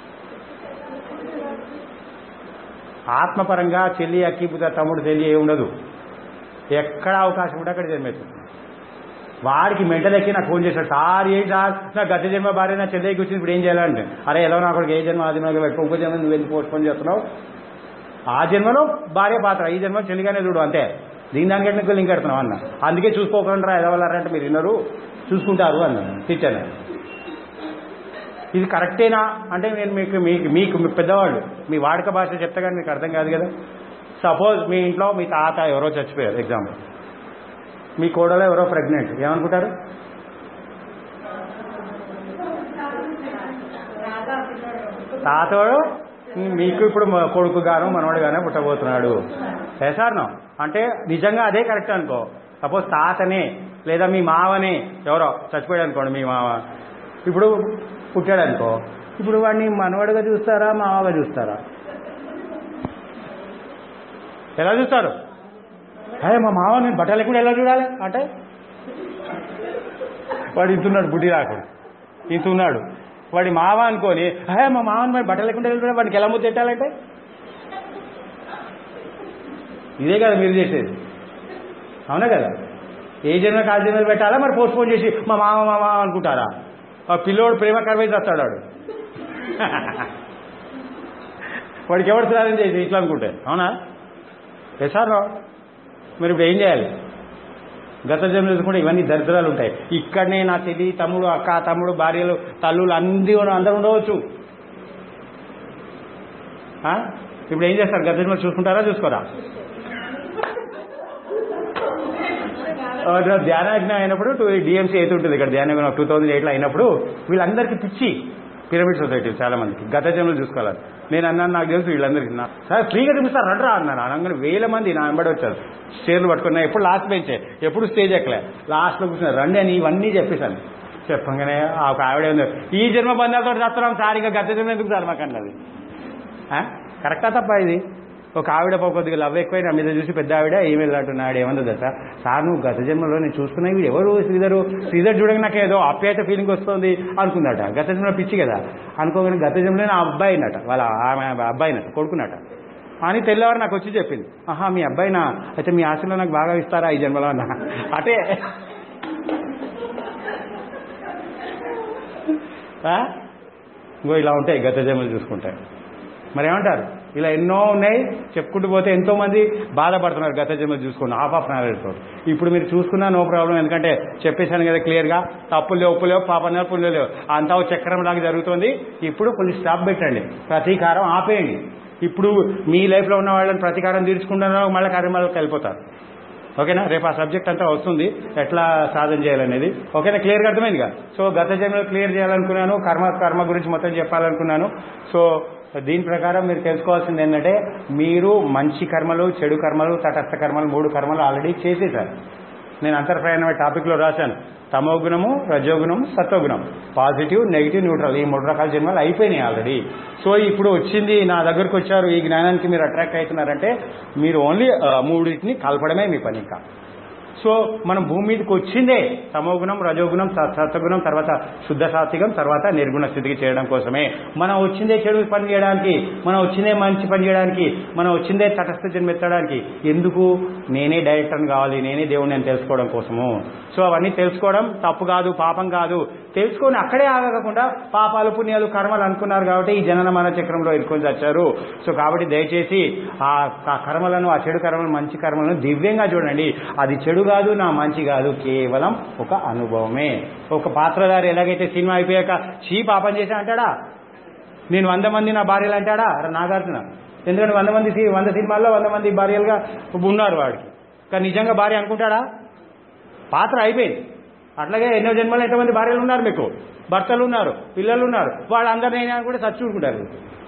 ఆత్మపరంగా చెల్లి అక్కిపుత తమ్ముడు చెల్లి ఏ ఉండదు. ఎక్కడ అవకాశం ఉంటే అక్కడ జన్మెత్తుంది. వాడికి మెంటల్ ఎక్కి నాకు ఫోన్ చేశాడు, సార్ ఏం సార్ నా గత జన్మ భార్య నా చెల్లెకి వచ్చింది, ఇప్పుడు ఏం చేయాలంటే, అరే ఎలా నా కొడుకు ఏ జన్మ ఆ జన్మ పెట్టుకో, ఇంకో జన్మ నువ్వు ఎందుకు పోస్ట్ పోన్ చేస్తున్నావు. ఆ జన్మలో భార్య పాత్ర, ఈ జన్మ చెల్లిగానే చూడు అంతే. దీని దానికంటే నీకు లింక్ పెడుతున్నావు అన్న. అందుకే చూసుకోకుండా ఎదవలారంటే మీరు విన్నారు, చూసుకుంటారు అన్నాను టీచర్. ఇది కరెక్టేనా అంటే నేను మీకు మీకు మీకు పెద్దవాళ్ళు మీ వాడుక భాష చెప్తే కానీ మీకు అర్థం కాదు కదా. సపోజ్ మీ ఇంట్లో మీ తాత ఎవరో చచ్చిపోయారు, ఎగ్జాంపుల్. మీ కోడలో ఎవరో ప్రెగ్నెంట్, ఏమనుకుంటారు? తాతోడు మీకు ఇప్పుడు కొడుకు గాను మనవాడు గానే పుట్టబోతున్నాడు. ఎసార్నో అంటే నిజంగా అదే కరెక్ట్ అనుకో. సపోజ్ తాతనే లేదా మీ మావనే ఎవరో చచ్చిపోయాడు అనుకోండి, మీ మావ ఇప్పుడు పుట్టాడు అనుకో, ఇప్పుడు వాడిని మనవాడుగా చూస్తారా మావగా చూస్తారా? ఎలా చూస్తారు? అదే మా మావ నేను బట్టలు కూడా ఎలా చూడాలి అంటే, వాడు ఇంతున్నాడు బుడ్డి రాకుడు ఇంతున్నాడు, వాడి మావ అనుకోని అదే మా మావని మరి బట్టలు లేకుండా వెళ్ళి వాడికి ఎలా ముద్ద పెట్టాలంటే, ఇదే కదా మీరు చేసేది. అవునా కదా? ఏ జన్మ కాలు జన్మలు పెట్టాలా మరి పోస్ట్ పోన్ చేసి మా మామ మామ అనుకుంటారా? ఆ పిల్లోడు ప్రేమ కర్వైజ్ వస్తాడు వాడు. వాడికి ఎవరు సాధన చేసి ఇట్లా అనుకుంటే. అవునా? ఎసారో మీరు ఇప్పుడు ఏం చేయాలి? గత జన్మలు కూడా ఇవన్నీ దరిద్రాలు ఉంటాయి. ఇక్కడనే నా చెల్లి తమ్ముడు అక్క తమ్ముడు భార్యలు తల్లులు అంది అందరూ ఉండవచ్చు. ఇప్పుడు ఏం చేస్తారు? గత జన్మలు చూసుకుంటారా చూసుకోరా? ధ్యానయజ్ఞం అయినప్పుడు టూ డిఎంసీ అయితే ఉంటుంది ఇక్కడ ధ్యానయజ్ఞం టూ థౌజండ్ ఎయిట్లో అయినప్పుడు వీళ్ళందరికీ పిచ్చి పిరమిడ్ సొసైటీ చాలా మందికి గత జన్మలు చూసుకోవాలి. నేను అన్నాను నాకు తెలుసు వీళ్ళందరికీ సార్ ఫ్రీగా చూపిస్తారు రండ్రా అన్నాను. అనగానే వేల మంది నా వెంబడి వచ్చారు స్టేర్లు పట్టుకున్నా. ఎప్పుడు లాస్ట్ బెంచే, ఎప్పుడు స్టేజ్ ఎక్కలే, లాస్ట్లో కూర్చున్నారు. రండి అని ఇవన్నీ చెప్పేశాను. చెప్పగానే ఒక ఆవిడ ఉంది, ఈ జన్మ బంధాలతో చేస్తున్నాం సార్, ఇంకా గత జన్మ ఎందుకు సార్ మాకు అన్నది. కరెక్టా తప్ప ఇది? ఒక ఆవిడ కొద్దిగా లవ్ ఎక్కువైనా మీద చూసి పెద్ద ఆవిడ ఈమెయిల్ అంటున్నాడు ఏమందో దశ సార్ నువ్వు గత జన్మలో నేను చూసుకున్నా ఇవి ఎవరు శ్రీధరు శ్రీధర్ చూడగా నాకు ఏదో ఆప్యాయత ఫీలింగ్ వస్తుంది అనుకుందట. గత జన్మలో పిచ్చి కదా అనుకోగానే గత జన్మలో నా అబ్బాయి నట వాళ్ళ ఆమె అబ్బాయినట కొడుకున్నట అని తెల్లవారు నాకు వచ్చి చెప్పింది. ఆహా మీ అబ్బాయినా అయితే మీ ఆశలో నాకు బాగా ఇస్తారా ఈ జన్మలో అన్న అంటే ఇంకో ఇలా ఉంటాయి గత జన్మలు చూసుకుంటాయి. మరి ఏమంటారు ఇలా ఎన్నో ఉన్నాయి చెప్పుకుంటూ పోతే ఎంతో మంది బాధపడుతున్నారు గత జన్మలు చూసుకుని హాఫ్ ఆఫ్ నాలెడ్జ్ తోటి. ఇప్పుడు మీరు చూసుకున్నా నో ప్రాబ్లం, ఎందుకంటే చెప్పేశాను కదా క్లియర్గా, తప్పులు లేవు ఉప్పు లేవు పాపన్నారు పుణ్యం లేవు అంతా చక్రం లాగా జరుగుతుంది. ఇప్పుడు కొంచెం స్టాప్ పెట్టండి, ప్రతీకారం ఆపేయండి. ఇప్పుడు మీ లైఫ్లో ఉన్న వాళ్ళని ప్రతీకారం తీర్చుకుంటున్నా మళ్ళీ కార్యక్రమాలకు వెళ్ళిపోతారు. ఓకేనా? రేపు ఆ సబ్జెక్ట్ అంతా వస్తుంది ఎట్లా సాధన చేయాలనేది. ఓకేనా? క్లియర్గా అర్థమైందిగా. సో గత జన్మలో క్లియర్ చేయాలనుకున్నాను, కర్మ కర్మ గురించి మొత్తం చెప్పాలనుకున్నాను. సో దీని ప్రకారం మీరు తెలుసుకోవాల్సింది ఏంటంటే మీరు మంచి కర్మలు చెడు కర్మలు తటస్థ కర్మలు మూడు కర్మలు ఆల్రెడీ చేసేశారు. నేను అంతర్ప్రయాణ టాపిక్లో రాశాను. తమోగుణము రజోగుణం సత్వగుణం, పాజిటివ్ నెగిటివ్ న్యూట్రల్, ఈ మూడు రకాల జన్మలు అయిపోయినాయి ఆల్రెడీ. సో ఇప్పుడు వచ్చింది నా దగ్గరకు వచ్చారు, ఈ జ్ఞానానికి మీరు అట్రాక్ట్ అవుతున్నారంటే మీరు ఓన్లీ మూడింటిని కలపడమే మీ పని. ఇంకా సో మనం భూమి మీదకి వచ్చిందే తమోగుణం రజోగుణం సత్వగుణం తర్వాత శుద్ధ సాత్వికం తర్వాత నిర్గుణ స్థితికి చేయడం కోసమే. మనం వచ్చిందే చెడు పని చేయడానికి, మనం వచ్చిందే మంచి పని చేయడానికి, మనం వచ్చిందే తటస్థ జన్మ ఎత్తడానికి. ఎందుకు? నేనే డైరెక్టర్ని కావాలి, నేనే దేవుడిని అని తెలుసుకోవడం కోసము. సో అవన్నీ తెలుసుకోవడం తప్పు కాదు, పాపం కాదు. తెలుసుకొని అక్కడే ఆగకుండా పాపాలు పుణ్యాలు కర్మలు అనుకున్నారు కాబట్టి ఈ జనన మన చక్రంలో ఇరుకొని వచ్చారు. సో కాబట్టి దయచేసి ఆ కర్మలను ఆ చెడు కర్మలను మంచి కర్మలను దివ్యంగా చూడండి. అది చెడు కాదు నా మంచి కాదు, కేవలం ఒక అనుభవమే. ఒక పాత్రధారి ఎలాగైతే సినిమా అయిపోయాక చీ పాపం చేశా అంటాడా? నేను వంద మంది నా భార్యలు అంటాడా? నాగార్జున. ఎందుకంటే వంద మంది వంద సినిమాల్లో వంద మంది భార్యలుగా ఉన్నారు వాడికి, కానీ నిజంగా భార్య అనుకుంటాడా? పాత్ర అయిపోయింది. అట్లాగే ఎన్నో జన్మలు ఎంతమంది భార్యలు ఉన్నారు, మీకు భర్తలు ఉన్నారు, పిల్లలు ఉన్నారు, వాళ్ళందరినైనా కూడా చచ్చుకుంటారు.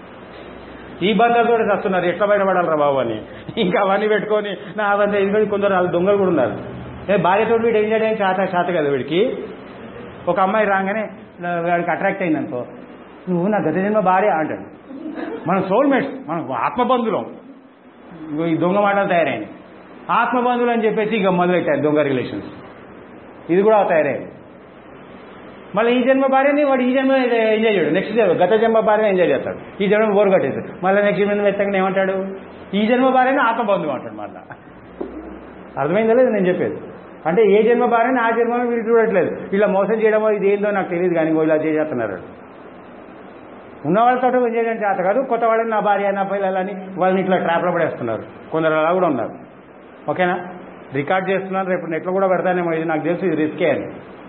ఈ బంధాలతో చస్తున్నారు, ఎట్లా బయటపడాలరా బాబు అని ఇంకా అవన్నీ పెట్టుకొని నా అవన్నీ ఎందుకంటే కొందరు వాళ్ళు దొంగలు కూడా ఉన్నారు. భార్యతో వీడు ఏం చేయడానికి చేత చేత కదా వీడికి. ఒక అమ్మాయి రాగానే వాడికి అట్రాక్ట్ అయిందనుకో, నువ్వు నా గత జన్మ భార్య అంటాడు. మనం సోల్మేట్స్, మనం ఆత్మబంధువులం. ఈ దొంగ మాటలు తయారైంది. ఆత్మబంధువులు అని చెప్పేసి ఇక మొదలెట్టారు దొంగ రిలేషన్స్. ఇది కూడా తయారైంది. మళ్ళీ ఈ జన్మ భార్యని వాడు ఈ జన్మ ఎంజాయ్ చేయడు, నెక్స్ట్ జన్మ గత జన్మ భార్యని ఎంజాయ్ చేస్తాడు. ఈ జన్మ బోరు కట్టేస్తాడు, మళ్ళీ నెక్స్ట్ జన్మ ఎత్తగానే ఏమంటాడు? ఈ జన్మ భార్యని ఆత్మబంధువు అంటాడు. మళ్ళీ అర్థమైందా లేదు నేను చెప్పేది? అంటే ఏ జన్మ భార్యని ఆ జన్మలో వీళ్ళు చూడట్లేదు. ఇలా మోసం చేయడమో ఇది ఏందో నాకు తెలియదు, కానీ ఇలా చేసేస్తున్నారు. ఉన్న వాళ్ళతో ఎంజాయ్ చేయడం చేత కాదు, కొత్త వాళ్ళని నా భార్య నా పిల్లలని వాళ్ళని ఇట్లా ట్రాప్లో పడేస్తున్నారు. కొందరు అలా కూడా ఉన్నారు. ఓకేనా? రికార్డ్ చేస్తున్నాను, రేపు నెట్లో కూడా పెడతానేమో, ఇది నాకు తెలుసు, ఇది రిస్కే అని.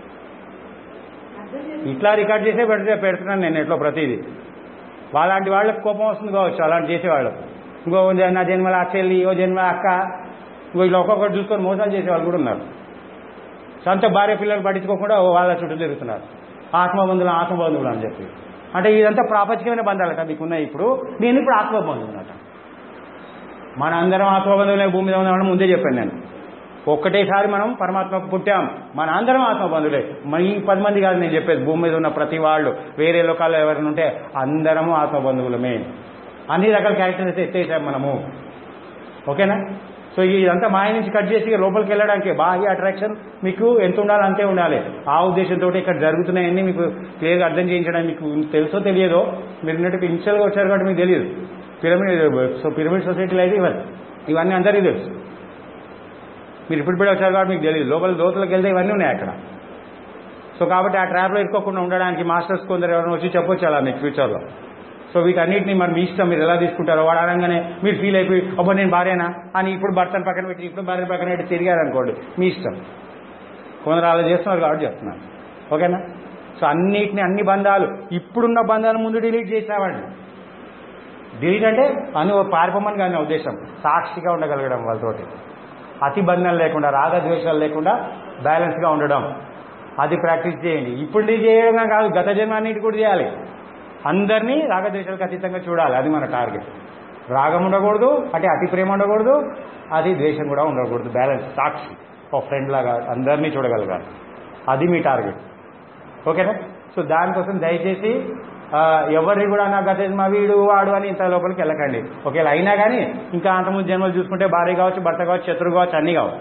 ఇట్లా రికార్డ్ చేసే పెడితే పెడుతున్నాను నేను నెట్లో ప్రతిదీ. వాళ్ళంటి వాళ్ళకి కోపం వస్తుంది కావచ్చు అలాంటి చేసేవాళ్ళకు. ఇంకో నా జన్మల చెల్లి, ఓ జన్మ అక్క, ఇంకో ఇలా ఒక్కొక్కటి చూసుకొని మోసాలు చేసేవాళ్ళు కూడా ఉన్నారు. సొంత భార్య పిల్లలు పట్టించుకోకుండా వాళ్ళ చుట్టూ తిరుగుతున్నారు. ఆత్మబంధువులు ఆత్మబంధువులు అని చెప్పి. అంటే ఇదంతా ప్రాపంచికమైన బంధాలట మీకున్నాయి. ఇప్పుడు నేను ఇప్పుడు ఆత్మబంధువులు అట. మన అందరం ఆత్మబంధువులే భూమి మీద ఉన్నామని ముందే చెప్పాను నేను. ఒక్కటేసారి మనం పరమాత్మకు పుట్టాం, మన అందరం ఆత్మబంధువులే. ఈ పది మంది కాదు నేను చెప్పేది, భూమి మీద ఉన్న ప్రతి వాళ్ళు వేరే లోకాల్లో ఎవరైనా ఉంటే అందరము ఆత్మబంధువులమే. అన్ని రకాల క్యారెక్టర్స్ ఎత్తేసాం మనము. ఓకేనా? సో ఇదంతా మాయ నుంచి కట్ చేసి లోపలికి వెళ్ళడానికి బాహ్య అట్రాక్షన్ మీకు ఎంత ఉండాలో అంతే ఉండాలి. ఆ ఉద్దేశంతో ఇక్కడ జరుగుతున్నాయన్నీ మీకు క్లియర్గా అర్థం చేయించడానికి మీకు తెలుసో తెలియదో, మీరు ఉన్నట్టు ఇన్షియల్గా వచ్చారు కాబట్టి మీకు తెలియదు. పిరమిడ్ సో పిరమిడ్ సొసైటీలో అయితే ఇవన్నీ ఇవన్నీ అందరికీ తెలుసు. మీరు ఇప్పుడు కూడా వచ్చారు కాబట్టి మీకు తెలియదు. లోపల లోతులకు వెళ్తే ఇవన్నీ ఉన్నాయి అక్కడ. సో కాబట్టి ఆ ట్రాప్లో ఇరుక్కోకుండా ఉండడానికి మాస్టర్స్ కొందరు ఎవరైనా వచ్చి చెప్పొచ్చు అలా మీకు ఫ్యూచర్లో. సో వీటన్నిటిని మరి మీ ఇష్టం, మీరు ఎలా తీసుకుంటారో. వాడు అనగానే మీరు ఫీల్ అయిపోయి అబ్బా నేను భార్యనా అని ఇప్పుడు భర్తను పక్కన పెట్టి ఇప్పుడు భార్య పక్కన పెట్టి తిరిగారనుకోండి, మీ ఇష్టం. కొందరు అలా చేస్తున్నారు కాబట్టి చెప్తున్నారు. ఓకేనా? సో అన్నిటిని అన్ని బంధాలు ఇప్పుడున్న బంధాలు ముందు డిలీట్ చేసేవాళ్ళు. డిలీట్ అంటే అని పారిపోమని కానీ ఉద్దేశం, సాక్షిగా ఉండగలగడం వాళ్ళతోటి, అతి బంధం లేకుండా రాగద్వేషాలు లేకుండా బ్యాలెన్స్గా ఉండడం, అది ప్రాక్టీస్ చేయండి. ఇప్పుడు చేయడం కాదు, గత జన్మాన్నిటి కూడా చేయాలి. అందరినీ రాగద్వేషాలకు అతీతంగా చూడాలి, అది మన టార్గెట్. రాగం ఉండకూడదు, అంటే అతి ప్రేమ ఉండకూడదు, అది ద్వేషం కూడా ఉండకూడదు. బ్యాలెన్స్, సాక్షి, ఒక ఫ్రెండ్ లాగా అందరినీ చూడగలగాలి, అది మీ టార్గెట్. ఓకేనా? సో దానికోసం దయచేసి ఎవరిని కూడా నా గత మా వీడు వాడు అని ఇంత లోపలికి వెళ్ళకండి. ఒకవేళ అయినా కానీ ఇంకా అంతకుముందు జన్మలు చూసుకుంటే భార్య కావచ్చు, భర్త కావచ్చు, శత్రువు కావచ్చు, అన్నీ కావచ్చు.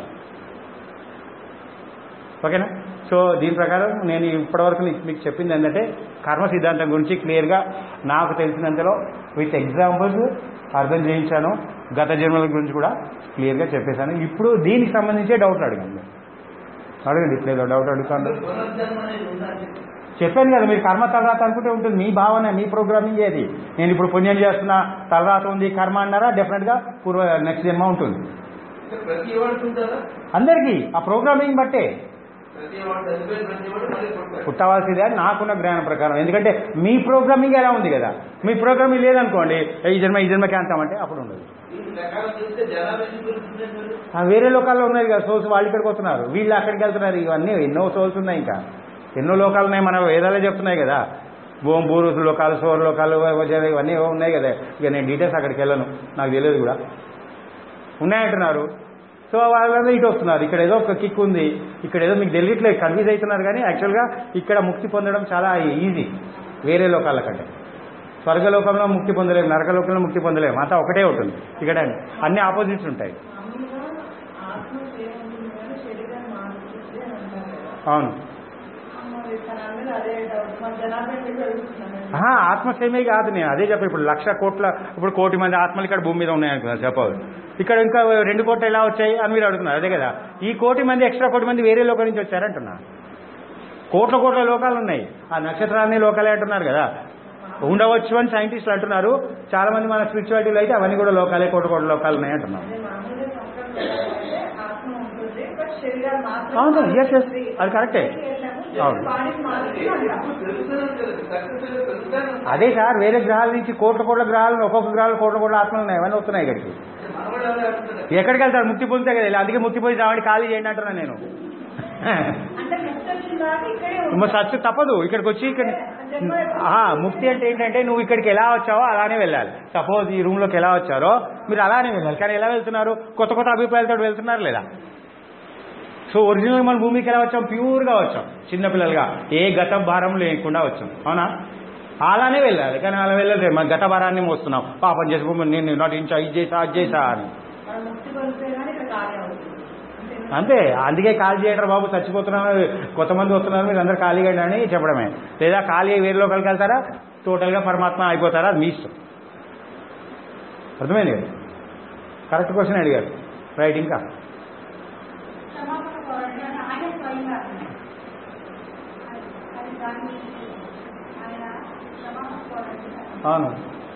ఓకేనా? సో దీని ప్రకారం నేను ఇప్పటివరకు మీకు చెప్పింది ఏంటంటే కర్మ సిద్ధాంతం గురించి క్లియర్గా నాకు తెలిసినంతలో విత్ ఎగ్జాంపుల్స్ అర్థం చేయించాను. గత జన్మల గురించి కూడా క్లియర్గా చెప్పేశాను. ఇప్పుడు దీనికి సంబంధించే డౌట్లు అడగండి. అడగండి, ఇప్పుడు డౌట్ అడుగుతాను. చెప్పాను కదా, మీరు కర్మ తలరాత అనుకుంటే ఉంటుంది. మీ భావన, మీ ప్రోగ్రామింగ్ ఏది. నేను ఇప్పుడు పుణ్యం చేస్తున్నా, తలరాత ఉంది, కర్మ అన్నారా, డెఫినెట్గా పూర్వ నెక్స్ట్ జన్మ ఉంటుంది అందరికీ. ఆ ప్రోగ్రామింగ్ బట్టే పుట్టవలసిందే అని నాకున్న జ్ఞానం ప్రకారం. ఎందుకంటే మీ ప్రోగ్రామింగ్ ఎలా ఉంది కదా, మీ ప్రోగ్రామింగ్ లేదనుకోండి, ఈ జన్మ ఈ జన్మకి అంతామంటే అప్పుడు ఉండదు. వేరే లోకాల్లో ఉన్నాయి కదా సోల్స్, వాళ్ళు ఇక్కడికి వస్తున్నారు, వీళ్ళు అక్కడికి వెళ్తున్నారు. ఇవన్నీ ఎన్నో సోల్స్ ఉన్నాయి, ఇంకా ఎన్నో లోకాలు ఉన్నాయి. మన వేదాలే చెప్తున్నాయి కదా, భూమి భూరు లోకాలు, సోర్ లోకాలు, ఇవన్నీ ఉన్నాయి కదా. ఇక నేను డీటెయిల్స్ అక్కడికి వెళ్ళను, నాకు తెలియదు కూడా. ఉన్నాయంటున్నారు. సో వాళ్ళందరూ ఇటు వస్తున్నారు. ఇక్కడ ఏదో ఒక కిక్ ఉంది, ఇక్కడ ఏదో మీకు తెలియట్లేదు, కన్ఫ్యూజ్ అవుతున్నారు. కానీ యాక్చువల్గా ఇక్కడ ముక్తి పొందడం చాలా ఈజీ వేరే లోకాల కంటే. స్వర్గలోకంలో ముక్తి పొందలేము, నరకలోకంలో ముక్తి పొందలేము, అంతా ఒకటే ఉంటుంది. ఇక్కడ అన్ని ఆపోజిట్స్ ఉంటాయి. అవును, ఆత్మసేమే కాదు, నేను అదే చెప్పి ఇప్పుడు లక్ష కోట్ల ఇప్పుడు కోటి మంది ఆత్మలు ఇక్కడ భూమి మీద ఉన్నాయనుకున్నారు చెప్పదు. ఇక్కడ ఇంకా రెండు కోట్లు ఎలా వచ్చాయి అని మీరు అడుగుతున్నారు. అదే కదా, ఈ కోటి మంది ఎక్స్ట్రా కోటి మంది వేరే లోకం నుంచి వచ్చారంటున్నా. కోట్ల కోట్ల లోకాలు ఉన్నాయి, ఆ నక్షత్రాన్ని లోకాలే అంటున్నారు కదా. ఉండవచ్చు అని సైంటిస్టులు అంటున్నారు. చాలా మంది మన స్పిరిచువాలిటీలో అయితే అవన్నీ కూడా లోకాలే, కోట్ల కోట్ల లోకాలు ఉన్నాయి అంటున్నారు. అవును, ఎస్ ఎస్ అది కరెక్టే. అవును, అదే సార్, వేరే గ్రహాల నుంచి కోట్ల కోట్ల గ్రహాలు, ఒక్కొక్క గ్రహాలు కోట్ల కోట్ల ఆత్మలు ఉన్నాయి, అవన్నీ వస్తున్నాయి ఇక్కడికి. ఎక్కడికి వెళ్తారు? ముక్తి పొందితే కదా. అందుకే ముక్తి పొంది రావడి ఖాళీ చేయండి అంటున్నాను నేను. సచ్చు తప్పదు ఇక్కడికి వచ్చి. ఇక్కడ ముక్తి అంటే ఏంటంటే నువ్వు ఇక్కడికి ఎలా వచ్చావో అలానే వెళ్ళాలి. సపోజ్ ఈ రూమ్ లోకి ఎలా వచ్చారో మీరు అలానే వెళ్ళాలి. కానీ ఎలా వెళ్తున్నారు? కొత్త కొత్త అభిప్రాయాలతో వెళ్తున్నారు లేదా? సో ఒరిజినల్ మన భూమికి ఎలా వచ్చాం? ప్యూర్గా వచ్చాం, చిన్నపిల్లలుగా, ఏ గత భారం లేకుండా వచ్చాం. అవునా? అలానే వెళ్ళాలి. కానీ అలా వెళ్ళలేదు, మన గత భారాన్ని మోస్తున్నాం. పాపం చేసుకో, నేను నటించా, ఇది చేసా, అది చేసా అని. అంతే. అందుకే ఖాళీ చేయడం బాబు, చచ్చిపోతున్నారు, కొంతమంది వస్తున్నారు, మీరు అందరూ ఖాళీగా అని చెప్పడమే. లేదా ఖాళీ వేరే లోకల్కి వెళ్తారా, టోటల్గా పరమాత్మ అయిపోతారా, అది మీ ఇష్టం. అర్థమైంది కదా? కరెక్ట్ క్వశ్చన్ అడిగారు. రైట్. ఇంకా అవును,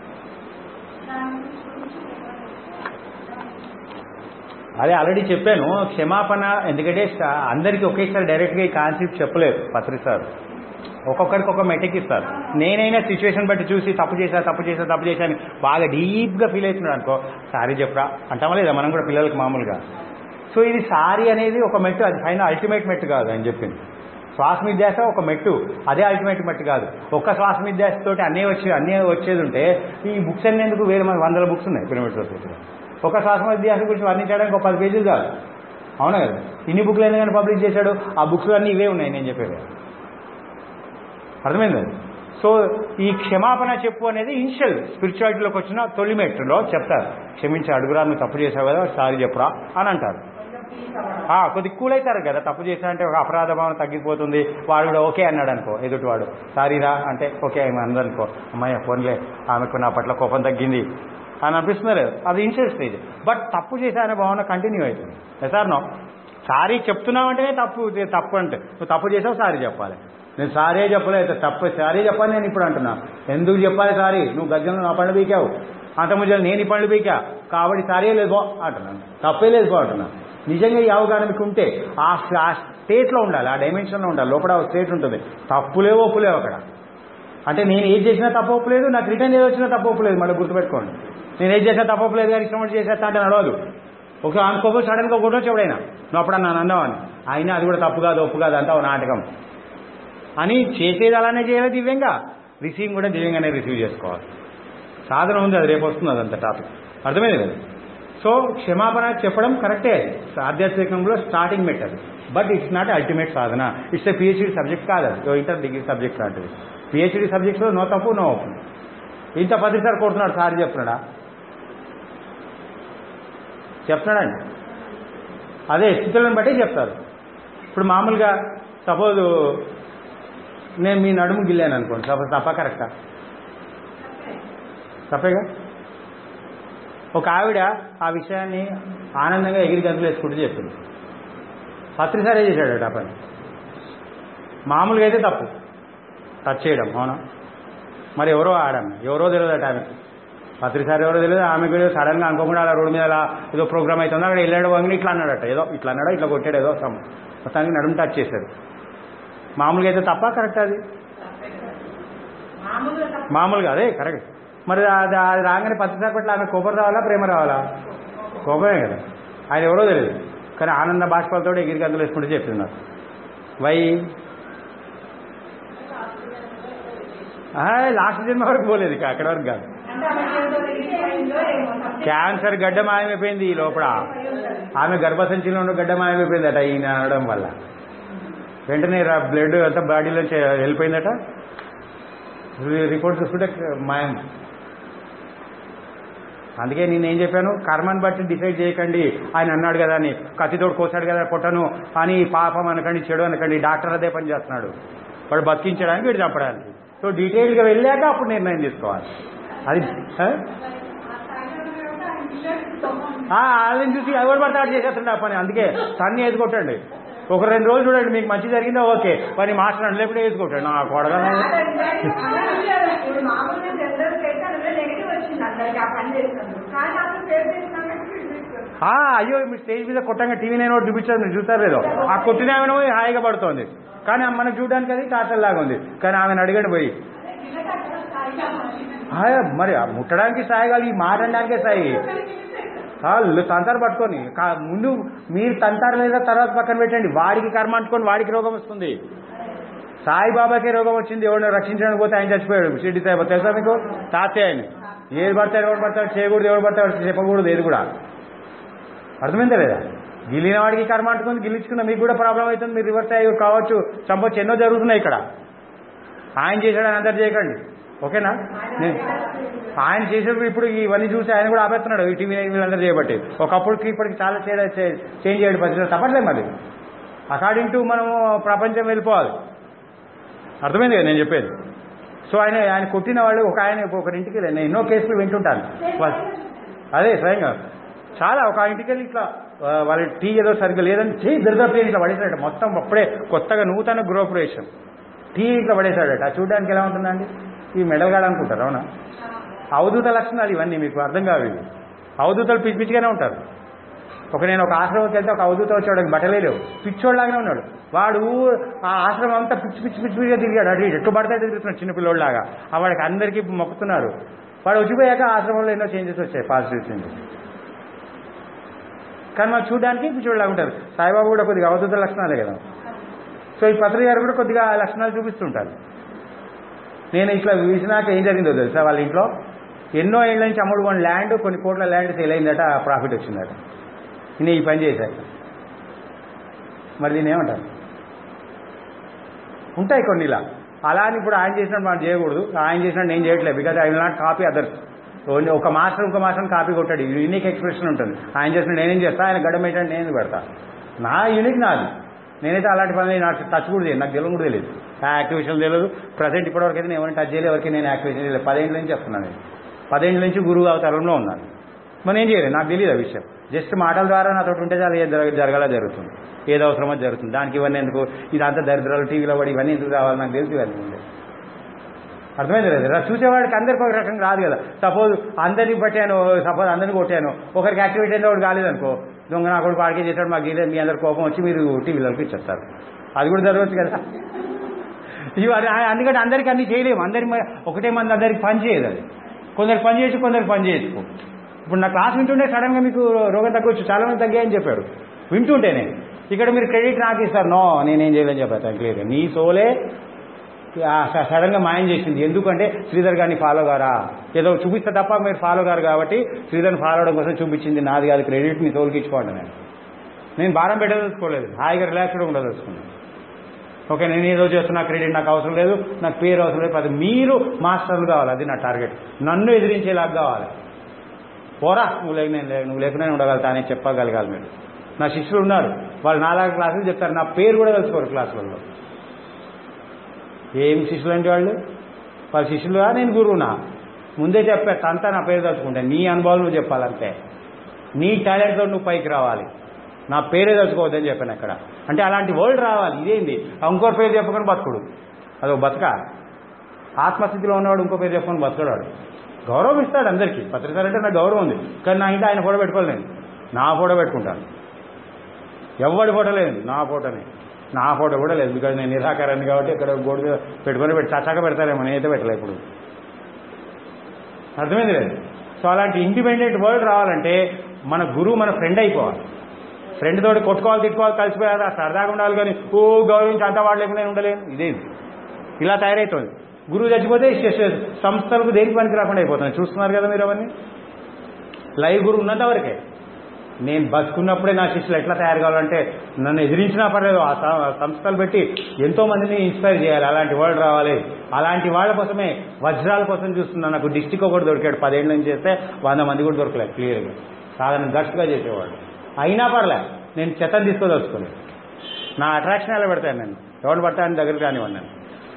అదే ఆల్రెడీ చెప్పాను. క్షమాపణ ఎందుకంటే అందరికీ ఒకేసారి డైరెక్ట్గా ఈ కాన్సెప్ట్ చెప్పలేదు పత్రి సార్. ఒక్కొక్కరికి ఒక మెటిక్ ఇస్తారు. నేనైనా సిచ్యువేషన్ బట్టి చూసి తప్పు చేశా తప్పు చేశా తప్పు చేశా అని బాగా డీప్గా ఫీల్ అవుతున్నాడు అనుకో, సారీ చెప్పరా అంటామా లేదా మనం కూడా పిల్లలకి మామూలుగా. సో ఇది సారీ అనేది ఒక మెట్టు, అది ఫైనల్ అల్టిమేట్ మెట్టు కాదు అని చెప్పింది. శ్వాస మిద్యాస ఒక మెట్టు, అదే అల్టిమేట్ మెట్టు కాదు. ఒక్క శ్వాస మిద్యాసతోటి అన్నీ వచ్చి అన్నీ వచ్చేది ఉంటే ఈ బుక్స్ అన్నీ ఎందుకు? వేరే మంది వందల బుక్స్ ఉన్నాయి పిరమిడ్ సొసైటీలో. ఒక శ్వాస మిద్యాస గురించి వర్ణించడానికి ఒక పది పేజీలు కాదు. అవునా కదా? ఇన్ని బుక్లు ఎందుకని పబ్లిష్ చేశాడు? ఆ బుక్స్ అన్నీ ఇవే ఉన్నాయి నేను చెప్పేది. అర్థమైంది? సో ఈ క్షమాపణ చెప్పు అనేది ఇనిషియల్ స్పిరిచువాలిటీలోకి వచ్చిన తొలి మెట్టులో చెప్తారు. క్షమించి అడుగురా, నువ్వు తప్పు చేసావు కదా, సారీ చెప్పురా అని అంటారు. కొద్ది కూల్ అవుతారు కదా, తప్పు చేశా అంటే ఒక అపరాధ భావన తగ్గిపోతుంది. వాడు కూడా ఓకే అన్నాడు అనుకో, ఎదుటివాడు సారీరా అంటే ఓకే ఆమె అందనుకో, అమ్మాయి ఫోన్లే ఆమెకు నా పట్ల కోపం తగ్గింది అని అనిపిస్తున్నారు. అది ఇనిషియల్ స్టేజ్. బట్ తప్పు చేశా అనే భావన కంటిన్యూ అవుతుంది. సార్ నో సారీ చెప్తున్నావు అంటేనే తప్పు తప్పు అంటే నువ్వు తప్పు చేసావు సారీ చెప్పాలి. నేను సారీ చెప్పలేదు, తప్పు సారీ చెప్పాలి నేను ఇప్పుడు అంటున్నా. ఎందుకు చెప్పాలి సారీ? నువ్వు గజ్జంలో నా పనులు పీకావు, అంత ముందు నేను ఈ పనులు పీకా కాబట్టి సారీ లేదు బో అంటున్నాను, తప్పే లేదు బో అంటున్నాను. నిజంగా ఈ అవగాహన మీకు ఉంటే ఆ స్టేట్లో ఉండాలి, ఆ డైమెన్షన్లో ఉండాలి. లోపల స్టేట్ ఉంటుంది, తప్పులేవో ఒప్పులేవు అక్కడ. అంటే నేను ఏది చేసినా తప్పు ఒప్పులేదు, నాకు రిటర్న్ ఏది వచ్చినా తప్పు ఒప్పులేదు. మళ్ళీ గుర్తుపెట్టుకోండి, నేను ఏది చేసినా తప్పు ఒప్పులేదు కానీ ఇష్టం చేసేస్తా అంటే నడవదు. ఒక అనుకోకపోతే సడన్గా ఒకటి వచ్చాడైనా నువ్వు అప్పుడు నన్ను అందామని, అయినా అది కూడా తప్పు కాదు ఒప్పు కాదు అంతా ఒక నాటకం అని చేసేది అలానే చేయాలి. దివ్యంగా రిసీవింగ్ కూడా దివ్యంగానే రిసీవ్ చేసుకోవాలి. సాధన ఉంది, అది రేపు వస్తుంది అదంత టాపిక్. అర్థమైంది కదా? సో క్షమాపణ చెప్పడం కరెక్టే, ఆధ్యాత్మికంలో starting method. But it's not ultimate సాధన. ఇట్స్ ఏ పిహెచ్డి సబ్జెక్ట్ కాదు, అది ఇంటర్ డిగ్రీ సబ్జెక్ట్ లాంటిది. పిహెచ్డీ సబ్జెక్ట్స్లో నో తప్పు నో ఓపెన్. ఇంత పదిసారి కొడుతున్నాడు సార్ చెప్తున్నాడా? చెప్తున్నాడండి. అదే స్థితులను బట్టి చెప్తారు. ఇప్పుడు మామూలుగా సపోజ్ నేను మీ నడుము గిల్లాను అనుకోండి, సపోజ్ తప్ప కరెక్టా? తప్పేగా. ఒక ఆవిడ ఆ విషయాన్ని ఆనందంగా ఎగిరి గంతులు వేసుకుంటూ చెప్పింది. పత్రిసారే చేశాడు ఆ పని. మామూలుగా అయితే తప్పు టచ్ చేయడం, అవునా? మరి ఎవరో ఆడమ్మ, ఎవరో తెలియదట ఆమెకు. పత్రిసారి ఎవరో తెలియదు ఆమెకు. సడన్గా అనుకోకుండా అలా రోడ్డు మీద అలా ఏదో ప్రోగ్రామ్ అవుతుందో అక్కడ వెళ్ళాడు వంగి ఇట్లా అన్నాడట, ఏదో ఇట్లా అన్నాడో ఇట్లా కొట్టాడు, ఏదో మొత్తానికి నడుము టచ్ చేశాడు. మామూలుగా అయితే తప్ప కరెక్ట్? అది మామూలుగా అదే కరెక్ట్. మరి అది అది రాగానే పత్రిసారి పట్ల ఆమె కోపం రావాలా ప్రేమ రావాలా? కోపమే కదా. ఆయన ఎవరో తెలియదు కానీ ఆనంద బాష్పాలతో ఎగిరి గంతులు వేసుకుంటూ చెప్తుంది నాకు. వై లాస్ట్ జన్మ వరకు పోలేదు, ఇక అక్కడ వరకు కాదు. క్యాన్సర్ గడ్డ మాయమైపోయింది ఈ లోపల. ఆమె గర్భసంచిలో ఉన్న గడ్డ మాయమైపోయిందట ఈయన అనడం వల్ల. వెంటనే బ్లడ్ అంతా బాడీలో వెళ్ళిపోయిందట. రిపోర్ట్ చూసుకుంటే మాయం. అందుకే నేనేం చెప్పాను, కర్మను బట్టి డిసైడ్ చేయకండి. ఆయన అన్నాడు కదా అని కత్తితోడు కోసాడు కదా కొట్టను అని పాపం అనకండి, చెడు అనకండి. డాక్టర్ అదే పని చేస్తున్నాడు, వాడు బతికించడానికి వీడు చంపడానికి. సో డీటెయిల్గా వెళ్ళాక అప్పుడు నిర్ణయం తీసుకోవాలి. అది వాళ్ళని చూసి ఎవరు పడతాడు చేసేస్తుండే ఆ పని. అందుకే తన్ని వేసుకొట్టండి. ఒక రెండు రోజులు చూడండి, మీకు మంచి జరిగిందా ఓకే, పని మాస్టర్ లేకపోతే వేసుకోండి. నా కొడగా అయ్యో మీరు స్టేజ్ మీద కొట్టంగా టీవీ నేను చూపించారు, మీరు చూస్తారు లేదో. ఆ కొట్టిన ఆమెను పోయి హాయిగా పడుతోంది, కానీ మనకు చూడడానికి అది టార్చర్ లాగా ఉంది. కానీ ఆమెను అడిగండి పోయి మరి ముట్టడానికి సాయి కాదు, ఈ మాట్లాడడానికే సాయి. తంతారు పట్టుకొని ముందు మీరు తంతారు లేదా తర్వాత పక్కన పెట్టండి. వాడికి కర్మ అంటుకొని వాడికి రోగం వస్తుంది. సాయిబాబాకే రోగం వచ్చింది, ఎవరిని రక్షించడానికి పోతే ఆయన చచ్చిపోయాడు. షిర్డీ సాయిబాబా తెలుసా మీకు? తాతే ఆయన. ఏది పడతాడు ఎవరు పడతాడు, చేయకూడదు ఎవరు పడతాడు, చెప్పకూడదు ఏది కూడా. అర్థమైందా లేదా? గిల్లిన వాడికి కర్మ అంటుకొని గిల్లించుకున్న మీకు కూడా ప్రాబ్లం అవుతుంది. మీరు రివర్స్ అయ్యి కావచ్చు, చంపొచ్చు, ఎన్నో జరుగుతున్నాయి ఇక్కడ. ఆయన చేశాడని అందరు చేయకండి, ఓకేనా? ఆయన చేసేప్పుడు ఇప్పుడు ఇవన్నీ చూసి ఆయన కూడా ఆపేస్తున్నాడు ఈ టీవీ వీళ్ళందరూ చేయబట్టి. ఒకప్పటికి ఇప్పటికి చాలా చేంజ్ చేయడం పరిస్థితి తప్పట్లేదు. మరి అకార్డింగ్ టు మనము ప్రపంచం వెళ్ళిపోవాలి. అర్థమైంది కదా నేను చెప్పేది? సో ఆయన ఆయన కొట్టిన వాళ్ళు ఒక ఆయన ఒకరింటికి వెళ్ళి నేను ఎన్నో కేసులు వింటుంటాను. అదే స్వయంగా చాలా ఒక ఇంటికి వెళ్ళి ఇట్లా వాళ్ళ టీ ఏదో సరిగ్గా లేదని చేయి దరిదాపు ఇట్లా పడేసాడట. మొత్తం అప్పుడే కొత్తగా నూతన గృహప్రవేశం టీ ఇట్లా పడేశాడట. చూడడానికి ఎలా ఉంటుందండి? ఈ మెడల్గాడు అనుకుంటారు, అవునా? అవధూత లక్షణాలు ఇవన్నీ మీకు అర్థం కావు. ఇవి అవధూతలు పిచ్చి పిచ్చిగానే ఉంటారు. ఒక నేను ఒక ఆశ్రమంకి వెళ్తే ఒక అవధూత వచ్చాడు, బట్టలే లేవు, పిచ్చోళ్ళలాగానే ఉన్నాడు వాడు. ఆ ఆశ్రమం అంతా పిచ్చి పిచ్చి పిచ్చి పిచ్చిగా తిరిగాడు, అటు ఎట్టు పడితే తిరుగుతున్నాడు చిన్నపిల్లోళ్ళలాగా. ఆ వాడికి అందరికీ మొక్కుతున్నారు. వాడు వచ్చిపోయాక ఆశ్రమంలో ఎన్నో చేంజెస్ వచ్చాయి, పాజిటివ్ చేంజెస్. కానీ మాకు చూడడానికి పిచ్చోళ్ళలాగా ఉంటారు. సాయిబాబు కూడా కొద్దిగా అవధూత లక్షణాలే కదా. సో ఈ పత్రి గారు కూడా కొద్దిగా లక్షణాలు చూపిస్తుంటారు. నేను ఇట్లా చూసినాక ఏం జరిగిందో తెలుసా, వాళ్ళ ఇంట్లో ఎన్నో ఏళ్ళ నుంచి అమ్ముడు కొన్ని ల్యాండ్ కొన్ని కోట్ల ల్యాండ్ సేల్ అయిందట, ప్రాఫిట్ వచ్చిందట. నేను ఈ పని చేశాక మరి దీన్ని ఏమంటారు? ఉంటాయి కొన్ని ఇలా. అలా అని ఇప్పుడు ఆయన చేసినట్టు మనం చేయకూడదు, ఆయన చేసినట్టు నేను చేయట్లేదు. Because I will not copy others. ఒక మాస్టర్ ఇంకో మాస్టర్ని కాపీ కొట్టాడు, యూనిక్ ఎక్స్ప్రెషన్ ఉంటుంది. ఆయన చేసినట్టు నేనేం చేస్తా, ఆయన గడ్డం ఏంటంటే నేను పెడతా. నా యూనిక్ నాది. నేనైతే అలాంటి పని నాకు టచ్ కూడా చేయలేదు, నాకు తెలియదు కూడా తెలియదు. ఆ యాక్టివేషన్ తెలియదు. ప్రజెంట్ ఇప్పటివరకు అయితే నేను ఎవరిని టచ్ చేయలేదు, ఎవరికి నేను యాక్టివేషన్ చేయలేదు. పదేళ్ళ నుంచి చెప్తున్నాను. నేను పదేళ్ళ నుంచి గురువు అవతారంలో ఉన్నాను. మనం ఏం చేయలేదు, నాకు తెలియదు ఆ విషయం. జస్ట్ మాటల ద్వారా నాతో ఉంటే చాలా ఏది జరగాల జరుగుతుంది, ఏదో అవసరమో జరుగుతుంది. దానికి ఇవన్నీ ఎందుకు, ఇదంతా దరిద్రాలు టీవీలో పడి ఇవన్నీ ఎందుకు రావాలి, నాకు తెలిసి ఇవన్నీ ఉండే. అర్థమైంది కదా? చూసేవాడికి అందరికి ఒక రకంగా రాదు కదా. సపోజ్ అందరినీ పట్టాను, సపోజ్ అందరినీ కొట్టాను, ఒకరికి యాక్టివేట్ అయితే ఒకటి కాలేదనుకో, దొంగ నా కొడుకు వాడికే చేశాడు మాకు గీలేదు, మీ అందరు కోపం వచ్చి మీరు టీవీలోకి ఇచ్చేస్తారు. అది కూడా జరగవచ్చు కదా. ఇవి అందుకంటే అందరికీ అన్ని చేయలేము. అందరి ఒకటే మంది అందరికి పని చేయదు. అది కొందరికి పని చేయొచ్చు, కొందరికి పని చేయొచ్చు. ఇప్పుడు నా క్లాస్ వింటుంటే సడన్గా మీకు రోగం తగ్గవచ్చు, చాలా మంది తగ్గాయని చెప్పారు వింటుంటేనే. ఇక్కడ మీరు క్రెడిట్ నాకు ఇస్తారు, నో నేనేం చేయలేని చెప్పారు. తగ్గలేదు, నీ సోలే సడన్గా మాయం చేసింది. ఎందుకంటే శ్రీధర్ గారిని ఫాలో గారా ఏదో చూపిస్తే తప్ప మీరు ఫాలో గారు కాబట్టి శ్రీధర్ని ఫాలో అవడం కోసం చూపించింది, నాది కాదు క్రెడిట్, నీ తోలుకి ఇచ్చుకోండి. నేను నేను భారం పెట్టదలుచుకోలేదు, హాయిగా రిలాక్స్గా ఉండదలుచుకున్నాను. ఓకే, నేను ఏదో చేస్తున్నా, క్రెడిట్ నాకు అవసరం లేదు, నాకు పేరు అవసరం లేదు, అది మీరు మాస్టర్లు కావాలి. అది నా టార్గెట్. నన్ను ఎదిరించేలాగా కావాలి. పోరా నువ్వు లేక నేను లేక నువ్వు లేకునే ఉండగలుగుతా అని చెప్పగలగాలి మీరు. నా శిష్యులు ఉన్నారు, వాళ్ళు నాలుగు క్లాసులు చెప్తారు, నా పేరు కూడా తెలుసుకోరు క్లాసులలో. ఏం శిష్యులు అంటే వాళ్ళు వాళ్ళ శిష్యులుగా నేను గురువునా ముందే చెప్పేస్తా, అంతా నా పేరు తెలుసుకుంటాను. నీ అనుభవాలు నువ్వు చెప్పాలంటే, నీ టాలెంట్తో నువ్వు పైకి రావాలి, నా పేరే తెలుసుకోవద్దని చెప్పాను అక్కడ. అంటే అలాంటి వరల్డ్ రావాలి. ఇదేంది ఇంకో పేరు చెప్పుకొని బతుకుడు, అదొక బతక. ఆత్మస్థితిలో ఉన్నవాడు ఇంకో పేరు చెప్పుకొని బతకడాడు. గౌరవం ఇస్తాడు అందరికీ, పత్రిక అంటే నాకు గౌరవం ఉంది, కానీ నా ఇంట్లో ఆయన ఫోటో పెట్టుకోలేను, నా ఫోటో పెట్టుకుంటాను. ఎవడి ఫోటో లేదు, నా ఫోటోనే. నా ఫోటో కూడా లేదు, బికాజ్ నేను నిరాకారాన్ని కాబట్టి ఇక్కడ గోడ పెట్టుకొని పెట్టి చచ్చాక పెడతారేమో, నేనైతే పెట్టలే ఇప్పుడు. అర్థమైంది లేదు. సో అలాంటి ఇండిపెండెంట్ వరల్డ్ రావాలంటే మన గురువు మన ఫ్రెండ్ అయిపోవాలి. ఫ్రెండ్ తోటి కొట్టుకోవాలి, తిట్టుకోవాలి, కలిసిపోయాలి, సరదాగా ఉండాలి, కానీ ఓ గౌరవించి అంతా వాడలేకుండా నేను ఉండలేను. ఇదేంటి ఇలా తయారవుతుంది. గురువు చచ్చిపోతే సంస్థలకు దేనికి పనికి రాకుండా అయిపోతుంది. చూస్తున్నారు కదా మీరు అవన్నీ. లైవ్ గురువు ఉన్నంత వరకే. నేను బతుకున్నప్పుడే నా శిష్యులు ఎట్లా తయారు కావాలంటే నన్ను ఎదిరించినా పర్లేదు, ఆ సంస్థలు పెట్టి ఎంతో మందిని ఇన్స్పైర్ చేయాలి. అలాంటి వరల్డ్ రావాలి. అలాంటి వాళ్ళ కోసమే వజ్రాల కోసం చూస్తున్నాను. నాకు డిస్టిక్ ఒకటి దొరికాడు, పదేళ్ళ నుంచి చేస్తే వంద మంది కూడా దొరకలేదు క్లియర్గా. సాధారణ గట్స్గా చేసేవాడు. అయినా పర్లే, నేను చెత్తను తీసుకోదలుచుకోలేదు. నా అట్రాక్షన్ ఎలా పెడతాను, నేను ఎవరు పడతాను దగ్గరికి రానివ్వండి. నేను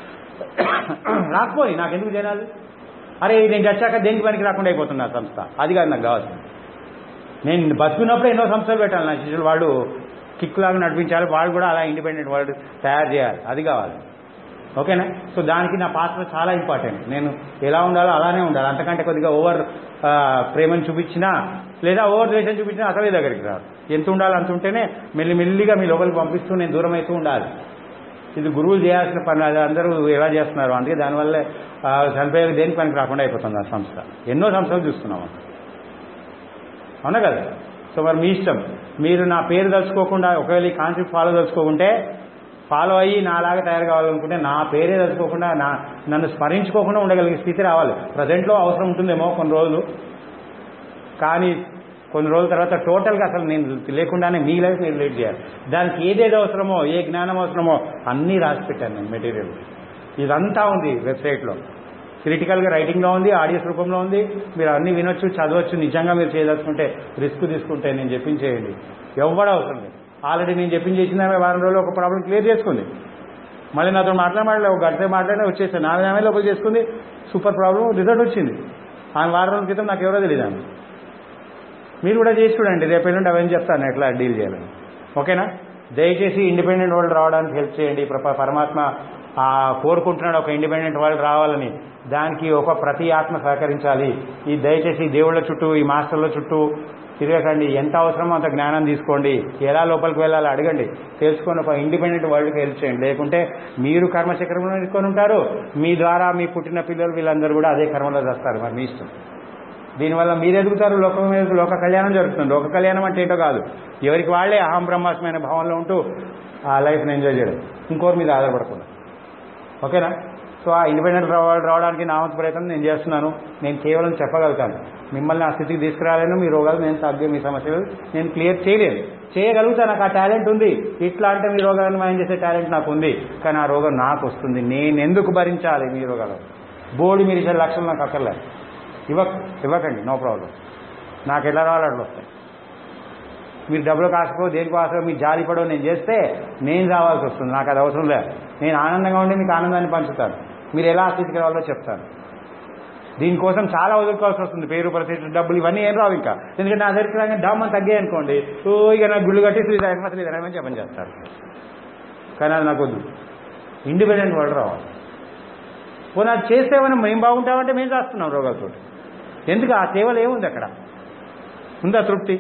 రాకపోయి నాకెందుకు జనాలు, అరే నేను చచ్చాక దేనికి పనికి రాకుండా అయిపోతున్నా సంస్థ. అది కాదు నాకు కావాల్సింది. నేను బతుకున్నప్పుడు ఎన్నో సంస్థలు పెట్టాలి, నా శిష్యులు వాళ్ళు కిక్కులాగా నడిపించాలి, వాళ్ళు కూడా అలా ఇండిపెండెంట్ వాళ్ళు తయారు చేయాలి. అది కావాలి. ఓకేనా. సో దానికి నా పాత్ర చాలా ఇంపార్టెంట్. నేను ఎలా ఉండాలో అలానే ఉండాలి. అంతకంటే కొద్దిగా ఓవర్ ప్రేమను చూపించినా లేదా ఓవర్ ద్వేషం చూపించినా అసలే దగ్గరికి రాదు. ఎంత ఉండాలో అంత ఉంటేనే మెల్లి మెల్లిగా మీ లోపలికి పంపిస్తూ నేను దూరం అవుతూ ఉండాలి. ఇది గురువులు చేయాల్సిన పని. అది అందరూ ఎలా చేస్తున్నారు, అందుకే దానివల్లే చనిపోయే దేనికి పనికి రాకుండా అయిపోతుంది ఆ సంస్థ. ఎన్నో సంస్థలు చూస్తున్నాం, అవునా కదా. సో మరి మీ ఇష్టం. మీరు నా పేరు తలుచుకోకుండా ఒకవేళ ఈ కాన్సెప్ట్ ఫాలో తలుచుకోకుంటే, ఫాలో అయ్యి నాలాగా తయారు కావాలనుకుంటే నా పేరే తలుచుకోకుండా నా నన్ను స్మరించుకోకుండా ఉండగలిగే స్థితి రావాలి. ప్రజెంట్లో అవసరం ఉంటుందేమో కొన్ని రోజులు, కానీ కొన్ని రోజుల తర్వాత టోటల్గా అసలు నేను లేకుండానే మీ లైఫ్ మీరు లీడ్ చేయాలి. దానికి ఏదేది అవసరమో, ఏ జ్ఞానం అవసరమో అన్నీ రాసి పెట్టాను నేను మెటీరియల్. ఇదంతా ఉంది వెబ్సైట్లో. క్రిటికల్గా రైటింగ్లో ఉంది, ఆడియోస్ రూపంలో ఉంది. మీరు అన్నీ వినొచ్చు, చదవచ్చు. నిజంగా మీరు చేయదలుచుకుంటే, రిస్క్ తీసుకుంటే నేను చెప్పించేయండి. ఎవ్వడం అవసరం లేదు. ఆల్రెడీ నేను చెప్పించేసిన వారం రోజులు ఒక ప్రాబ్లం క్లియర్ చేసుకుంది. మళ్ళీ నాతో మాట్లాడలే, ఒక గంట మాట్లాడినా వచ్చేసాను. నాలుగు ఆమె లోపల చేసుకుంది, సూపర్ ప్రాబ్లం, రిజల్ట్ వచ్చింది. ఆమె వారం రోజుల క్రితం నాకు ఎవరో తెలియదు. ఆమె మీరు కూడా చేసి చూడండి, రేపు ఎల్లుండి అవన్నీ చెప్తాను ఎట్లా డీల్ చేయాలని. ఓకేనా. దయచేసి ఇండిపెండెంట్ వరల్డ్ రావడానికి హెల్ప్ చేయండి. పరమాత్మ కోరుకుంటున్నాడు ఒక ఇండిపెండెంట్ వరల్డ్ రావాలని. దానికి ఒక ప్రతి ఆత్మ సహకరించాలి. ఈ దయచేసి దేవుళ్ళ చుట్టూ, ఈ మాస్టర్ల చుట్టూ తిరగకండి. ఎంత అవసరమో అంత జ్ఞానం తీసుకోండి. ఎలా లోపలికి వెళ్ళాలో అడగండి, తెలుసుకొని ఒక ఇండిపెండెంట్ వరల్డ్కి హెల్ప్ చేయండి. లేకుంటే మీరు కర్మచక్రంలో ఇరుకొని ఉంటారు, మీ ద్వారా మీ పుట్టిన పిల్లలు వీళ్ళందరూ కూడా అదే కర్మలో చేస్తారు. మరి మీ ఇష్టం. దీనివల్ల మీరు ఎదుగుతారు, లోకం మీద లోక కళ్యాణం జరుగుతుంది. లోక కళ్యాణం అంటే ఏంటో కాదు, ఎవరికి వాళ్లే అహం బ్రహ్మాస్మైన భావంలో ఉంటూ ఆ లైఫ్ని ఎంజాయ్ చేయడం, ఇంకోరి మీద ఆధారపడకుండా. ఓకేనా. సో ఆ ఇండిపెండెంట్ రావడానికి నా వంతు ప్రయత్నం నేను చేస్తున్నాను. నేను కేవలం చెప్పగలుగుతాను, మిమ్మల్ని ఆ స్థితికి తీసుకురాలేను. మీ రోగాలు నేను తగ్గే, మీ సమస్యలు నేను క్లియర్ చేయలేను. చేయగలుగుతాను, నాకు ఆ టాలెంట్ ఉంది. ఇట్లా అంటే మీ రోగాలను మాయం చేసే టాలెంట్ నాకు ఉంది, కానీ ఆ రోగం నాకు వస్తుంది. నేను ఎందుకు భరించాలి మీ రోగాలు? బోర్డు మీరు ఇచ్చే లక్షలు నాకు అక్కర్లేదు. ఇవ్వ ఇవ్వకండి, నో ప్రాబ్లం. నాకు ఎలా రావాలి అట్లా వస్తాయి. మీరు డబ్బులు కాసుకో, దేనికి కాసుకో, మీకు జాలి పడవ నేను చేస్తే నేను రావాల్సి వస్తుంది. నాకు అది అవసరం లేదు. నేను ఆనందంగా ఉండి మీకు ఆనందాన్ని పంచుతాను. మీరు ఎలా స్థితికి రావాలో చెప్తాను. దీనికోసం చాలా వదులుకోవాల్సి వస్తుంది. పేరు, ప్రతిష్ట, డబ్బులు ఇవన్నీ ఏం రావు ఇంకా. ఎందుకంటే నా దగ్గరికి రాగానే డమ్మని తగ్గాయి అనుకోండి, ఓ ఇక నాకు గుళ్ళు కట్టి శ్రీధర్మ శ్రీధరమని చెప్పని చేస్తారు. కానీ అది నాకు వద్దు. ఇండిపెండెంట్ వరల్డ్ రావాలి. పోనీ అది చేస్తే మనం మేము బాగుంటామంటే మేము చేస్తున్నాం రోగాలతో. ఎందుకు ఆ సేవలు ఏముంది అక్కడ? ఉందా తృప్తి?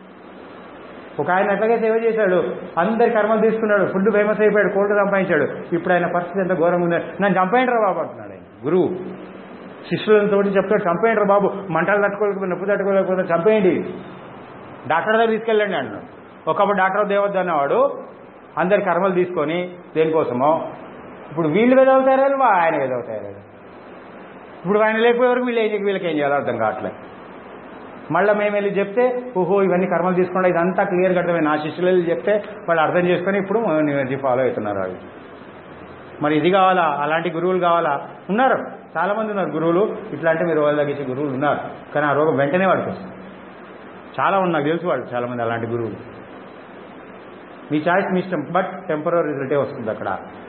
ఒక ఆయన అట్లాగే సేవ చేశాడు, అందరి కర్మలు తీసుకున్నాడు, ఫుడ్ ఫేమస్ అయిపోయాడు, కోట్లు సంపాదించాడు. ఇప్పుడు ఆయన పరిస్థితి ఎంత ఘోరంగా ఉంది. నన్ను చంపేయండి రా బాబు అంటున్నాడు ఆయన గురువు. శిష్యులతో చెప్తాడు, చంపేయండి రా బాబు, మంటలు తట్టుకోలేకపోతే, నొప్పి తట్టుకోలేకపోతే చంపేయండి, డాక్టర్ దగ్గర తీసుకెళ్ళండి అంటున్నాడు. ఒకప్పుడు డాక్టర్ దేవద్దు అన్నవాడు అందరి కర్మలు తీసుకొని దేనికోసమో. ఇప్పుడు వీళ్ళు వెదవుతారు, ఆయన వెదవుతారు. ఇప్పుడు ఆయన లేకపోయే వరకు వీళ్ళు ఏం వీళ్ళకి ఏం చేయాలో అర్థం కావట్లేదు. మళ్ళీ మేము వెళ్ళి చెప్తే ఓహో ఇవన్నీ కర్మలు తీసుకోండి, ఇదంతా క్లియర్ కట్టమే. నా శిష్యులు వెళ్ళి చెప్తే వాళ్ళు అర్థం చేసుకొని ఇప్పుడు ఎనర్జీ ఫాలో అవుతున్నారు. అవి మరి ఇది కావాలా, అలాంటి గురువులు కావాలా? ఉన్నారు, చాలా మంది ఉన్నారు గురువులు. ఇట్లాంటి మీరు రోగాలు తగ్గించే గురువులు ఉన్నారు, కానీ ఆ రోగం వెంటనే వాడికి వస్తుంది. చాలా ఉంది, నాకు తెలుసు వాళ్ళు చాలా మంది అలాంటి గురువులు. మీ చాయిస్ మీ ఇష్టం, బట్ టెంపరీ రిజల్టే వస్తుంది అక్కడ.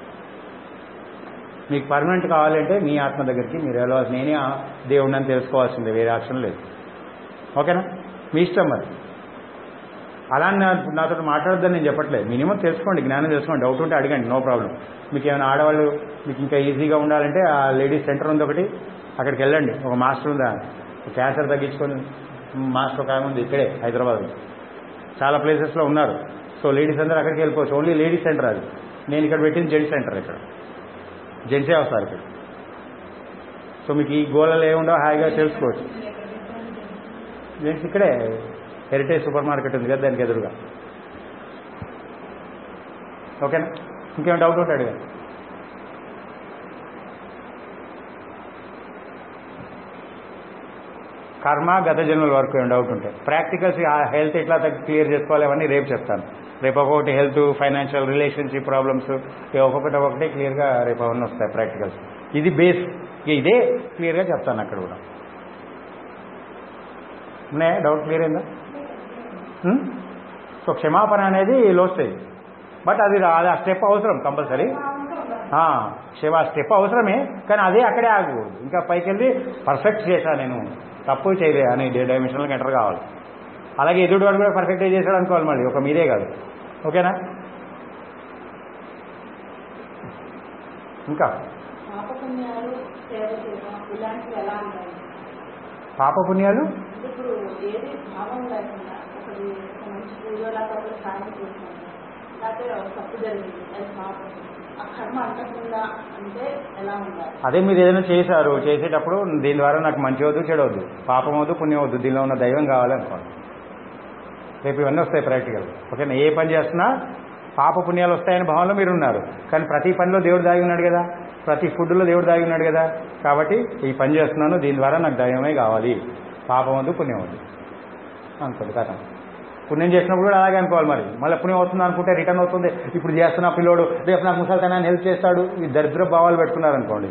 మీకు పర్మనెంట్ కావాలంటే మీ ఆత్మ దగ్గరికి మీరు వెళ్ళవలసి, నేనే దేవుడిని అని తెలుసుకోవాల్సిందే, వేరే ఆప్షన్ లేదు. ఓకేనా? మీ ఇష్టం. మరి అలా నాతో మాట్లాడద్దని నేను చెప్పట్లేదు. మినిమం తెలుసుకోండి, జ్ఞానం తెలుసుకోండి, డౌట్ ఉంటే అడగండి, నో ప్రాబ్లం. మీకు ఏమైనా ఆడవాళ్ళు మీకు ఇంకా ఈజీగా ఉండాలంటే ఆ లేడీస్ సెంటర్ ఉంది ఒకటి, అక్కడికి వెళ్ళండి. ఒక మాస్టర్ ఉందా, క్యాన్సర్ తగ్గించుకొని మాస్టర్ ఒక ఉంది ఇక్కడే హైదరాబాద్లో, చాలా ప్లేసెస్లో ఉన్నారు. సో లేడీస్ అందరూ అక్కడికి వెళ్ళిపోవచ్చు. ఓన్లీ లేడీస్ సెంటర్ అది. నేను ఇక్కడ పెట్టింది జెంట్స్ సెంటర్. ఇక్కడ జెంట్సే వస్తారు ఇక్కడ. సో మీకు ఈ గోళలు ఏముండవు, హాయిగా తెలుసుకోవచ్చు. జెంట్స్ ఇక్కడే హెరిటేజ్ సూపర్ మార్కెట్ ఉంది కదా, దానికి ఎదురుగా. ఓకేనా? ఇంకేం డౌట్ ఉంటే అడిగాను. కర్మ గత జన్మల వరకు ఏం డౌట్ ఉంటాయి. ప్రాక్టికల్స్ ఆ హెల్త్ ఎట్లా క్లియర్ చేసుకోవాలి అవన్నీ రేపు చెప్తాను. రేపు ఒక్కొక్కటి హెల్త్, ఫైనాన్షియల్, రిలేషన్షిప్ ప్రాబ్లమ్స్ ఒక్కొక్కటి ఒక్కొక్కటి క్లియర్గా రేపు అవన్నీ వస్తాయి ప్రాక్టికల్స్. ఇది బేస్, ఇదే క్లియర్గా చెప్తాను అక్కడ కూడా. ఉన్నాయా డౌట్? క్లియర్ అయిందా? సో క్షమాపణ అనేది లో స్టేజ్, బట్ అది అది ఆ స్టెప్ అవసరం కంపల్సరీ. క్షమా స్టెప్ అవసరమే, కానీ అదే అక్కడే ఆగకూడదు. ఇంకా పైకి వెళ్ళి పర్ఫెక్ట్ చేశా నేను, తప్పు చేయలే అని డైమెన్షనల్కి ఎంటర్ కావాలి. అలాగే ఎదుటి వాడు కూడా పర్ఫెక్ట్గా చేశాడు అనుకోవాలి, మళ్ళీ ఒక మీదే కాదు. ఓకేనా? ఇంకా పాపపుణ్యాలు అదే మీరు ఏదైనా చేశారు, చేసేటప్పుడు దీని ద్వారా నాకు మంచి వద్దు, చెడు వద్దు, పాపం వద్దు, పుణ్యం వద్దు, దీనిలో ఉన్న దైవం కావాలనుకోండి. రేపు ఇవన్నీ వస్తాయి ప్రాక్టికల్. ఓకేనా? ఏ పని చేస్తున్నా పాప పుణ్యాలు వస్తాయని భావనలో మీరు ఉన్నారు, కానీ ప్రతి పనిలో దేవుడు దాగి ఉన్నాడు కదా, ప్రతి ఫుడ్లో దేవుడు దాగి ఉన్నాడు కదా. కాబట్టి ఈ పని చేస్తున్నాను, దీని ద్వారా నాకు దైవమే కావాలి, పాపం వద్దు, పుణ్యం వద్దు అనుకోండి. కదా, పుణ్యం చేసినప్పుడు కూడా అలాగే అనుకోవాలి. మరి మళ్ళీ పుణ్యం వస్తుంది అనుకుంటే రిటర్న్ అవుతుంది. ఇప్పుడు చేస్తున్న పిల్లోడు రేపు నాకు ముసలితనాన్ని హెల్ప్ చేస్తాడు, ఈ దరిద్ర భావాలు పెట్టుకున్నారనుకోండి.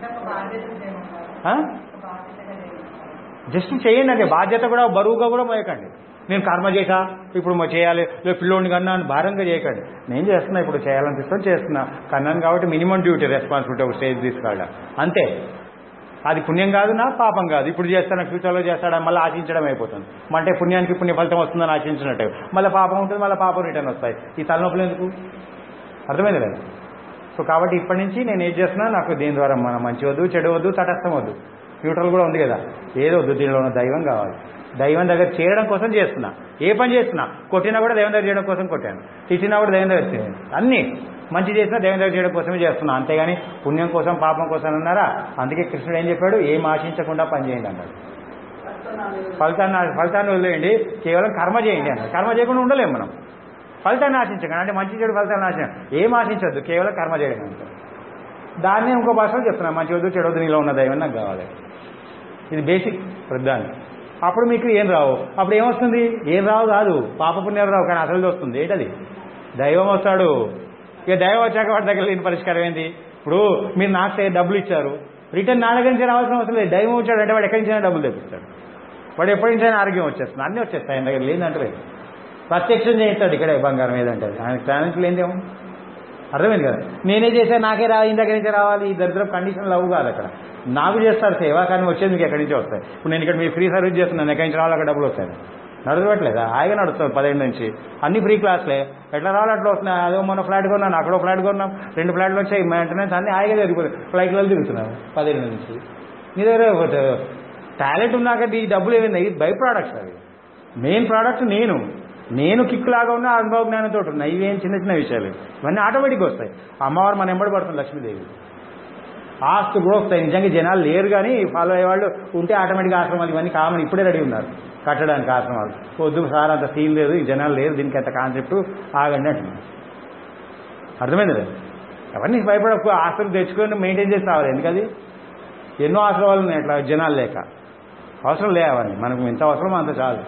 జస్ట్ చేయండి అండి, బాధ్యత కూడా బరువుగా కూడా మోయకండి. నేను కర్మ చేశా ఇప్పుడు చేయాలి, లేదు పిల్లోడిని కన్నా భారంగా చేయకండి. నేను చేస్తున్నా, ఇప్పుడు చేయాలనిపిస్తాను చేస్తున్నా, కన్నాను కాబట్టి మినిమం డ్యూటీ, రెస్పాన్సిబిలిటీ ఒక స్టేజ్ తీసుకోవాలి అంతే. అది పుణ్యం కాదు, నా పాపం కాదు. ఇప్పుడు చేస్తాను, ఫ్యూచర్లో చేస్తాడా, మళ్ళీ ఆశించడం అయిపోతుంది. అంటే పుణ్యానికి పుణ్య ఫలితం వస్తుందని ఆశించినట్టు, మళ్ళీ పాపం ఉంటుంది, మళ్ళీ పాపం రిటర్న్ వస్తాయి. ఈ తలనొప్పులు ఎందుకు? అర్థమైంది లేదా? సో కాబట్టి ఇప్పటి నుంచి నేను ఏం చేస్తున్నా, నాకు దీని ద్వారా మన మంచి వద్దు, చెడు వద్దు, తటస్థం వద్దు, న్యూట్రల్ కూడా ఉంది కదా, ఏదో వద్దు, దీనిలో ఉన్న దైవం కావాలి. దైవం దగ్గర చేరడం కోసం చేస్తున్నా. ఏ పని చేస్తున్నా, కొట్టినా కూడా దైవం దగ్గర చేయడం కోసం కొట్టాను, తిట్టినా కూడా దైవం దగ్గర చేయాలి. అన్నీ మంచి చేసినా దైవం దగ్గర చేయడం కోసమే చేస్తున్నా, అంతేగాని పుణ్యం కోసం పాపం కోసం అన్నారా? అందుకే కృష్ణుడు ఏం చెప్పాడు, ఏం ఆశించకుండా పని చేయండి అన్నాడు. ఫలితాన్ని ఫలితాన్ని వదిలేయండి, కేవలం కర్మ చేయండి అన్నాడు. కర్మ చేయకుండా ఉండలేము మనం. ఫలితాన్ని ఆశించకండి, అంటే మంచి చెడు ఫలితాన్ని ఆశించండి, ఏం ఆశించద్దు, కేవలం కర్మ చేయడం అంటారు. దాన్ని ఇంకో భాషలో చెప్తున్నా, మంచి వద్దు, చెడు వద్దు, నీలో ఉన్న దైవం నాకు కావాలి. ఇది బేసిక్ వృద్ధాన్ని. అప్పుడు మీకు ఏం రావు. అప్పుడు ఏమొస్తుంది? ఏం రావు కాదు, పాపపుణ్యాలు రావు, కానీ అసలు వస్తుంది ఏంటది? దైవం వస్తాడు. ఇక దైవం వచ్చాక వాడి దగ్గర లేని పరిష్కారం ఏంది? ఇప్పుడు మీరు నాకు డబ్బులు ఇచ్చారు, రిటర్న్ నా దగ్గర నుంచి రావాల్సిన అవసరం లేదు. దైవం వచ్చాడు అంటే వాడు ఎక్కడి నుంచైనా డబ్బులు తెప్పిస్తాడు, వాడు ఎప్పటి నుంచైనా ఆరోగ్యం వచ్చేస్తుంది, అన్నీ వచ్చేస్తాయి ఆయన దగ్గర. లేదంటే లేదు, ప్రత్యక్షం చేస్తాడు ఇక్కడే బంగారం ఏదంటే, ఆయన టాలెంట్ లేదేమో. అర్థమైంది కదా? నేనే చేశాను, నాకే రా, ఈ దగ్గర నుంచే రావాలి, ఈ దరిద్రం కండిషన్ లవ్ కాదు. అక్కడ నాకు చేస్తారు సేవ, కానీ వచ్చేది మీకు ఎక్కడి నుంచో వస్తాయి. ఇప్పుడు నేను ఇక్కడ మీ ఫ్రీ సర్వీస్ చేస్తున్నాను, ఎక్కడి నుంచి రావాలి, అక్కడ డబ్బులు వస్తాయి. నడవట్లేదా? హాయిగా నడుస్తుంది పదిహేడు నుంచి, అన్ని ఫ్రీ క్లాస్లే, ఎట్లా రావాలి అట్లా వస్తున్నాయి. అదో మొన్న ఫ్లాట్ కొన్నాను, అక్కడో ఫ్లాట్ కొన్నాం, రెండు ఫ్లాట్లు వచ్చాయి, మెయింటెనెన్స్ అన్ని హాయిగా జరిగిపోతాయి. ఫ్లైట్లో తిరుగుతున్నాను పదిహేడు నుంచి. మీ దగ్గర టాలెంట్ ఉన్నాక ఈ డబ్బులు ఏమైంది? ఇది బై ప్రోడక్ట్స్, అవి మెయిన్ ప్రోడక్ట్ నేను నేను కిక్ లాగా ఉన్న అనుభవ జ్ఞానంతో ఉన్నాయి. ఇవేం చిన్న చిన్న విషయాలు, ఇవన్నీ ఆటోమేటిక్గా వస్తాయి. అమ్మవారు మన ఎంబడి పడుతుంది లక్ష్మీదేవి. ఆస్తులు కూడా వస్తాయి. నిజంగా జనాలు లేరు, కానీ ఫాలో అయ్యేవాళ్ళు ఉంటే ఆటోమేటిక్గా ఆశ్రమాలు ఇవన్నీ కామన్, ఇప్పుడే రెడీ ఉన్నారు కట్టడానికి ఆశ్రమాలు. వద్దు సార్ అంత సీన్ లేదు, ఈ జనాలు లేరు, దీనికి అంత కాన్సెప్ట్ ఆగండి అంటున్నారు. అర్థమైంది లేదు? అవన్నీ భయపడ ఆస్తులు తెచ్చుకొని మెయింటైన్ చేసి రావాలి. ఎందుకది ఎన్నో ఆశ్రమాలు ఉన్నాయి అట్లా జనాలు లేక. అవసరం లే అవన్నీ, మనకు ఎంత అవసరమో అంత చాలు.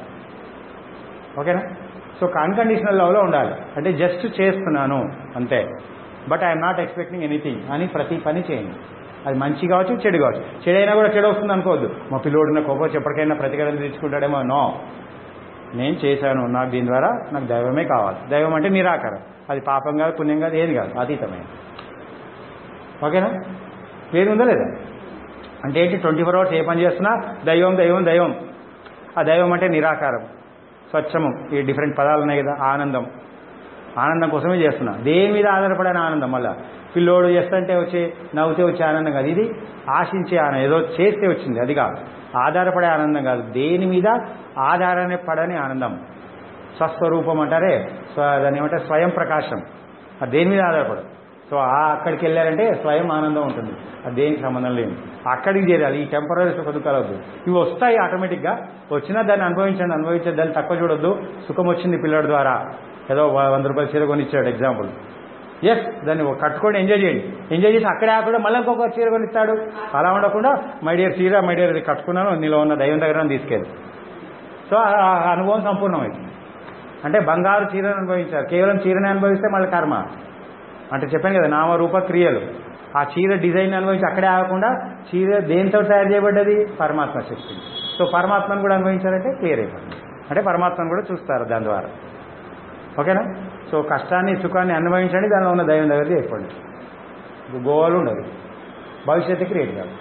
ఓకేనా? సో అన్కండిషనల్ లవ్లో ఉండాలి, అంటే జస్ట్ చేస్తున్నాను అంతే. But I'm not expecting anything అని ప్రతి పని చేయండి. అది మంచి కావచ్చు, చెడు కావచ్చు. చెడైనా కూడా చెడు వస్తుంది అనుకోవద్దు. మా పిల్లోడిన కోపం ఎప్పటికైనా ప్రతికారం తెచ్చుకుంటాడేమో. నో, నేను చేశాను, నాకు దీని ద్వారా నాకు దైవమే కావాలి. దైవం అంటే నిరాకారం, అది పాపం కాదు, పుణ్యం కాదు, ఏది కాదు, అతీతమైన. ఓకేనా? వేరు ఉందా లేదా? అంటే ఏంటి? ట్వంటీ ఫోర్ అవర్స్ ఏ పని చేస్తున్నా దైవం దైవం దైవం. ఆ దైవం అంటే నిరాకారం, స్వచ్ఛము. ఈ డిఫరెంట్ పదాలు ఉన్నాయి కదా. ఆనందం, ఆనందం కోసమే చేస్తున్నా. దేని మీద ఆధారపడిన ఆనందం. మళ్ళీ పిల్లోడు చేస్తుంటే వచ్చే నవ్వుతే వచ్చే ఆనందం కాదు, ఇది ఆశించే ఆనందం. ఏదో చేస్తే వచ్చింది అది కాదు, ఆధారపడే ఆనందం కాదు, దేని మీద ఆధారణ పడని ఆనందం. స్వస్వరూపం అంటారే, దాన్ని ఏమంటారు? స్వయం ప్రకాశం. అది దేని మీద ఆధారపడదు. సో ఆ అక్కడికి వెళ్ళారంటే స్వయం ఆనందం ఉంటుంది, అది దేనికి సంబంధం లేదు. అక్కడికి చేరాలి. ఈ టెంపరీ సుఖ దుఃఖాలు వద్దు, ఇవి వస్తాయి ఆటోమేటిక్గా. వచ్చినా దాన్ని అనుభవించండి, అనుభవించే దాన్ని తక్కువ చూడొద్దు. సుఖం వచ్చింది పిల్లడి ద్వారా, ఏదో వంద రూపాయలు చీర కొనిచ్చాడు ఎగ్జాంపుల్. ఎస్, దాన్ని కట్టుకొని ఎంజాయ్ చేయండి. ఎంజాయ్ చేసి అక్కడే ఆకుండా మళ్ళీ ఇంకొక చీర కొనిస్తాడు. అలా ఉండకుండా మై డియర్ చీర, మై డియర్ ఇది కట్టుకున్నాను, నీలో ఉన్న దైవం దగ్గర తీసుకెళ్ళి. సో ఆ అనుభవం సంపూర్ణమైంది. అంటే బంగారు చీరను అనుభవించారు. కేవలం చీరని అనుభవిస్తే మళ్ళీ కర్మ. అంటే చెప్పాను కదా, నామరూప క్రియలు. ఆ చీర డిజైన్ అనుభవించి అక్కడే ఆగకుండా చీర దేనితో తయారు చేయబడ్డది? పరమాత్మ శక్తి. సో పరమాత్మను కూడా అనుభవించారంటే క్లియర్ అయిపోతుంది. అంటే పరమాత్మను కూడా చూస్తారు దాని ద్వారా. ఓకేనా? సో కష్టాన్ని సుఖాన్ని అనుభవించండి, దానిలో ఉన్న దైవం దగ్గర చేసుకోండి. గోవాలు ఉండదు, భవిష్యత్తు క్రియేట్ కాదు.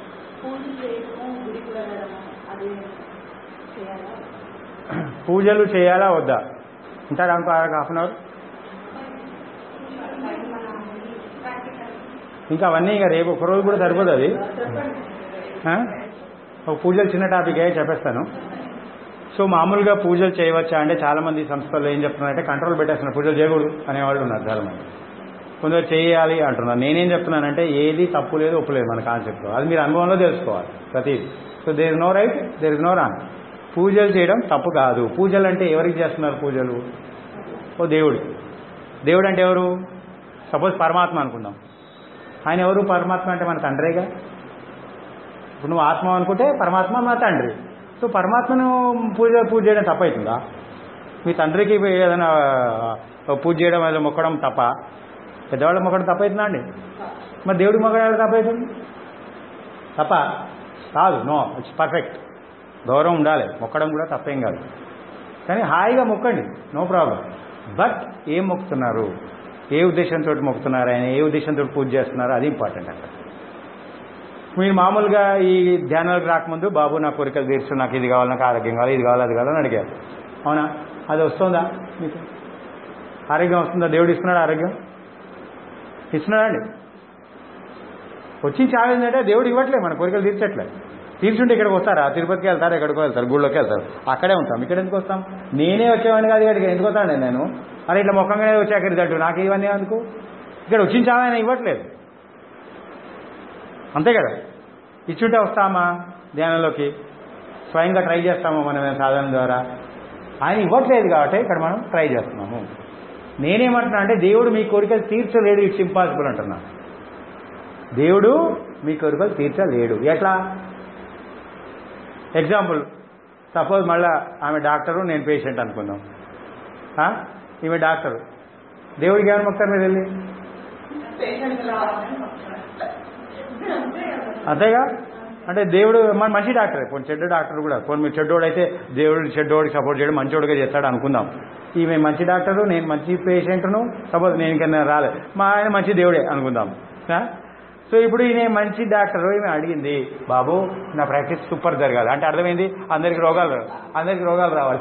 పూజలు చేయాలా వద్దా? ఉంటారా అనుకో హాఫ్ అన్ అవర్. ఇంకా అవన్నీ ఇక రేపు ఒక రోజు కూడా సరిపోదు. అది ఒక పూజలు చిన్న టాపిక్ అయ్యి చెప్పేస్తాను. సో మామూలుగా పూజలు చేయవచ్చా అంటే చాలామంది సంస్థల్లో ఏం చెప్తున్నారంటే కంట్రోల్ పెట్టేస్తున్నారు, పూజలు చేయకూడదు అనేవాళ్ళు ఉన్నారు చాలామంది. కొందరు చేయాలి అంటున్నారు. నేనేం చెప్తున్నానంటే ఏది తప్పు లేదు ఒప్పు లేదు మన కాన్సెప్ట్లో, అది మీరు అనుభవంలో తెలుసుకోవాలి ప్రతిదీ. So there is no right, there is no wrong. పూజలు చేయడం తప్పు కాదు. పూజలు అంటే ఎవరికి చేస్తున్నారు పూజలు? ఓ దేవుడు. దేవుడు అంటే ఎవరు? సపోజ్ పరమాత్మ అనుకుందాం. ఆయన ఎవరు? పరమాత్మ అంటే మన తండ్రిగా. ఇప్పుడు నువ్వు ఆత్మ అనుకుంటే పరమాత్మ మా తండ్రి. సో పరమాత్మను పూజ పూజ చేయడం తప్పవుతుందా? మీ తండ్రికి ఏదైనా పూజ చేయడం, ఏదో మొక్కడం తప్ప? పెద్దవాళ్ళకి మొక్కడం తప్పవుతుందా అండి? మరి దేవుడికి మొక్కడం తప్పవుతుంది తప్ప కాదు. No, it's perfect. గౌరవం ఉండాలి, మొక్కడం కూడా తప్పేం కాదు. కానీ హాయిగా మొక్కండి, నో ప్రాబ్లం. బట్ ఏం మొక్కుతున్నారు, ఏ ఉద్దేశంతో మొక్కుతున్నారు, ఆయన ఏ ఉద్దేశంతో పూజ చేస్తున్నారు, అది ఇంపార్టెంట్ అంట. మీరు మామూలుగా ఈ ధ్యానాలకు రాకముందు బాబు నా కోరికలు తీర్చు, నాకు ఇది కావాలి, నాకు ఆరోగ్యం కావాలి, ఇది కావాలి, అది కావాలని అడిగారు. అవునా? అది వస్తుందా మీకు? ఆరోగ్యం వస్తుందా? దేవుడు ఇస్తున్నాడు ఆరోగ్యం? ఇస్తున్నాడా అండి? వచ్చి చావేందంటే దేవుడు ఇవ్వట్లే, మన కోరికలు తీర్చట్లే. తీర్చుంటే ఇక్కడికి వస్తారా? తిరుపతికి వెళ్తారు, ఎక్కడికో వెళ్తారు, గుళ్ళోకి వెళ్తారు, అక్కడే ఉంటాం. ఇక్కడ ఎందుకు వస్తాం? నేనే వచ్చేవాడిని కాదు ఇక్కడికి, ఎందుకు వస్తానండి నేను? అరే ఇట్లా మొక్కంగానే వచ్చాక తట్టు నాకు ఇవన్నీ ఎందుకు? ఇక్కడ వచ్చి చావైనా ఇవ్వట్లేదు, అంతే కదా. ఇచ్చుంటే వస్తామా ధ్యానంలోకి? స్వయంగా ట్రై చేస్తామా మనం సాధన ద్వారా? ఆయన ఇవ్వట్లేదు కాబట్టి ఇక్కడ మనం ట్రై చేస్తున్నాము. నేనేమంటున్నా అంటే దేవుడు మీ కోరికలు తీర్చలేడు, ఇట్స్ ఇంపాసిబుల్ అంటున్నా. దేవుడు మీ కోరికలు తీర్చలేడు. ఎట్లా? ఎగ్జాంపుల్, సపోజ్ మళ్ళా ఆమె డాక్టరు, నేను పేషెంట్ అనుకుందాం. ఈమె డాక్టరు, దేవుడికి ఏమైనా మొక్తారు మీరు వెళ్ళి? అంతేగా. అంటే దేవుడు మన మంచి డాక్టర్, కొన్ని చెడ్డ డాక్టర్ కూడా, కొన్ని మీరు చెడ్డోడు అయితే దేవుడు చెడ్డోడికి సపోర్ట్ చేయడం మంచోడుగా చేస్తాడు అనుకుందాం. ఈమె మంచి డాక్టరు, నేను మంచి పేషెంట్ను, సపోజ్ నేను ఇంకా రాలేదు, మా ఆయన మంచి దేవుడే అనుకుందాం. సో ఇప్పుడు ఈయన మంచి డాక్టరు, ఈమె అడిగింది బాబు నా ప్రాక్టీస్ సూపర్ జరగాలి అంటే అర్థమైంది అందరికి రోగాలు అందరికి రోగాలు రావాలి.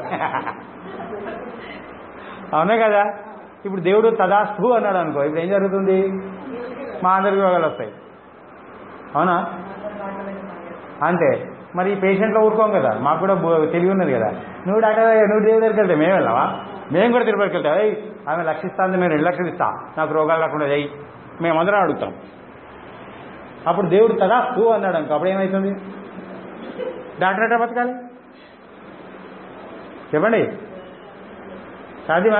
అవునే కదా. ఇప్పుడు దేవుడు తదాస్తు అన్నాడు అనుకో, ఇప్పుడు ఏం జరుగుతుంది? మా అందరికి రోగాలు వస్తాయి. అవునా? అంతే. మరి ఈ పేషెంట్లో ఊరుకోం కదా, మాకు కూడా తెలివి ఉన్నది కదా. నువ్వు డాక్టర్ నువ్వు దేవుడి దగ్గరికి వెళ్తే మేము వెళ్ళావా? మేము కూడా తిరుపతికి వెళ్తాం. అయ్యి ఆమె లక్షిస్తాను, మేము రెండు లక్షలు ఇస్తా, నాకు రోగాలు రాకుండా అయ్యి మేమందరం అడుగుతాం. అప్పుడు దేవుడు తదాస్తు అన్నాడు అనుకో, అప్పుడు ఏమవుతుంది? డాక్టర్ ఎట్లా బతకాలి చెప్పండి? సాధ్యమా?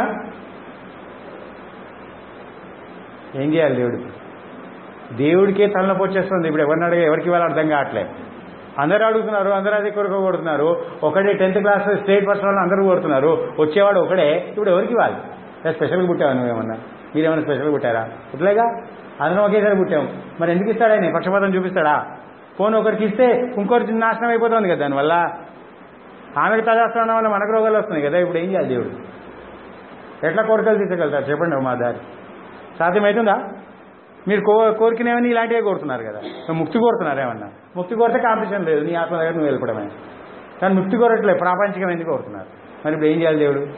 ఏం చేయాలి? దేవుడికి దేవుడికే తలనొప్పి వచ్చేస్తుంది. ఇప్పుడు ఎవరిని అడిగా ఎవరికి ఇవ్వాలి అర్థం కావట్లేదు. అందరూ అడుగుతున్నారు, అందరూ అదే కొరకు కొడుతున్నారు. ఒకటే టెన్త్ క్లాస్ స్టేట్ ఫస్ట్ వాళ్ళు అందరూ కొడుతున్నారు, వచ్చేవాడు ఒకడే. ఇప్పుడు ఎవరికి ఇవ్వాలి? స్పెషల్గా పుట్టావు నువ్వేమన్నా? మీరేమైనా స్పెషల్గా పుట్టారా? పుట్టలేగా, అందరం ఒకేసారి పుట్టాం. మరి ఎందుకు ఇస్తాడు ఆయన? పక్షపాతం చూపిస్తాడా? ఫోన్ ఒకరికి ఇస్తే ఇంకొకరికి నాశనం అయిపోతుంది కదా దానివల్ల. ఆమెకు తదాస్తడం వల్ల మనకు రోగాలు వస్తున్నాయి కదా. ఇప్పుడు ఏం చేయాలి దేవుడు? ఎట్లా కోరికలు తీర్చగలుగుతారు చెప్పండి? మా దారి సాధ్యమవుతుందా? మీరు కో కోరికనేమని ఇలాంటివే కోరుతున్నారు కదా. ముక్తి కోరుతున్నారు ఏమన్నా? ముక్తి కోరితే కాంపిటీషన్ లేదు, నీ ఆత్మ దగ్గర నువ్వు వెళ్ళిపోవడమే. కానీ ముక్తి కోరట్లేదు, ప్రాపంచికం ఎందుకు కోరుతున్నారు? మరి ఇప్పుడు ఏం చేయాలి దేవుడు?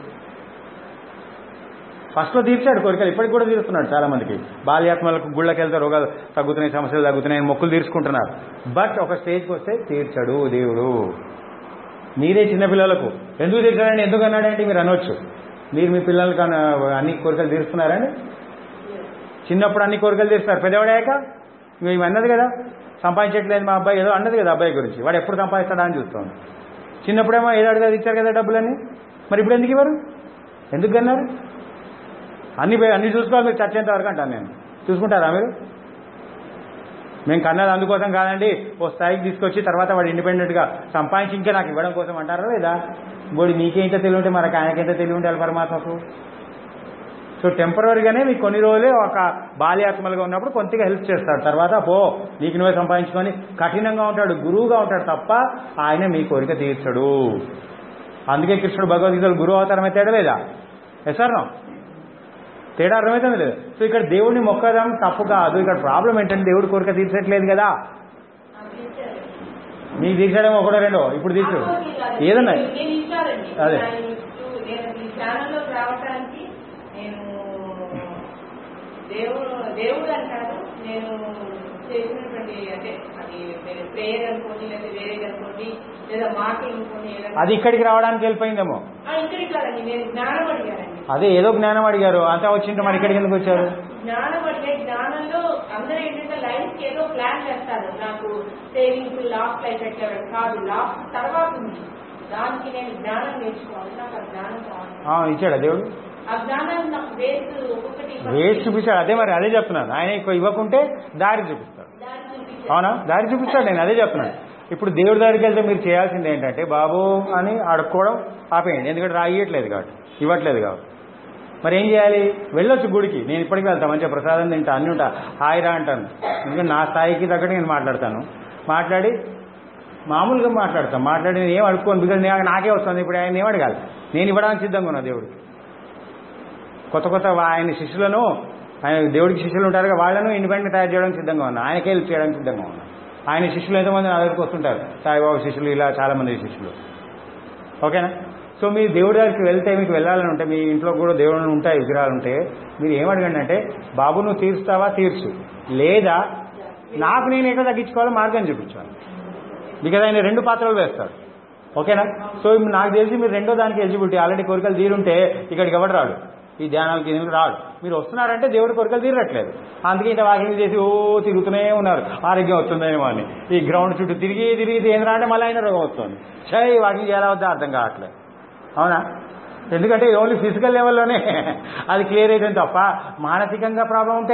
ఫస్ట్లో తీర్చాడు కోరికలు, ఇప్పటికి కూడా తీరుస్తున్నాడు చాలా మందికి. బాల్యాత్మలకు గుళ్ళకి వెళ్తే రోగాలు తగ్గుతున్నాయి, సమస్యలు తగ్గుతున్నాయి, మొక్కులు తీర్చుకుంటున్నారు. బట్ ఒక స్టేజ్కి వస్తే తీర్చాడు దేవుడు. మీరే చిన్నపిల్లలకు ఎందుకు తీర్చాడండి, ఎందుకు అన్నాడంటే మీరు అనవచ్చు. మీరు మీ పిల్లలకు అన్ని కోరికలు తీరుస్తున్నారండి? చిన్నప్పుడు అన్ని కోరికలు తీరుస్తారు, పెద్దవాడాక మేము అన్నది కదా, సంపాదించట్లేదు మా అబ్బాయి ఏదో అన్నది కదా అబ్బాయి గురించి. వాడు ఎప్పుడు సంపాదిస్తాడా అని చూస్తాను. చిన్నప్పుడేమో ఏదో అడిగా ఇచ్చారు కదా డబ్బులని, మరి ఇప్పుడు ఎందుకు ఇవ్వరు? ఎందుకు అన్నారు? అన్ని అన్ని చూసుకోవాలి మీరు చచ్చేంత వరకు అంటాను నేను. చూసుకుంటారా మీరు? మేము కన్నది అందుకోసం కాదండి, ఓ స్థాయికి తీసుకొచ్చి తర్వాత వాడు ఇండిపెండెంట్గా సంపాదించి ఇంకా నాకు ఇవ్వడం కోసం అంటారా లేదా? బోడి మీకేంత తెలివి ఉంటే మనకు ఆయనకెంత తెలివి ఉండాలి పరమాత్మకు. సో టెంపరీగానే మీకు కొన్ని రోజులే ఒక బాల్యాత్మలుగా ఉన్నప్పుడు కొంతగా హెల్ప్ చేస్తాడు. తర్వాత పో నీకు నువ్వే సంపాదించుకొని కఠినంగా ఉంటాడు, గురువుగా ఉంటాడు తప్ప ఆయన మీ కోరిక తీర్చడు. అందుకే కృష్ణుడు భగవద్గీతలు గురువు అవతారం అయితే లేదా? ఎసార్నో తేడా అర్థమవుతుంది లేదు. సో ఇక్కడ దేవుడిని మొక్కడం తప్పు కాదు. ఇక్కడ ప్రాబ్లం ఏంటంటే దేవుడి కోరిక తీర్చట్లేదు కదా. మీకు తీర్చడం ఒకటో రెండో ఇప్పుడు తీర్చు ఏదన్నా అదే దేవుడు అంటారు. నేను చేసినటువంటి అంటే అది ప్రేయర్ అనుకోండి, లేదా వేరేది అనుకోండి, లేదా మాట అనుకోండి, అది ఇక్కడికి రావడానికి వెళ్ళిపోయిందేమో. ఇక్కడికి కాదండి, నేను జ్ఞానం అడిగానండి. అదే ఏదో జ్ఞానం అడిగారు అంతా వచ్చింటే మరి ఇక్కడికి ఎందుకు వచ్చారు? జ్ఞానం అడిగే జ్ఞానంలో అందరూ ఏంటంటే లైఫ్ కి ఏదో ప్లాన్ చేస్తారు. నాకు సేవింగ్స్ లాస్ట్ లైఫ్ పెట్టాడు కాదు, లాస్ట్ తర్వాత ఉంది. దానికి నేను జ్ఞానం నేర్చుకోవాలి, నాకు ఆ జ్ఞానం కావాలి. ఇచ్చాడా దేవుడు? ఆ జ్ఞానాన్ని నాకు వేస్ట్ ఒక్కొక్కటి వేస్ట్ చూపిస్తాడు. అదే మరి అదే చెప్తున్నాను, ఆయన ఇవ్వకుంటే దారి చూపిస్తాడు. అవునా? దారి చూపిస్తాడు. నేను అదే చెప్తున్నాను. ఇప్పుడు దేవుడి దగ్గరికి వెళ్తే మీరు చేయాల్సింది ఏంటంటే బాబు అని అడుక్కోవడం ఆపేయండి. ఎందుకంటే రాయట్లేదు కాబట్టి, ఇవ్వట్లేదు కాబట్టి. మరి ఏం చేయాలి? వెళ్ళొచ్చు గుడికి. నేను ఇప్పటికీ వెళ్తాను, మంచిగా ప్రసాదం తింటా, అన్ని ఉంటా, హాయిరా అంటాను. ఎందుకంటే నా స్థాయికి తగ్గట్టు నేను మాట్లాడతాను. మాట్లాడి మామూలుగా మాట్లాడతాను. మాట్లాడి నేను ఏం అడుక్కోను, బికాజ్ నాకే వస్తుంది. ఇప్పుడు ఆయన ఏం అడగాలి? నేను ఇవ్వడానికి సిద్ధంగా ఉన్నా దేవుడికి. కొత్త కొత్త ఆయన శిష్యులను, ఆయన దేవుడికి శిష్యులు ఉంటారు, వాళ్ళను ఇండిపెండెంట్ తయారు చేయడానికి సిద్ధంగా ఉన్నా. ఆయనకే హెల్ప్ చేయడానికి సిద్ధంగా ఉన్నా. ఆయన శిష్యులు ఎంతమంది నా దగ్గరికి వస్తుంటారు, సాయిబాబా శిష్యులు, ఇలా చాలా మంది శిష్యులు. ఓకేనా? సో మీరు దేవుడి దగ్గరికి వెళ్తే, మీకు వెళ్ళాలని ఉంటే, మీ ఇంట్లో కూడా దేవుళ్ళు ఉంటాయి, విగ్రహాలు ఉంటే, మీరు ఏమడగండి అంటే బాబు నువ్వు తీరుస్తావా తీర్చు, లేదా నాకు నేను ఎక్కడ తగ్గించుకోవాలో మార్గం చూపించాను. బికాజ్ ఆయన రెండు పాత్రలు వేస్తాడు. ఓకేనా? సో నాకు తెలిసి మీరు రెండో దానికి ఎలిజిబిలిటీ, ఆల్రెడీ కోరికలు తీరుంటే ఇక్కడికి ఎవడు రాడు, ఈ ధ్యానాలకి ఎందుకు రాడు. మీరు వస్తున్నారంటే దేవుడి కోరికలు తీరట్లేదు. అందుకే ఇంత వాకింగ్ చేసి ఓ తిరుగుతూనే ఉన్నారు, ఆరోగ్యం వస్తుందేమో అని. ఈ గ్రౌండ్ చుట్టూ తిరిగి తిరిగి ఏంద్రా అంటే మళ్ళీ అయినా రోగం వస్తుంది. చై వాకింగ్ చేయాలా వద్దా అర్థం కావట్లేదు. అవునా? ఎందుకంటే ఓన్లీ ఫిజికల్ లెవెల్లోనే అది క్లియర్ అయితే తప్ప మానసికంగా ప్రాబ్లం ఉంటే,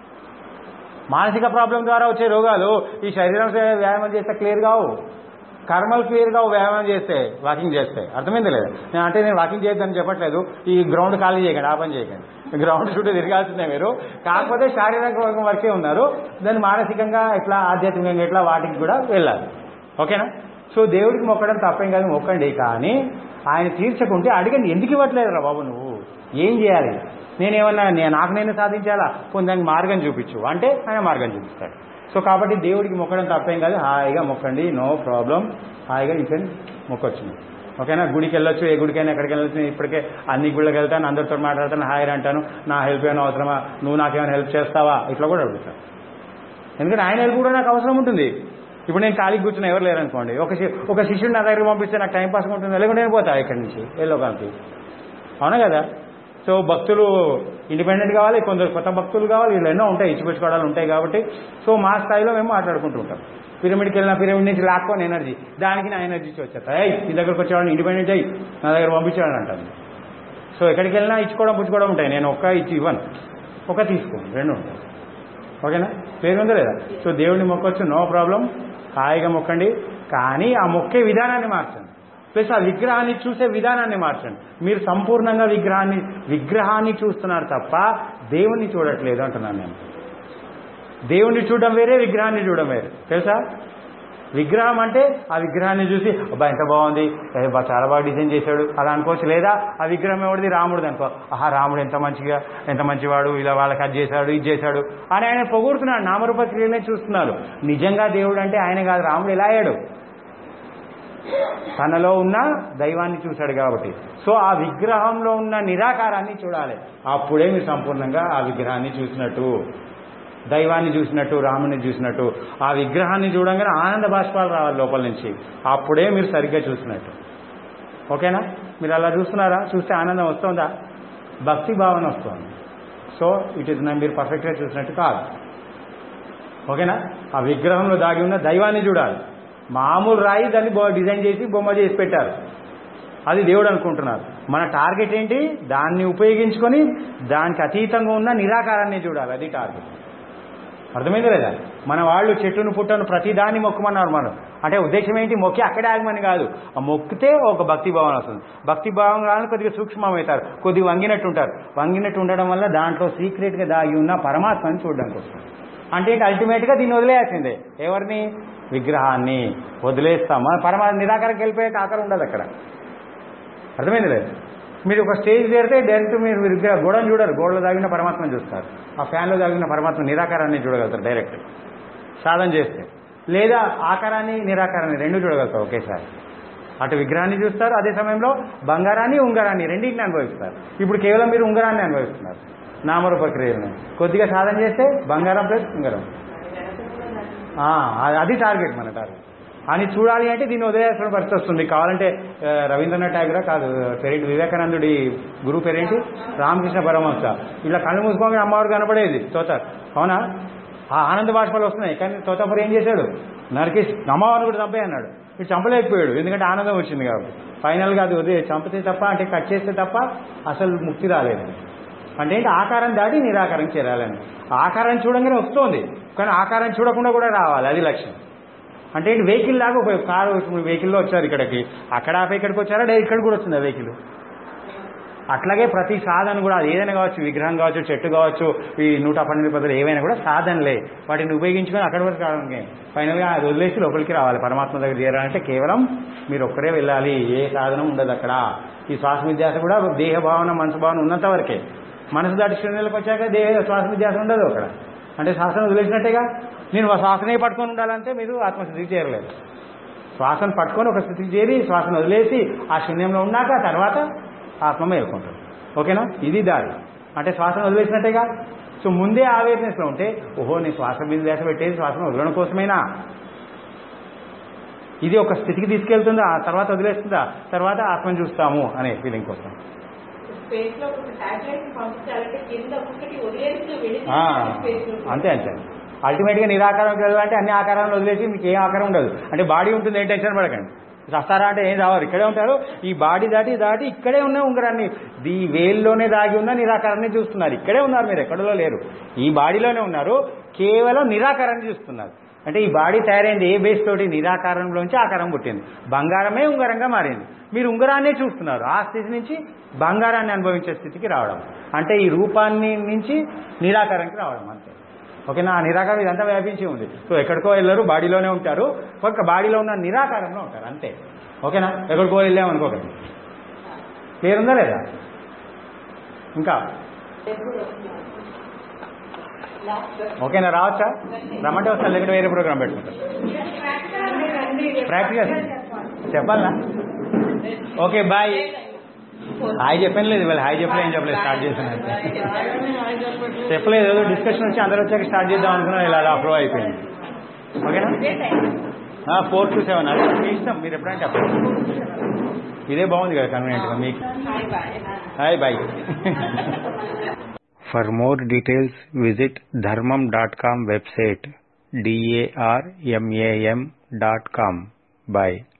మానసిక ప్రాబ్లం ద్వారా వచ్చే రోగాలు ఈ శరీరం వ్యాయామం చేస్తే క్లియర్ కావు. కర్మలు క్లియర్ కావు వ్యాయామం చేస్తే, వాకింగ్ చేస్తే. అర్థమైంది లేదా? నేను అంటే నేను వాకింగ్ చేయొద్దని చెప్పట్లేదు. ఈ గ్రౌండ్ ఖాళీ చేయకండి, ఆ పని చేయకండి. గ్రౌండ్ చుట్టూ తిరగాల్సిందే మీరు. కాకపోతే శారీరక వరకే ఉన్నారు, దాన్ని మానసికంగా ఇట్లా ఆధ్యాత్మికంగా ఇట్లా వాటికి కూడా వెళ్ళాలి. ఓకేనా? సో దేవుడికి మొక్కడం తప్పేం కాదు, మొక్కండి. కానీ ఆయన తీర్చకుంటే అడిగండి, ఎందుకు ఇవ్వట్లేదురా బాబు నువ్వు, ఏం చేయాలి, నేనేమన్నా నేను నాకు నేను సాధించాలా, కొన్ని దానికి మార్గం చూపించు అంటే ఆయన మార్గం చూపిస్తాడు. సో కాబట్టి దేవుడికి మొక్కడం తప్పేం కాదు, హాయిగా మొక్కండి, నో ప్రాబ్లం. హాయిగా ఇంకా మొక్కొచ్చు. ఓకేనా? గుడికి వెళ్ళొచ్చు, ఏ గుడికైనా ఎక్కడికి వెళ్ళొచ్చు. నేను ఇప్పటికే అన్ని గుళ్ళకి వెళ్తాను, అందరితో మాట్లాడతాను, హాయిగా అంటాను, నా హెల్ప్ ఏమైనా అవసరమా, నువ్వు నాకేమైనా హెల్ప్ చేస్తావా, ఇట్లా కూడా అడుగుతాను. ఎందుకంటే ఆయన హెల్ప్ కూడా నాకు అవసరం ఉంటుంది. ఇప్పుడు నేను ఖాళీకి కూర్చున్నా, ఎవరు లేరనుకోండి, ఒక ఒక శిష్యుడు నా దగ్గర పంపిస్తే నాకు టైంపాస్ ఉంటుంది, లేకుంటే నేను పోతా ఇక్కడి నుంచి వెళ్ళోకానికి. అవునా కదా? సో భక్తులు ఇండిపెండెంట్ కావాలి, కొందరు కొత్త భక్తులు కావాలి, వీళ్ళు ఎన్నో ఉంటాయి, ఇచ్చిపుచ్చుకోవడాలు ఉంటాయి. కాబట్టి సో మా స్థాయిలో మేము మాట్లాడుకుంటూ ఉంటాం. పిరమిడ్కి వెళ్ళిన పిరమిడ్ నుంచి లాక్కొని ఎనర్జీ, దానికి నా ఎనర్జీ వచ్చేస్తా, అయ్యి నీ దగ్గరకు వచ్చేవాడిని ఇండిపెండెంట్ అయ్యి నా దగ్గర పంపించేవాడిని అంటాను. సో ఎక్కడికి వెళ్ళినా ఇచ్చుకోవడం పుచ్చుకోవడం ఉంటాయి. నేను ఒక్క ఇచ్చి ఇవ్వను, ఒక తీసుకోను, రెండు ఉంటాయి. ఓకేనా? పేరు ఉందా లేదా? సో దేవుడిని మొక్కొచ్చు, నో ప్రాబ్లం, హాయిగా మొక్కండి. కానీ ఆ మొక్కే విధానాన్ని మార్చండి. ప్లస్ ఆ విగ్రహాన్ని చూసే విధానాన్ని మార్చండి. మీరు సంపూర్ణంగా విగ్రహాన్ని విగ్రహాన్ని చూస్తున్నారు తప్ప దేవుణ్ణి చూడట్లేదు అంటున్నాను నేను. దేవుణ్ణి చూడడం వేరే, విగ్రహాన్ని చూడడం వేరే, తెలుసా? విగ్రహం అంటే ఆ విగ్రహాన్ని చూసి అబ్బా ఎంత బాగుంది, చాలా బాగా డిజైన్ చేశాడు అలా అనుకోవచ్చు. లేదా ఆ విగ్రహం ఎవరిది, రాముడిది అనుకో, ఆహా రాముడు ఎంత మంచిగా ఎంత మంచివాడు, ఇలా వాళ్ళకి అది చేశాడు ఇది చేశాడు అని ఆయన పొగుడుతున్నాడు. నామరూప క్రియలనే చూస్తున్నారు. నిజంగా దేవుడు అంటే ఆయన కాదు. రాముడు ఎలా అయ్యాడు? తనలో ఉన్న దైవాన్ని చూశాడు కాబట్టి. సో ఆ విగ్రహంలో ఉన్న నిరాకారాన్ని చూడాలి. అప్పుడే మీరు సంపూర్ణంగా ఆ విగ్రహాన్ని చూసినట్టు, దైవాన్ని చూసినట్టు, రాముని చూసినట్టు. ఆ విగ్రహాన్ని చూడంగానే ఆనంద బాష్పాలు రావాలి లోపల నుంచి. అప్పుడే మీరు సరిగ్గా చూసినట్టు. ఓకేనా? మీరు అలా చూస్తున్నారా? చూస్తే ఆనందం వస్తుందా? భక్తి భావన వస్తుంది. సో ఇట్ ఈస్ మీరు పర్ఫెక్ట్గా చూసినట్టు కాదు. ఓకేనా? ఆ విగ్రహంలో దాగి ఉన్న దైవాన్ని చూడాలి. మామూలు రాయి దాన్ని డిజైన్ చేసి బొమ్మ చేసి పెట్టారు, అది దేవుడు అనుకుంటున్నారు. మన టార్గెట్ ఏంటి? దాన్ని ఉపయోగించుకొని దానికి అతీతంగా ఉన్న నిరాకారాన్ని చూడాలి. అది టార్గెట్. అర్థమైందా లేదా? మన వాళ్ళు చెట్టును పుట్టను ప్రతి దాన్ని మొక్కమన్నారు. మనం అంటే ఉద్దేశం ఏంటి? మొక్కి అక్కడే ఆగమని కాదు. ఆ మొక్కితే ఒక భక్తి భావన వస్తుంది. భక్తి భావం రాని కొద్దిగా సూక్ష్మమవుతారు, కొద్దిగా వంగినట్టు ఉంటారు. వంగినట్టు ఉండడం వల్ల దాంట్లో సీక్రెట్గా దాగి ఉన్న పరమాత్మని చూడడానికి వస్తుంది. అంటే అల్టిమేట్గా దీన్ని వదిలేయాల్సిందే. ఎవరిని? విగ్రహాన్ని వదిలేస్తామా? పరమాత్మ నిరాకారంకి వెళ్ళిపోయాక ఆకారం ఉండదు అక్కడ. అర్థమైంది లేదు? మీరు ఒక స్టేజ్ చేరితే డైరెక్ట్ మీరు విగ్రహ గోడను చూడరు, గోడలో దాగిన పరమాత్మని చూస్తారు. ఆ ఫ్యాన్లో దాగిన పరమాత్మ నిరాకారాన్ని చూడగలుగుతారు డైరెక్ట్ సాధన చేస్తే. లేదా ఆకారాన్ని నిరాకారాన్ని రెండు చూడగలుగుతారు ఒకేసారి. అటు విగ్రహాన్ని చూస్తారు, అదే సమయంలో బంగారాన్ని ఉంగరాన్ని రెండింటిని అనుభవిస్తారు. ఇప్పుడు కేవలం మీరు ఉంగరాన్ని అనుభవిస్తున్నారు, నామరూప క్రియలను. కొద్దిగా సాధన చేస్తే బంగారం ప్లస్ ఉంగరం. అది టార్గెట్, మన టార్గెట్. అని చూడాలి అంటే దీన్ని వదిలేసిన పరిస్థితి వస్తుంది. కావాలంటే రవీంద్రనాథ్ ఠాగూర్ కాదు, పేరేంటి వివేకానందుడి గురువు పేరేంటి, రామకృష్ణ పరమహంస. ఇలా కళ్ళు మూసుకొని అమ్మవారు కనపడేది తోతారు, అవునా? ఆ ఆనంద బాష్పాలు వస్తున్నాయి. కానీ తోతాపురి ఏం చేశాడు? నరికేసి అమ్మవారిని కూడా చంపే అన్నాడు. ఇటు చంపలేకపోయాడు, ఎందుకంటే ఆనందం వచ్చింది కాబట్టి. ఫైనల్గా అది వదిలే చంపితే తప్ప, అంటే కట్ చేస్తే తప్ప అసలు ముక్తి రాలేదు. అంటే ఏంటి? ఆకారం దాటి నిరాకారం చేరాలని. ఆకారం చూడంగానే వస్తుంది, కానీ ఆకారం చూడకుండా కూడా రావాలి, అది లక్ష్యం. అంటే ఏంటి? వెహికల్ లాగా ఉపయోగం. కారు వెహికల్లో వచ్చారు ఇక్కడికి, అక్కడ ఆపై ఇక్కడికి వచ్చారా, డైరెక్ట్ ఇక్కడ కూడా వచ్చింది ఆ వెహికల్. అట్లాగే ప్రతి సాధన కూడా, అది ఏదైనా కావచ్చు, విగ్రహం కావచ్చు, చెట్టు కావచ్చు, ఈ నూట పన్నెండు పద్ధతులు ఏవైనా కూడా సాధనలే. వాటిని ఉపయోగించుకొని అక్కడి వరకు రావడానికి ఫైనల్గా అది వదిలేసి లోపలికి రావాలి. పరమాత్మ దగ్గర చేరాలంటే కేవలం మీరు ఒక్కరే వెళ్ళాలి, ఏ సాధనం ఉండదు అక్కడ. ఈ శ్వాస విధ్యాస కూడా దేహ భావన మనసు భావన ఉన్నంత వరకే. మనసు దాటి శూన్యాలకు వచ్చాక దేహ శ్వాస విధ్యాస ఉండదు అక్కడ. అంటే శ్వాసను వదిలేసినట్టేగా. నేను శ్వాసనే పట్టుకొని ఉండాలంటే మీరు ఆత్మస్థితికి చేరలేదు. శ్వాసను పట్టుకొని ఒక స్థితికి చేరి శ్వాసను వదిలేసి ఆ శూన్యంలో ఉన్నాక తర్వాత ఆత్మ మేల్కొంటుంది. ఓకేనా? ఇది దారి. అంటే శ్వాసను వదిలేసినట్టేగా. సో ముందే అవేర్నెస్లో ఉంటే, ఓహో నేను శ్వాస మీద దేశ పెట్టేది శ్వాసను వదలడం కోసమేనా, ఇది ఒక స్థితికి తీసుకెళ్తుందా, ఆ తర్వాత వదిలేస్తుందా, తర్వాత ఆత్మను చూస్తాము అనే ఫీలింగ్ కోసం. అంతే అంతే. అల్టిమేట్గా నిరాకారం వెళ్ళాలంటే అన్ని ఆకారాలను వదిలేసి మీకు ఏ ఆకారం ఉండదు. అంటే బాడీ ఉంటుంది, ఏం టెన్షన్ పడకండి. వస్తారా అంటే ఏం రావాలి, ఇక్కడే ఉంటారు. ఈ బాడీ దాటి దాటి ఇక్కడే ఉన్న ఉంగరాన్ని, ఈ వేల్లోనే దాగి ఉన్న నిరాకారాన్ని చూస్తున్నారు. ఇక్కడే ఉన్నారు, మీరు ఎక్కడలో లేరు, ఈ బాడీలోనే ఉన్నారు. కేవలం నిరాకారాన్ని చూస్తున్నారు. అంటే ఈ బాడీ తయారైంది ఏ బేస్ తోటి? నిరాకారంలోంచి ఆకారం పుట్టింది. బంగారమే ఉంగరంగా మారింది. మీరు ఉంగరాన్నే చూస్తున్నారు. ఆ స్థితి నుంచి బంగారాన్ని అనుభవించే స్థితికి రావడం అంటే ఈ రూపాన్ని నుంచి నిరాకారానికి రావడం అంతే. ఓకేనా? ఆ నిరాకారం ఇదంతా వ్యాపించి ఉంది. సో ఎక్కడికో వెళ్ళరు, బాడీలోనే ఉంటారు. ఒక బాడీలో ఉన్న నిరాకారంలో ఉంటారు అంతే. ఓకేనా? ఎక్కడికో వెళ్ళామనుకోకండి. క్లియర్ ఉందా లేదా? ఇంకా ఓకేనా? రావచ్చా? రమ్మంటే వస్తాను, లేకుంటే వేరే ప్రోగ్రామ్ పెట్టుకుంటారు. ప్రాక్టికల్ చెప్పాలా? Okay bye. హాయ్ చెప్పాను లేదు, వాళ్ళు హాయ్ చెప్పలేదు, ఏం చెప్పలేదు, స్టార్ట్ చేశాను చెప్పలేదు. ఏదో డిస్కషన్ వచ్చి అందరూ వచ్చాక స్టార్ట్ చేద్దాం అనుకున్నాను, ఇలా అలా ఫ్లో అయిపోయింది. ఓకేనా? ఫోర్ టు సెవెన్ అదే మీ ఇష్టం, మీరు ఎప్పుడంటే అప్పుడు. ఇదే బాగుంది కదా కన్వీనియంట్గా మీకు. Hi bye. For more details, visit dharmam dot com website, D A R M A M dot com. Bye.